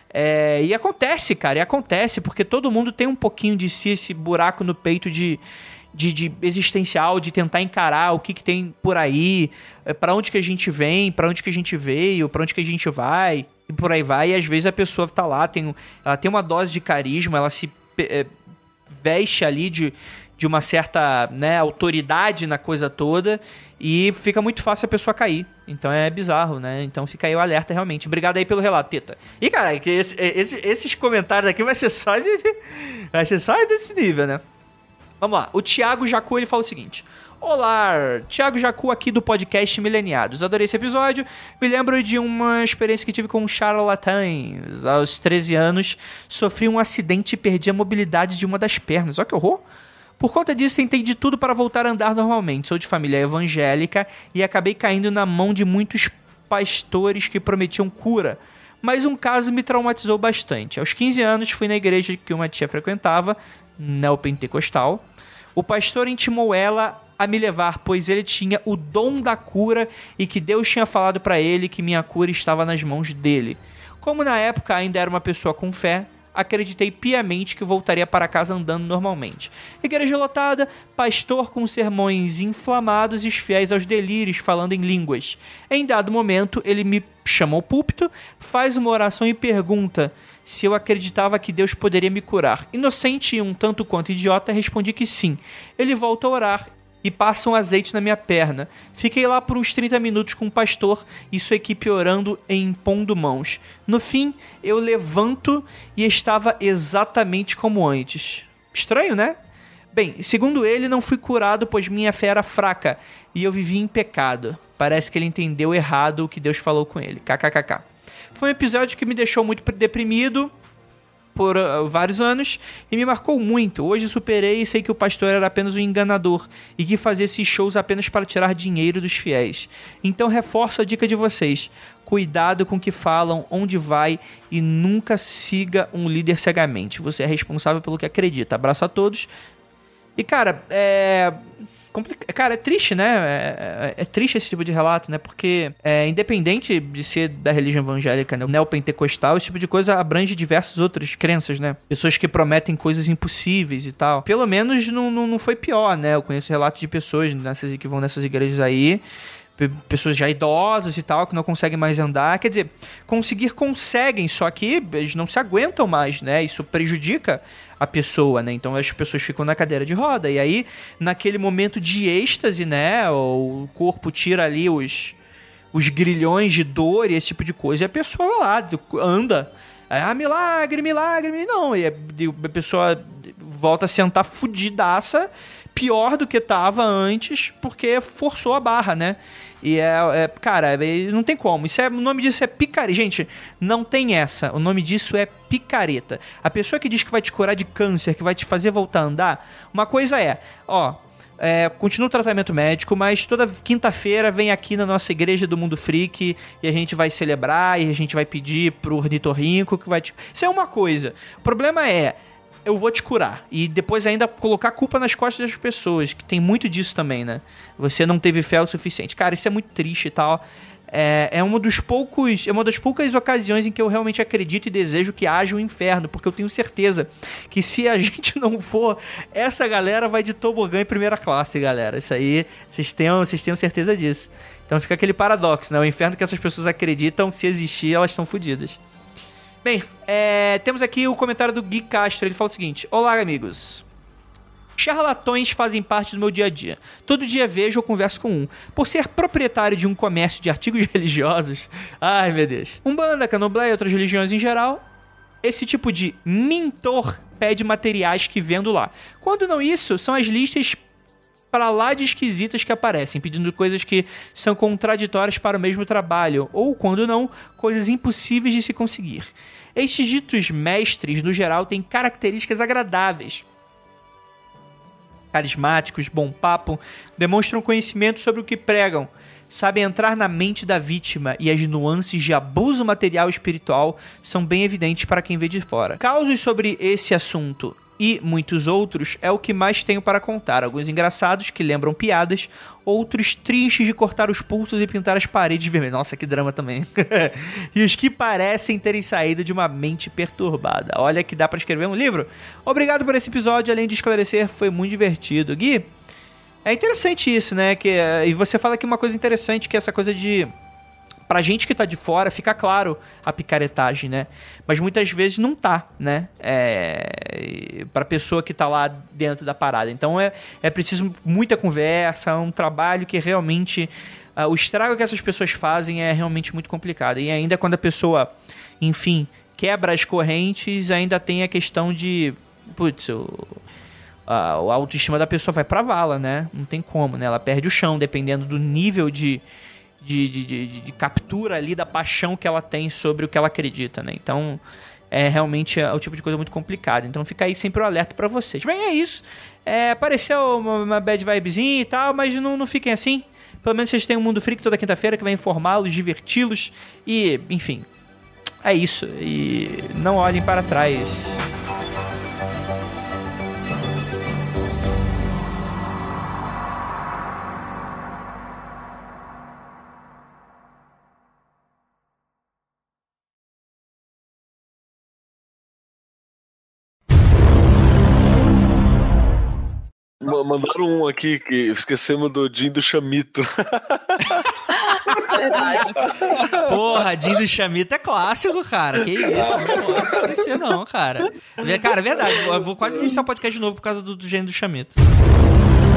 É, e acontece, cara, e acontece, porque todo mundo tem um pouquinho de si, esse buraco no peito de, de, de existencial, de tentar encarar o que, que tem por aí, é, pra onde que a gente vem, pra onde que a gente veio, pra onde que a gente vai, e por aí vai, e às vezes a pessoa tá lá, tem, ela tem uma dose de carisma, ela se... É, veste ali de, de uma certa, né, autoridade na coisa toda e fica muito fácil a pessoa cair. Então é bizarro, né? Então fica aí o alerta realmente. Obrigado aí pelo relato, Teta. E, cara, que esse, esse, esses comentários aqui vai ser só de, vai ser só desse nível, né? Vamos lá. O Thiago Jacu, ele fala o seguinte: olá, Thiago Jacu aqui do podcast Mileniados. Adorei esse episódio. Me lembro de uma experiência que tive com charlatães. Aos treze anos, sofri um acidente e perdi a mobilidade de uma das pernas. Olha que horror! Por conta disso, tentei de tudo para voltar a andar normalmente. Sou de família evangélica e acabei caindo na mão de muitos pastores que prometiam cura. Mas um caso me traumatizou bastante. Aos quinze anos, fui na igreja que uma tia frequentava, neopentecostal. O pastor intimou ela a me levar, pois ele tinha o dom da cura e que Deus tinha falado para ele que minha cura estava nas mãos dele. Como na época ainda era uma pessoa com fé, acreditei piamente que voltaria para casa andando normalmente. Igreja lotada, pastor com sermões inflamados e os fiéis aos delírios falando em línguas. Em dado momento, ele me chama ao púlpito, faz uma oração e pergunta se eu acreditava que Deus poderia me curar. Inocente e um tanto quanto idiota, respondi que sim. Ele volta a orar e passa um azeite na minha perna. Fiquei lá por uns trinta minutos com o pastor e sua equipe orando e impondo mãos. No fim, eu levanto e estava exatamente como antes. Estranho, né? Bem, segundo ele, não fui curado, pois minha fé era fraca e eu vivia em pecado. Parece que ele entendeu errado o que Deus falou com ele. Kkkk. Foi um episódio que me deixou muito deprimido por uh, vários anos e me marcou muito. Hoje superei e sei que o pastor era apenas um enganador e que fazia esses shows apenas para tirar dinheiro dos fiéis. Então reforço a dica de vocês: cuidado com o que falam, onde vai e nunca siga um líder cegamente. Você é responsável pelo que acredita. Abraço a todos. E cara, é... Complica... Cara, é triste, né? É, é, é triste esse tipo de relato, né? Porque, é, independente de ser da religião evangélica, né, neopentecostal, esse tipo de coisa abrange diversas outras crenças, né? Pessoas que prometem coisas impossíveis e tal. Pelo menos não, não, não foi pior, né? Eu conheço relatos de pessoas nessas, que vão nessas igrejas aí, pessoas já idosas e tal, que não conseguem mais andar. Quer dizer, conseguir conseguem, só que eles não se aguentam mais, né? Isso prejudica a pessoa, né? Então as pessoas ficam na cadeira de roda. E aí, naquele momento de êxtase, né? O corpo tira ali os, os grilhões de dor e esse tipo de coisa. E a pessoa lá anda. Ah, milagre, milagre. Não, e a pessoa volta a sentar fudidaça, pior do que tava antes, porque forçou a barra, né? E é, é cara, não tem como. Isso é, o nome disso é picareta. Gente, não tem essa. O nome disso é picareta. A pessoa que diz que vai te curar de câncer, que vai te fazer voltar a andar, uma coisa é, ó, é, continua o tratamento médico, mas toda quinta-feira vem aqui na nossa igreja do Mundo Freak e a gente vai celebrar e a gente vai pedir pro ornitorrinco que vai te... Isso é uma coisa. O problema é, eu vou te curar. E depois ainda colocar a culpa nas costas das pessoas, que tem muito disso também, né? Você não teve fé o suficiente. Cara, isso é muito triste e tal. É, é, uma dos poucos, é uma das poucas ocasiões em que eu realmente acredito e desejo que haja um inferno, porque eu tenho certeza que se a gente não for, essa galera vai de tobogã em primeira classe, galera. Isso aí, vocês tenham, vocês tenham certeza disso. Então fica aquele paradoxo, né? O inferno que essas pessoas acreditam, se existir, elas estão fodidas. Bem, é, temos aqui o comentário do Gui Castro. Ele fala o seguinte: olá, amigos. Charlatões fazem parte do meu dia a dia. Todo dia vejo ou converso com um. Por ser proprietário de um comércio de artigos religiosos... Ai, meu Deus. Umbanda, Candomblé e outras religiões em geral... Esse tipo de mentor pede materiais que vendo lá. Quando não isso, são as listas para lá de esquisitas que aparecem, pedindo coisas que são contraditórias para o mesmo trabalho, ou, quando não, coisas impossíveis de se conseguir. Estes ditos mestres, no geral, têm características agradáveis. Carismáticos, bom papo, demonstram conhecimento sobre o que pregam, sabem entrar na mente da vítima e as nuances de abuso material e espiritual são bem evidentes para quem vê de fora. Causos sobre esse assunto e muitos outros é o que mais tenho para contar. Alguns engraçados que lembram piadas, outros tristes de cortar os pulsos e pintar as paredes vermelhas. Nossa, que drama também. E os que parecem terem saído de uma mente perturbada. Olha que dá para escrever um livro. Obrigado por esse episódio, além de esclarecer, foi muito divertido. Gui, é interessante isso, né? Que, e você fala aqui uma coisa interessante, que é essa coisa de... Pra gente que tá de fora, fica claro a picaretagem, né? Mas muitas vezes não tá, né? É... Pra pessoa que tá lá dentro da parada. Então é, é preciso muita conversa, é um trabalho que realmente... Uh, o estrago que essas pessoas fazem é realmente muito complicado. E ainda quando a pessoa, enfim, quebra as correntes, ainda tem a questão de... Putz, o... A autoestima da pessoa vai pra vala, né? Não tem como, né? Ela perde o chão, dependendo do nível de... De, de, de, de captura ali da paixão que ela tem sobre o que ela acredita, né? Então, é realmente é o tipo de coisa muito complicada. Então, fica aí sempre o alerta pra vocês. Bem, é isso. É, apareceu uma, uma bad vibezinha e tal, mas não, não fiquem assim. Pelo menos vocês têm um Mundo Freak toda quinta-feira que vai informá-los, diverti-los e, enfim, é isso. E não olhem para trás. Mandaram um aqui que esquecemos do Jim do Chamito. Verdade. Porra, Jim do Chamito é clássico, cara. Que isso? Não pode esquecer, não, cara. Cara, é verdade. Eu vou quase iniciar o podcast de novo por causa do, do Jim do Chamito.